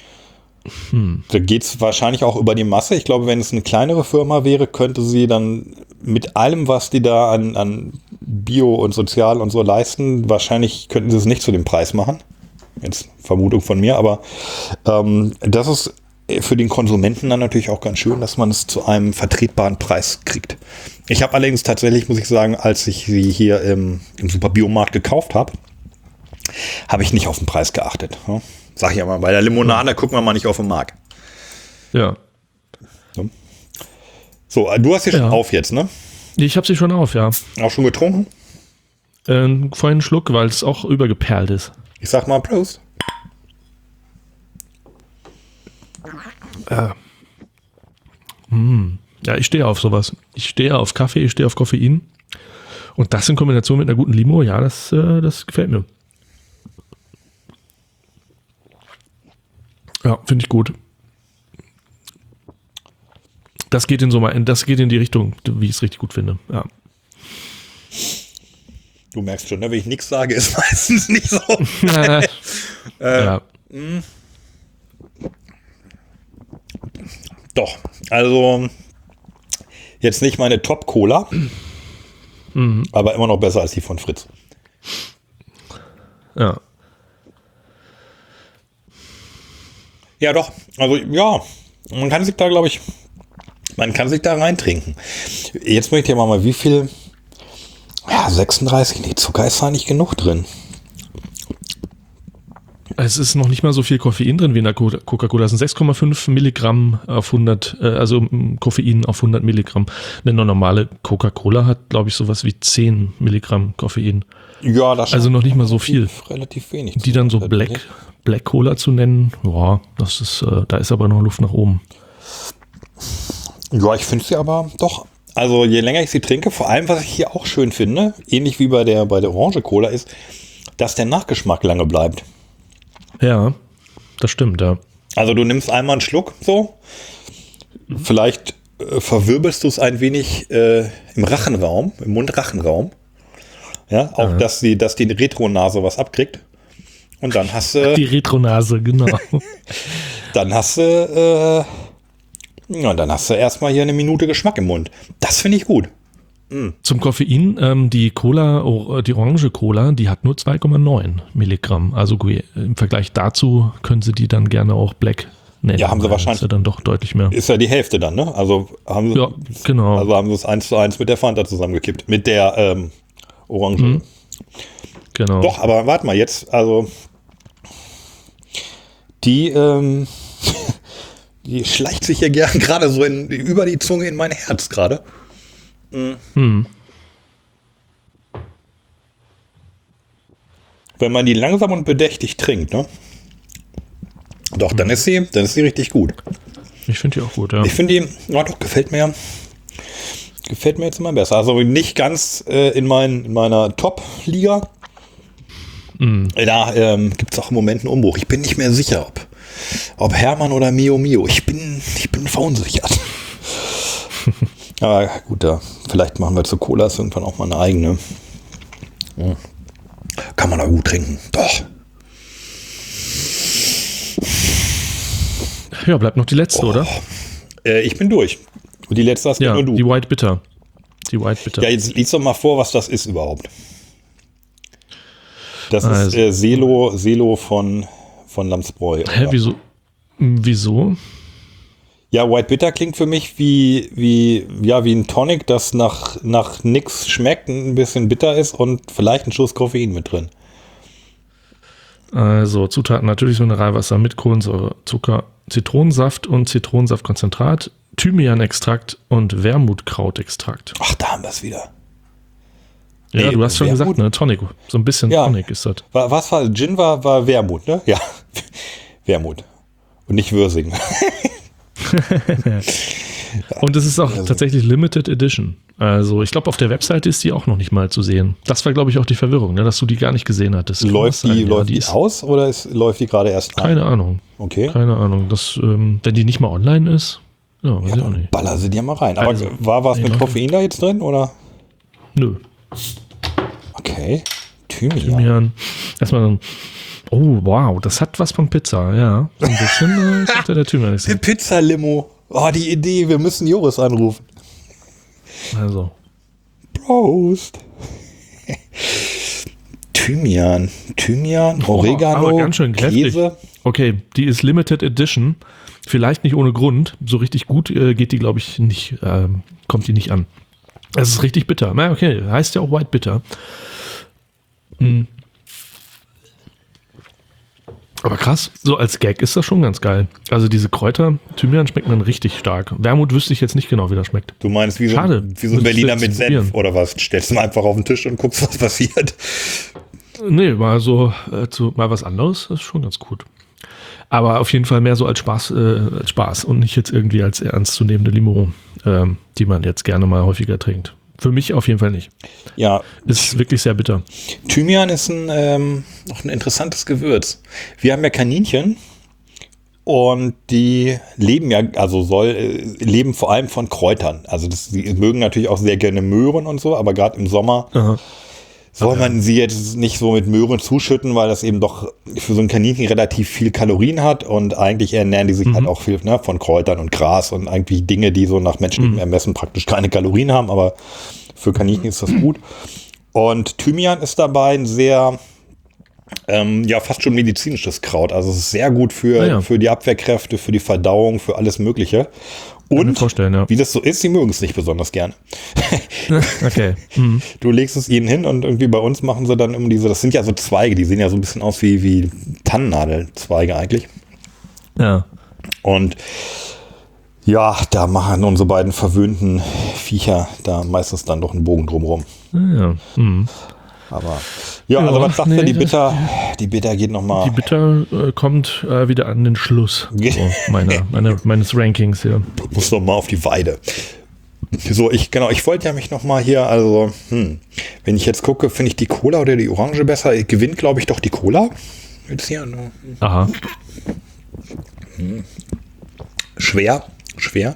Hm. Da geht es wahrscheinlich auch über die Masse. Ich glaube, wenn es eine kleinere Firma wäre, könnte sie dann mit allem, was die da an, an Bio und Sozial und so leisten, wahrscheinlich könnten sie es nicht zu dem Preis machen. Jetzt Vermutung von mir, aber ähm, das ist für den Konsumenten dann natürlich auch ganz schön, dass man es zu einem vertretbaren Preis kriegt. Ich habe allerdings tatsächlich, muss ich sagen, als ich sie hier im, im Super-Biomarkt gekauft habe, habe ich nicht auf den Preis geachtet. Ja? Sag ich ja mal, bei der Limonade gucken wir mal nicht auf den Markt. Ja. So, so du hast sie schon ja. auf jetzt, ne? Ich habe sie schon auf, ja. Auch schon getrunken? Äh, vorhin einen Schluck, weil es auch übergeperlt ist. Ich sag mal Prost. Äh. Mm. Ja, ich stehe auf sowas. Ich stehe auf Kaffee, ich stehe auf Koffein. Und das in Kombination mit einer guten Limo, ja, das, äh, das gefällt mir. Ja, finde ich gut. Das geht in so mal, das geht in die Richtung, wie ich es richtig gut finde. Ja. Du merkst schon, ne? Wenn ich nichts sage, ist meistens nicht so. äh, ja. Mh. Doch, also jetzt nicht meine Top-Cola, mhm. aber immer noch besser als die von Fritz. Ja. Ja, doch. Also, ja. Man kann sich da, glaube ich, man kann sich da reintrinken. Jetzt möchte ich mal mal, wie viel, ja, sechsunddreißig, nee, Zucker ist da nicht genug drin. Es ist noch nicht mal so viel Koffein drin wie in der Coca-Cola. Es sind sechs Komma fünf Milligramm auf hundert, äh, also Koffein auf hundert Milligramm. Eine normale Coca-Cola hat, glaube ich, sowas wie zehn Milligramm Koffein. Ja, das also noch nicht mal so viel. Relativ wenig. Die dann so Black, Black Cola zu nennen, ja, das ist, äh, da ist aber noch Luft nach oben. Ja, ich finde sie aber doch. Also je länger ich sie trinke, vor allem, was ich hier auch schön finde, ähnlich wie bei der, bei der Orange Cola, ist, dass der Nachgeschmack lange bleibt. Ja, das stimmt, ja. Also du nimmst einmal einen Schluck, so. Vielleicht äh, verwirbelst du es ein wenig äh, im Rachenraum, im Mund-Rachenraum. Ja, auch, ja. dass die, dass die Retronase was abkriegt. Und dann hast du... Die Retronase, genau. Dann hast du... Äh, ja, dann hast du erstmal hier eine Minute Geschmack im Mund. Das finde ich gut. Mm. Zum Koffein, ähm, die Cola, oh, die Orange Cola, die hat nur zwei Komma neun Milligramm. Also im Vergleich dazu können sie die dann gerne auch Black nennen. Ja, haben sie wahrscheinlich. Ist ja dann doch deutlich mehr. Ist ja die Hälfte dann, ne? Also haben sie, ja, genau. Also haben sie es eins zu eins mit der Fanta zusammengekippt. Mit der ähm, Orange. Mhm. Genau. Doch, aber warte mal jetzt, also die, ähm, die schleicht sich ja gern gerade so in, über die Zunge in mein Herz gerade. Mhm. Hm. Wenn man die langsam und bedächtig trinkt, ne? Doch, dann ist sie, dann ist sie richtig gut. Ich finde die auch gut, ja. Ich finde die, ja doch, gefällt mir. Gefällt mir jetzt immer besser. Also nicht ganz äh, in, mein, in meiner Top-Liga. Mm. Da ähm, gibt es auch im Moment einen Umbruch. Ich bin nicht mehr sicher, ob, ob Hermann oder Mio Mio. Ich bin, ich bin verunsichert. Aber gut, da, vielleicht machen wir zu Colas irgendwann auch mal eine eigene. Ja. Kann man da gut trinken. Doch. Ja, bleibt noch die letzte, oh. oder? Äh, ich bin durch. Und die letzte hast ja, nur du. Die White Bitter. Die White Bitter. Ja, jetzt lies doch mal vor, was das ist überhaupt. Das also. ist äh, Selo, Selo von, von Lamsbräu. Hä, wieso? Wieso? Ja, White Bitter klingt für mich wie, wie, ja, wie ein Tonic, das nach, nach nix schmeckt, ein bisschen bitter ist und vielleicht ein Schuss Koffein mit drin. Also Zutaten natürlich Mineralwasser mit Kohlensäure, Zucker, Zitronensaft und Zitronensaftkonzentrat, Thymianextrakt und Wermutkrautextrakt. Ach, da haben wir es wieder. Ja, nee, du hast schon Wermut. gesagt, ne? Tonic. So ein bisschen ja. Tonic ist das. War, was war, Gin war, war Wermut, ne? Ja, Wermut. Und nicht Würsing. Und es ist auch also. tatsächlich Limited Edition. Also ich glaube, auf der Webseite ist die auch noch nicht mal zu sehen. Das war, glaube ich, auch die Verwirrung, ne, dass du die gar nicht gesehen hattest. Läuft die, ja, läuft die, die aus oder ist, läuft die gerade erst an? Keine Ahnung. Okay. Keine Ahnung. Das, ähm, wenn die nicht mal online ist, ja, weiß ja, ich auch nicht. Baller sie dir mal rein. Aber also, war was nee, mit Koffein da jetzt drin, oder? Nö. Okay. Thymian. Thymian. Erstmal so ein oh, wow, das hat was von Pizza, ja. So ein bisschen äh, der Thymian. Die Pizza-Limo. Oh, die Idee, wir müssen Joris anrufen. Also. Prost. Thymian. Thymian, Oregano, oh, aber ganz schön Käse. Okay, die ist Limited Edition. Vielleicht nicht ohne Grund. So richtig gut äh, geht die, glaube ich, nicht. Ähm, kommt die nicht an. Es ist richtig bitter. Na, okay, heißt ja auch White Bitter. Hm. Aber krass, so als Gag ist das schon ganz geil. Also diese Kräuter, Thymian schmeckt man richtig stark. Wermut wüsste ich jetzt nicht genau, wie das schmeckt. Du meinst wie so, Schade. Wie so ein Berliner mit Senf oder was? Stellst du mal einfach auf den Tisch und guckst, was passiert. Nee, mal so, äh, zu, mal was anderes, das ist schon ganz gut. Aber auf jeden Fall mehr so als Spaß, äh, als Spaß und nicht jetzt irgendwie als ernstzunehmende Limo, äh, die man jetzt gerne mal häufiger trinkt. Für mich auf jeden Fall nicht. Ja. Ist wirklich sehr bitter. Thymian ist ein, ähm, noch ein interessantes Gewürz. Wir haben ja Kaninchen und die leben ja, also soll, äh, leben vor allem von Kräutern. Also das, sie mögen natürlich auch sehr gerne Möhren und so, aber gerade im Sommer Aha. soll okay. man sie jetzt nicht so mit Möhren zuschütten, weil das eben doch für so ein Kaninchen relativ viel Kalorien hat und eigentlich ernähren die sich mhm. halt auch viel ne, von Kräutern und Gras und eigentlich Dinge, die so nach menschlichem mhm. Ermessen praktisch keine Kalorien haben, aber für Kaninchen ist das gut. Und Thymian ist dabei ein sehr, ähm, ja fast schon medizinisches Kraut. Also es ist sehr gut für, ah, ja. für die Abwehrkräfte, für die Verdauung, für alles Mögliche. Und ja. wie das so ist, sie mögen es nicht besonders gerne. Okay. Mhm. Du legst es ihnen hin und irgendwie bei uns machen sie dann immer diese, das sind ja so Zweige, die sehen ja so ein bisschen aus wie, wie Tannennadelzweige eigentlich. Ja. Und ja, da machen unsere beiden verwöhnten Viecher da meistens dann doch einen Bogen drumherum. Ja. Mhm. Aber ja, ja, also was sagt nee, die Bitter? Die Bitter geht nochmal. Die Bitter äh, kommt äh, wieder an den Schluss so, meiner, meine, meines Rankings hier. Muss noch mal auf die Weide. So, ich genau, ich wollte ja mich nochmal hier, also, hm, wenn ich jetzt gucke, finde ich die Cola oder die Orange besser? Ich gewinnt, glaube ich, doch die Cola. Jetzt hier. Aha. Hm. Schwer, schwer.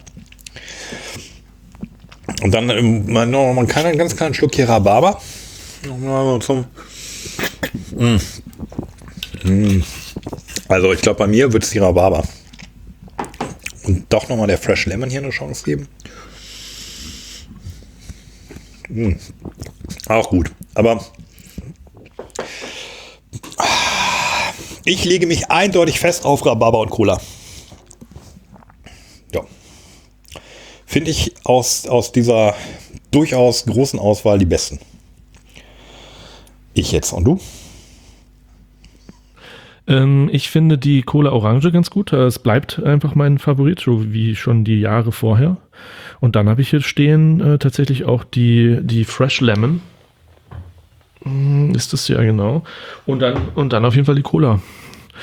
Und dann, man, man kann einen ganz kleinen Schluck hier Rhabarber. Nochmal zum. Mm. Mm. Also ich glaube, bei mir wird es die Rhabarber. Und doch nochmal der Fresh Lemon hier eine Chance geben. Mm. Auch gut. Aber ich lege mich eindeutig fest auf Rhabarber und Cola. Ja. Finde ich aus, aus dieser durchaus großen Auswahl die besten. Ich jetzt. Und du? Ähm, ich finde die Cola Orange ganz gut. Es bleibt einfach mein Favorit, so wie schon die Jahre vorher. Und dann habe ich hier stehen äh, tatsächlich auch die, die Fresh Lemon. Hm, ist das ja genau. Und dann, und dann auf jeden Fall die Cola. Und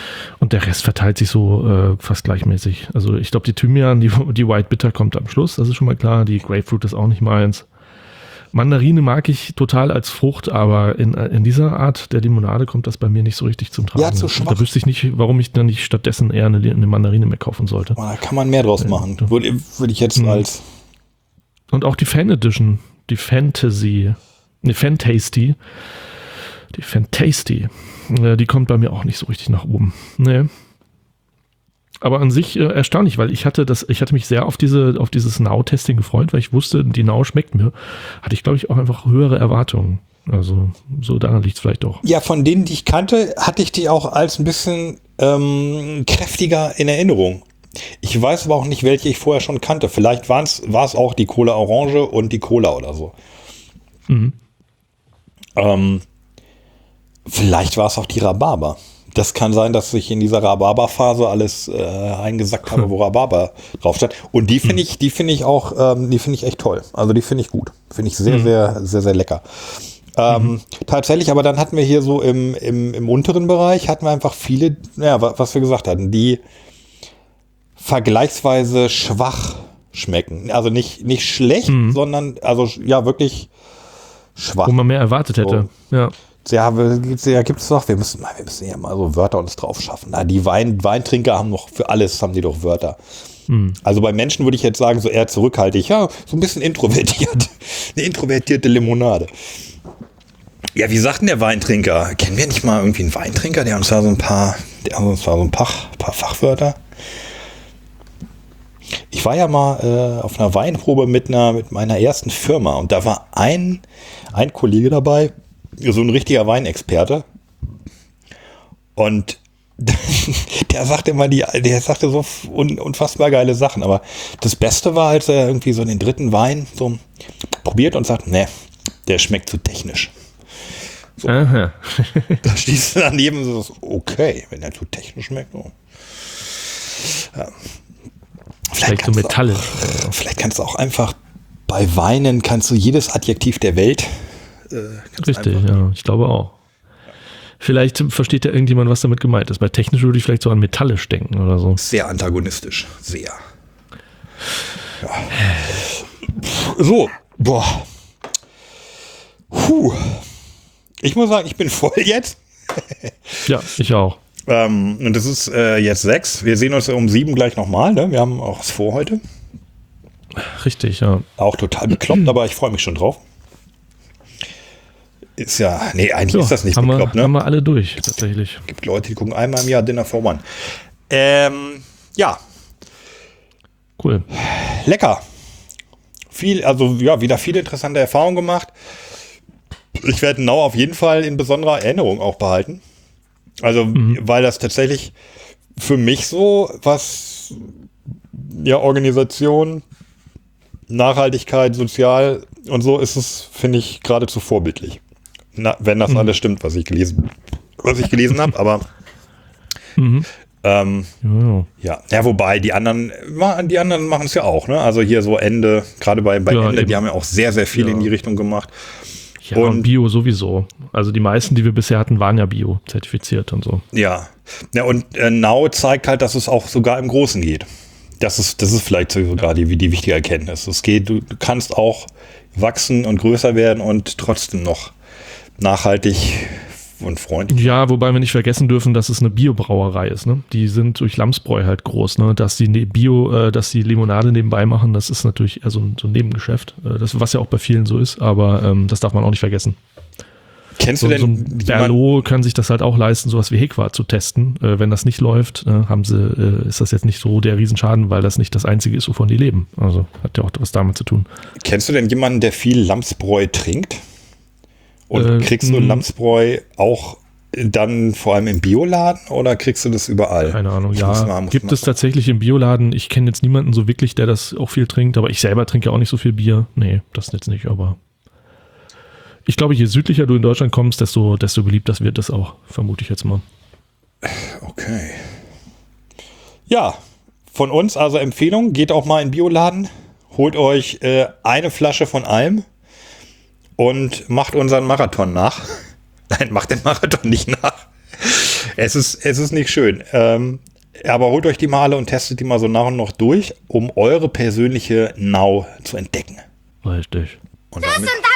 und der Rest verteilt sich so äh, fast gleichmäßig. Also ich glaube, die Thymian, die, die White Bitter kommt am Schluss, das ist schon mal klar. Die Grapefruit ist auch nicht meins. Mandarine mag ich total als Frucht, aber in, in dieser Art der Limonade kommt das bei mir nicht so richtig zum Tragen. Ja, zu schwach. Da wüsste ich nicht, warum ich dann nicht stattdessen eher eine, eine Mandarine mehr kaufen sollte. Da kann man mehr draus machen. Würde, würde ich jetzt Mhm. als... Und auch die Fan Edition, die Fantasy, ne, Fantasty, die Fantasty, äh, die kommt bei mir auch nicht so richtig nach oben. Nee. Aber an sich äh, erstaunlich, weil ich hatte das, ich hatte mich sehr auf diese, auf dieses Now-Testing gefreut, weil ich wusste, die Now schmeckt mir. Hatte ich, glaube ich, auch einfach höhere Erwartungen. Also, so daran liegt es vielleicht auch. Ja, von denen, die ich kannte, hatte ich die auch als ein bisschen ähm, kräftiger in Erinnerung. Ich weiß aber auch nicht, welche ich vorher schon kannte. Vielleicht war es auch die Cola Orange und die Cola oder so. Mhm. Ähm, vielleicht war es auch die Rhabarber. Das kann sein, dass ich in dieser Rhabarber-Phase alles äh, eingesackt habe, wo Rhabarber drauf stand. Und die finde ich, die finde ich auch, ähm, die finde ich echt toll. Also die finde ich gut. Finde ich sehr, Mhm. sehr, sehr, sehr lecker. Ähm, Mhm. Tatsächlich, aber dann hatten wir hier so im, im, im unteren Bereich, hatten wir einfach viele, ja, wa- was wir gesagt hatten, die vergleichsweise schwach schmecken. Also nicht, nicht schlecht, Mhm. sondern also ja wirklich schwach. Wo man mehr erwartet hätte. Ja. Ja, gibt's ja, gibt's doch. Wir müssen, wir müssen ja mal so Wörter uns drauf schaffen. Na, die Wein, Weintrinker haben noch für alles haben die doch Wörter. Mhm. Also bei Menschen würde ich jetzt sagen, so eher zurückhaltig, ja, so ein bisschen introvertiert. Eine introvertierte Limonade. Ja, wie sagt denn der Weintrinker? Kennen wir nicht mal irgendwie einen Weintrinker, der uns da so ein paar, der uns da so ein paar, paar Fachwörter? Ich war ja mal äh, auf einer Weinprobe mit einer, mit meiner ersten Firma und da war ein, ein Kollege dabei, so ein richtiger Weinexperte. Und der sagte immer, die, der sagte so un, unfassbar geile Sachen. Aber das Beste war, als er irgendwie so den dritten Wein so probiert und sagt, ne, der schmeckt zu technisch. So. Aha. Da stehst du daneben so, okay, wenn der zu technisch schmeckt. Oh. Ja. Vielleicht so kannst du metallisch. Auch, vielleicht kannst du auch einfach bei Weinen, kannst du jedes Adjektiv der Welt äh, Richtig, ja, ich glaube auch. Vielleicht versteht ja irgendjemand, was damit gemeint ist. Bei technisch würde ich vielleicht so an metallisch denken oder so. Sehr antagonistisch, sehr. Ja. So, boah. Puh. Ich muss sagen, ich bin voll jetzt. Ja, ich auch. Ähm, und das ist äh, jetzt sechs. Wir sehen uns um sieben gleich nochmal. Ne? Wir haben auch was vor heute. Richtig, ja. Auch total bekloppt, aber ich freue mich schon drauf. Ist ja, nee, eigentlich So, ist das nicht haben bekloppt, wir, ne? haben wir alle durch, tatsächlich. Gibt Leute, die gucken einmal im Jahr Dinner for One. Ähm, ja, Cool. lecker. Viel, also ja, wieder viele interessante Erfahrungen gemacht. Ich werde Now auf jeden Fall in besonderer Erinnerung auch behalten. Also, weil das tatsächlich für mich so, was ja Organisation, Nachhaltigkeit, sozial und so ist es, finde ich, geradezu vorbildlich. Na, wenn das Mhm. alles stimmt, was ich gelesen, was ich gelesen habe, aber Mhm. ähm, Ja, ja. ja, ja, wobei die anderen, ma- die anderen machen es ja auch, ne? Also hier so Ende, gerade bei, bei Ja, Ende, eben. die haben ja auch sehr, sehr viel Ja. in die Richtung gemacht. Ja, und, Und- Bio sowieso. Also die meisten, die wir bisher hatten, waren ja Bio zertifiziert und so. Ja. Ja, und äh, Now zeigt halt, dass es auch sogar im Großen geht. Das ist, das ist vielleicht sogar die, die wichtige Erkenntnis. Es geht, du, du kannst auch wachsen und größer werden und trotzdem noch nachhaltig und freundlich. Ja, wobei wir nicht vergessen dürfen, dass es eine Biobrauerei ist. Ne? Die sind durch Lamsbräu halt groß. Ne? Dass die ne- Bio, äh, dass die Limonade nebenbei machen, das ist natürlich eher so ein, so ein Nebengeschäft. Äh, das, was ja auch bei vielen so ist, aber ähm, das darf man auch nicht vergessen. Kennst So, du denn so ein jemanden- Berlot kann sich das halt auch leisten, sowas wie Hequa zu testen. Äh, wenn das nicht läuft, äh, haben sie, äh, ist das jetzt nicht so der Riesenschaden, weil das nicht das Einzige ist, wovon die leben. Also hat ja auch was damit zu tun. Kennst du denn jemanden, der viel Lamsbräu trinkt? Und Äh, kriegst du mh. Lamsbräu auch dann vor allem im Bioladen oder kriegst du das überall? Keine Ahnung, Muss ja. man- muss Gibt man- es tatsächlich im Bioladen. Ich kenne jetzt niemanden so wirklich, der das auch viel trinkt, aber ich selber trinke ja auch nicht so viel Bier. Nee, das jetzt nicht, aber ich glaube, je südlicher du in Deutschland kommst, desto, desto beliebter wird das auch, vermute ich jetzt mal. Okay. Ja, von uns also Empfehlung, geht auch mal in den Bioladen, holt euch äh, eine Flasche von allem und macht unseren Marathon nach. Nein, macht den Marathon nicht nach. Es ist, es ist nicht schön. Ähm, aber holt euch die mal alle und testet die mal so nach und nach durch, um eure persönliche Now zu entdecken. Richtig. Und Tschüss damit und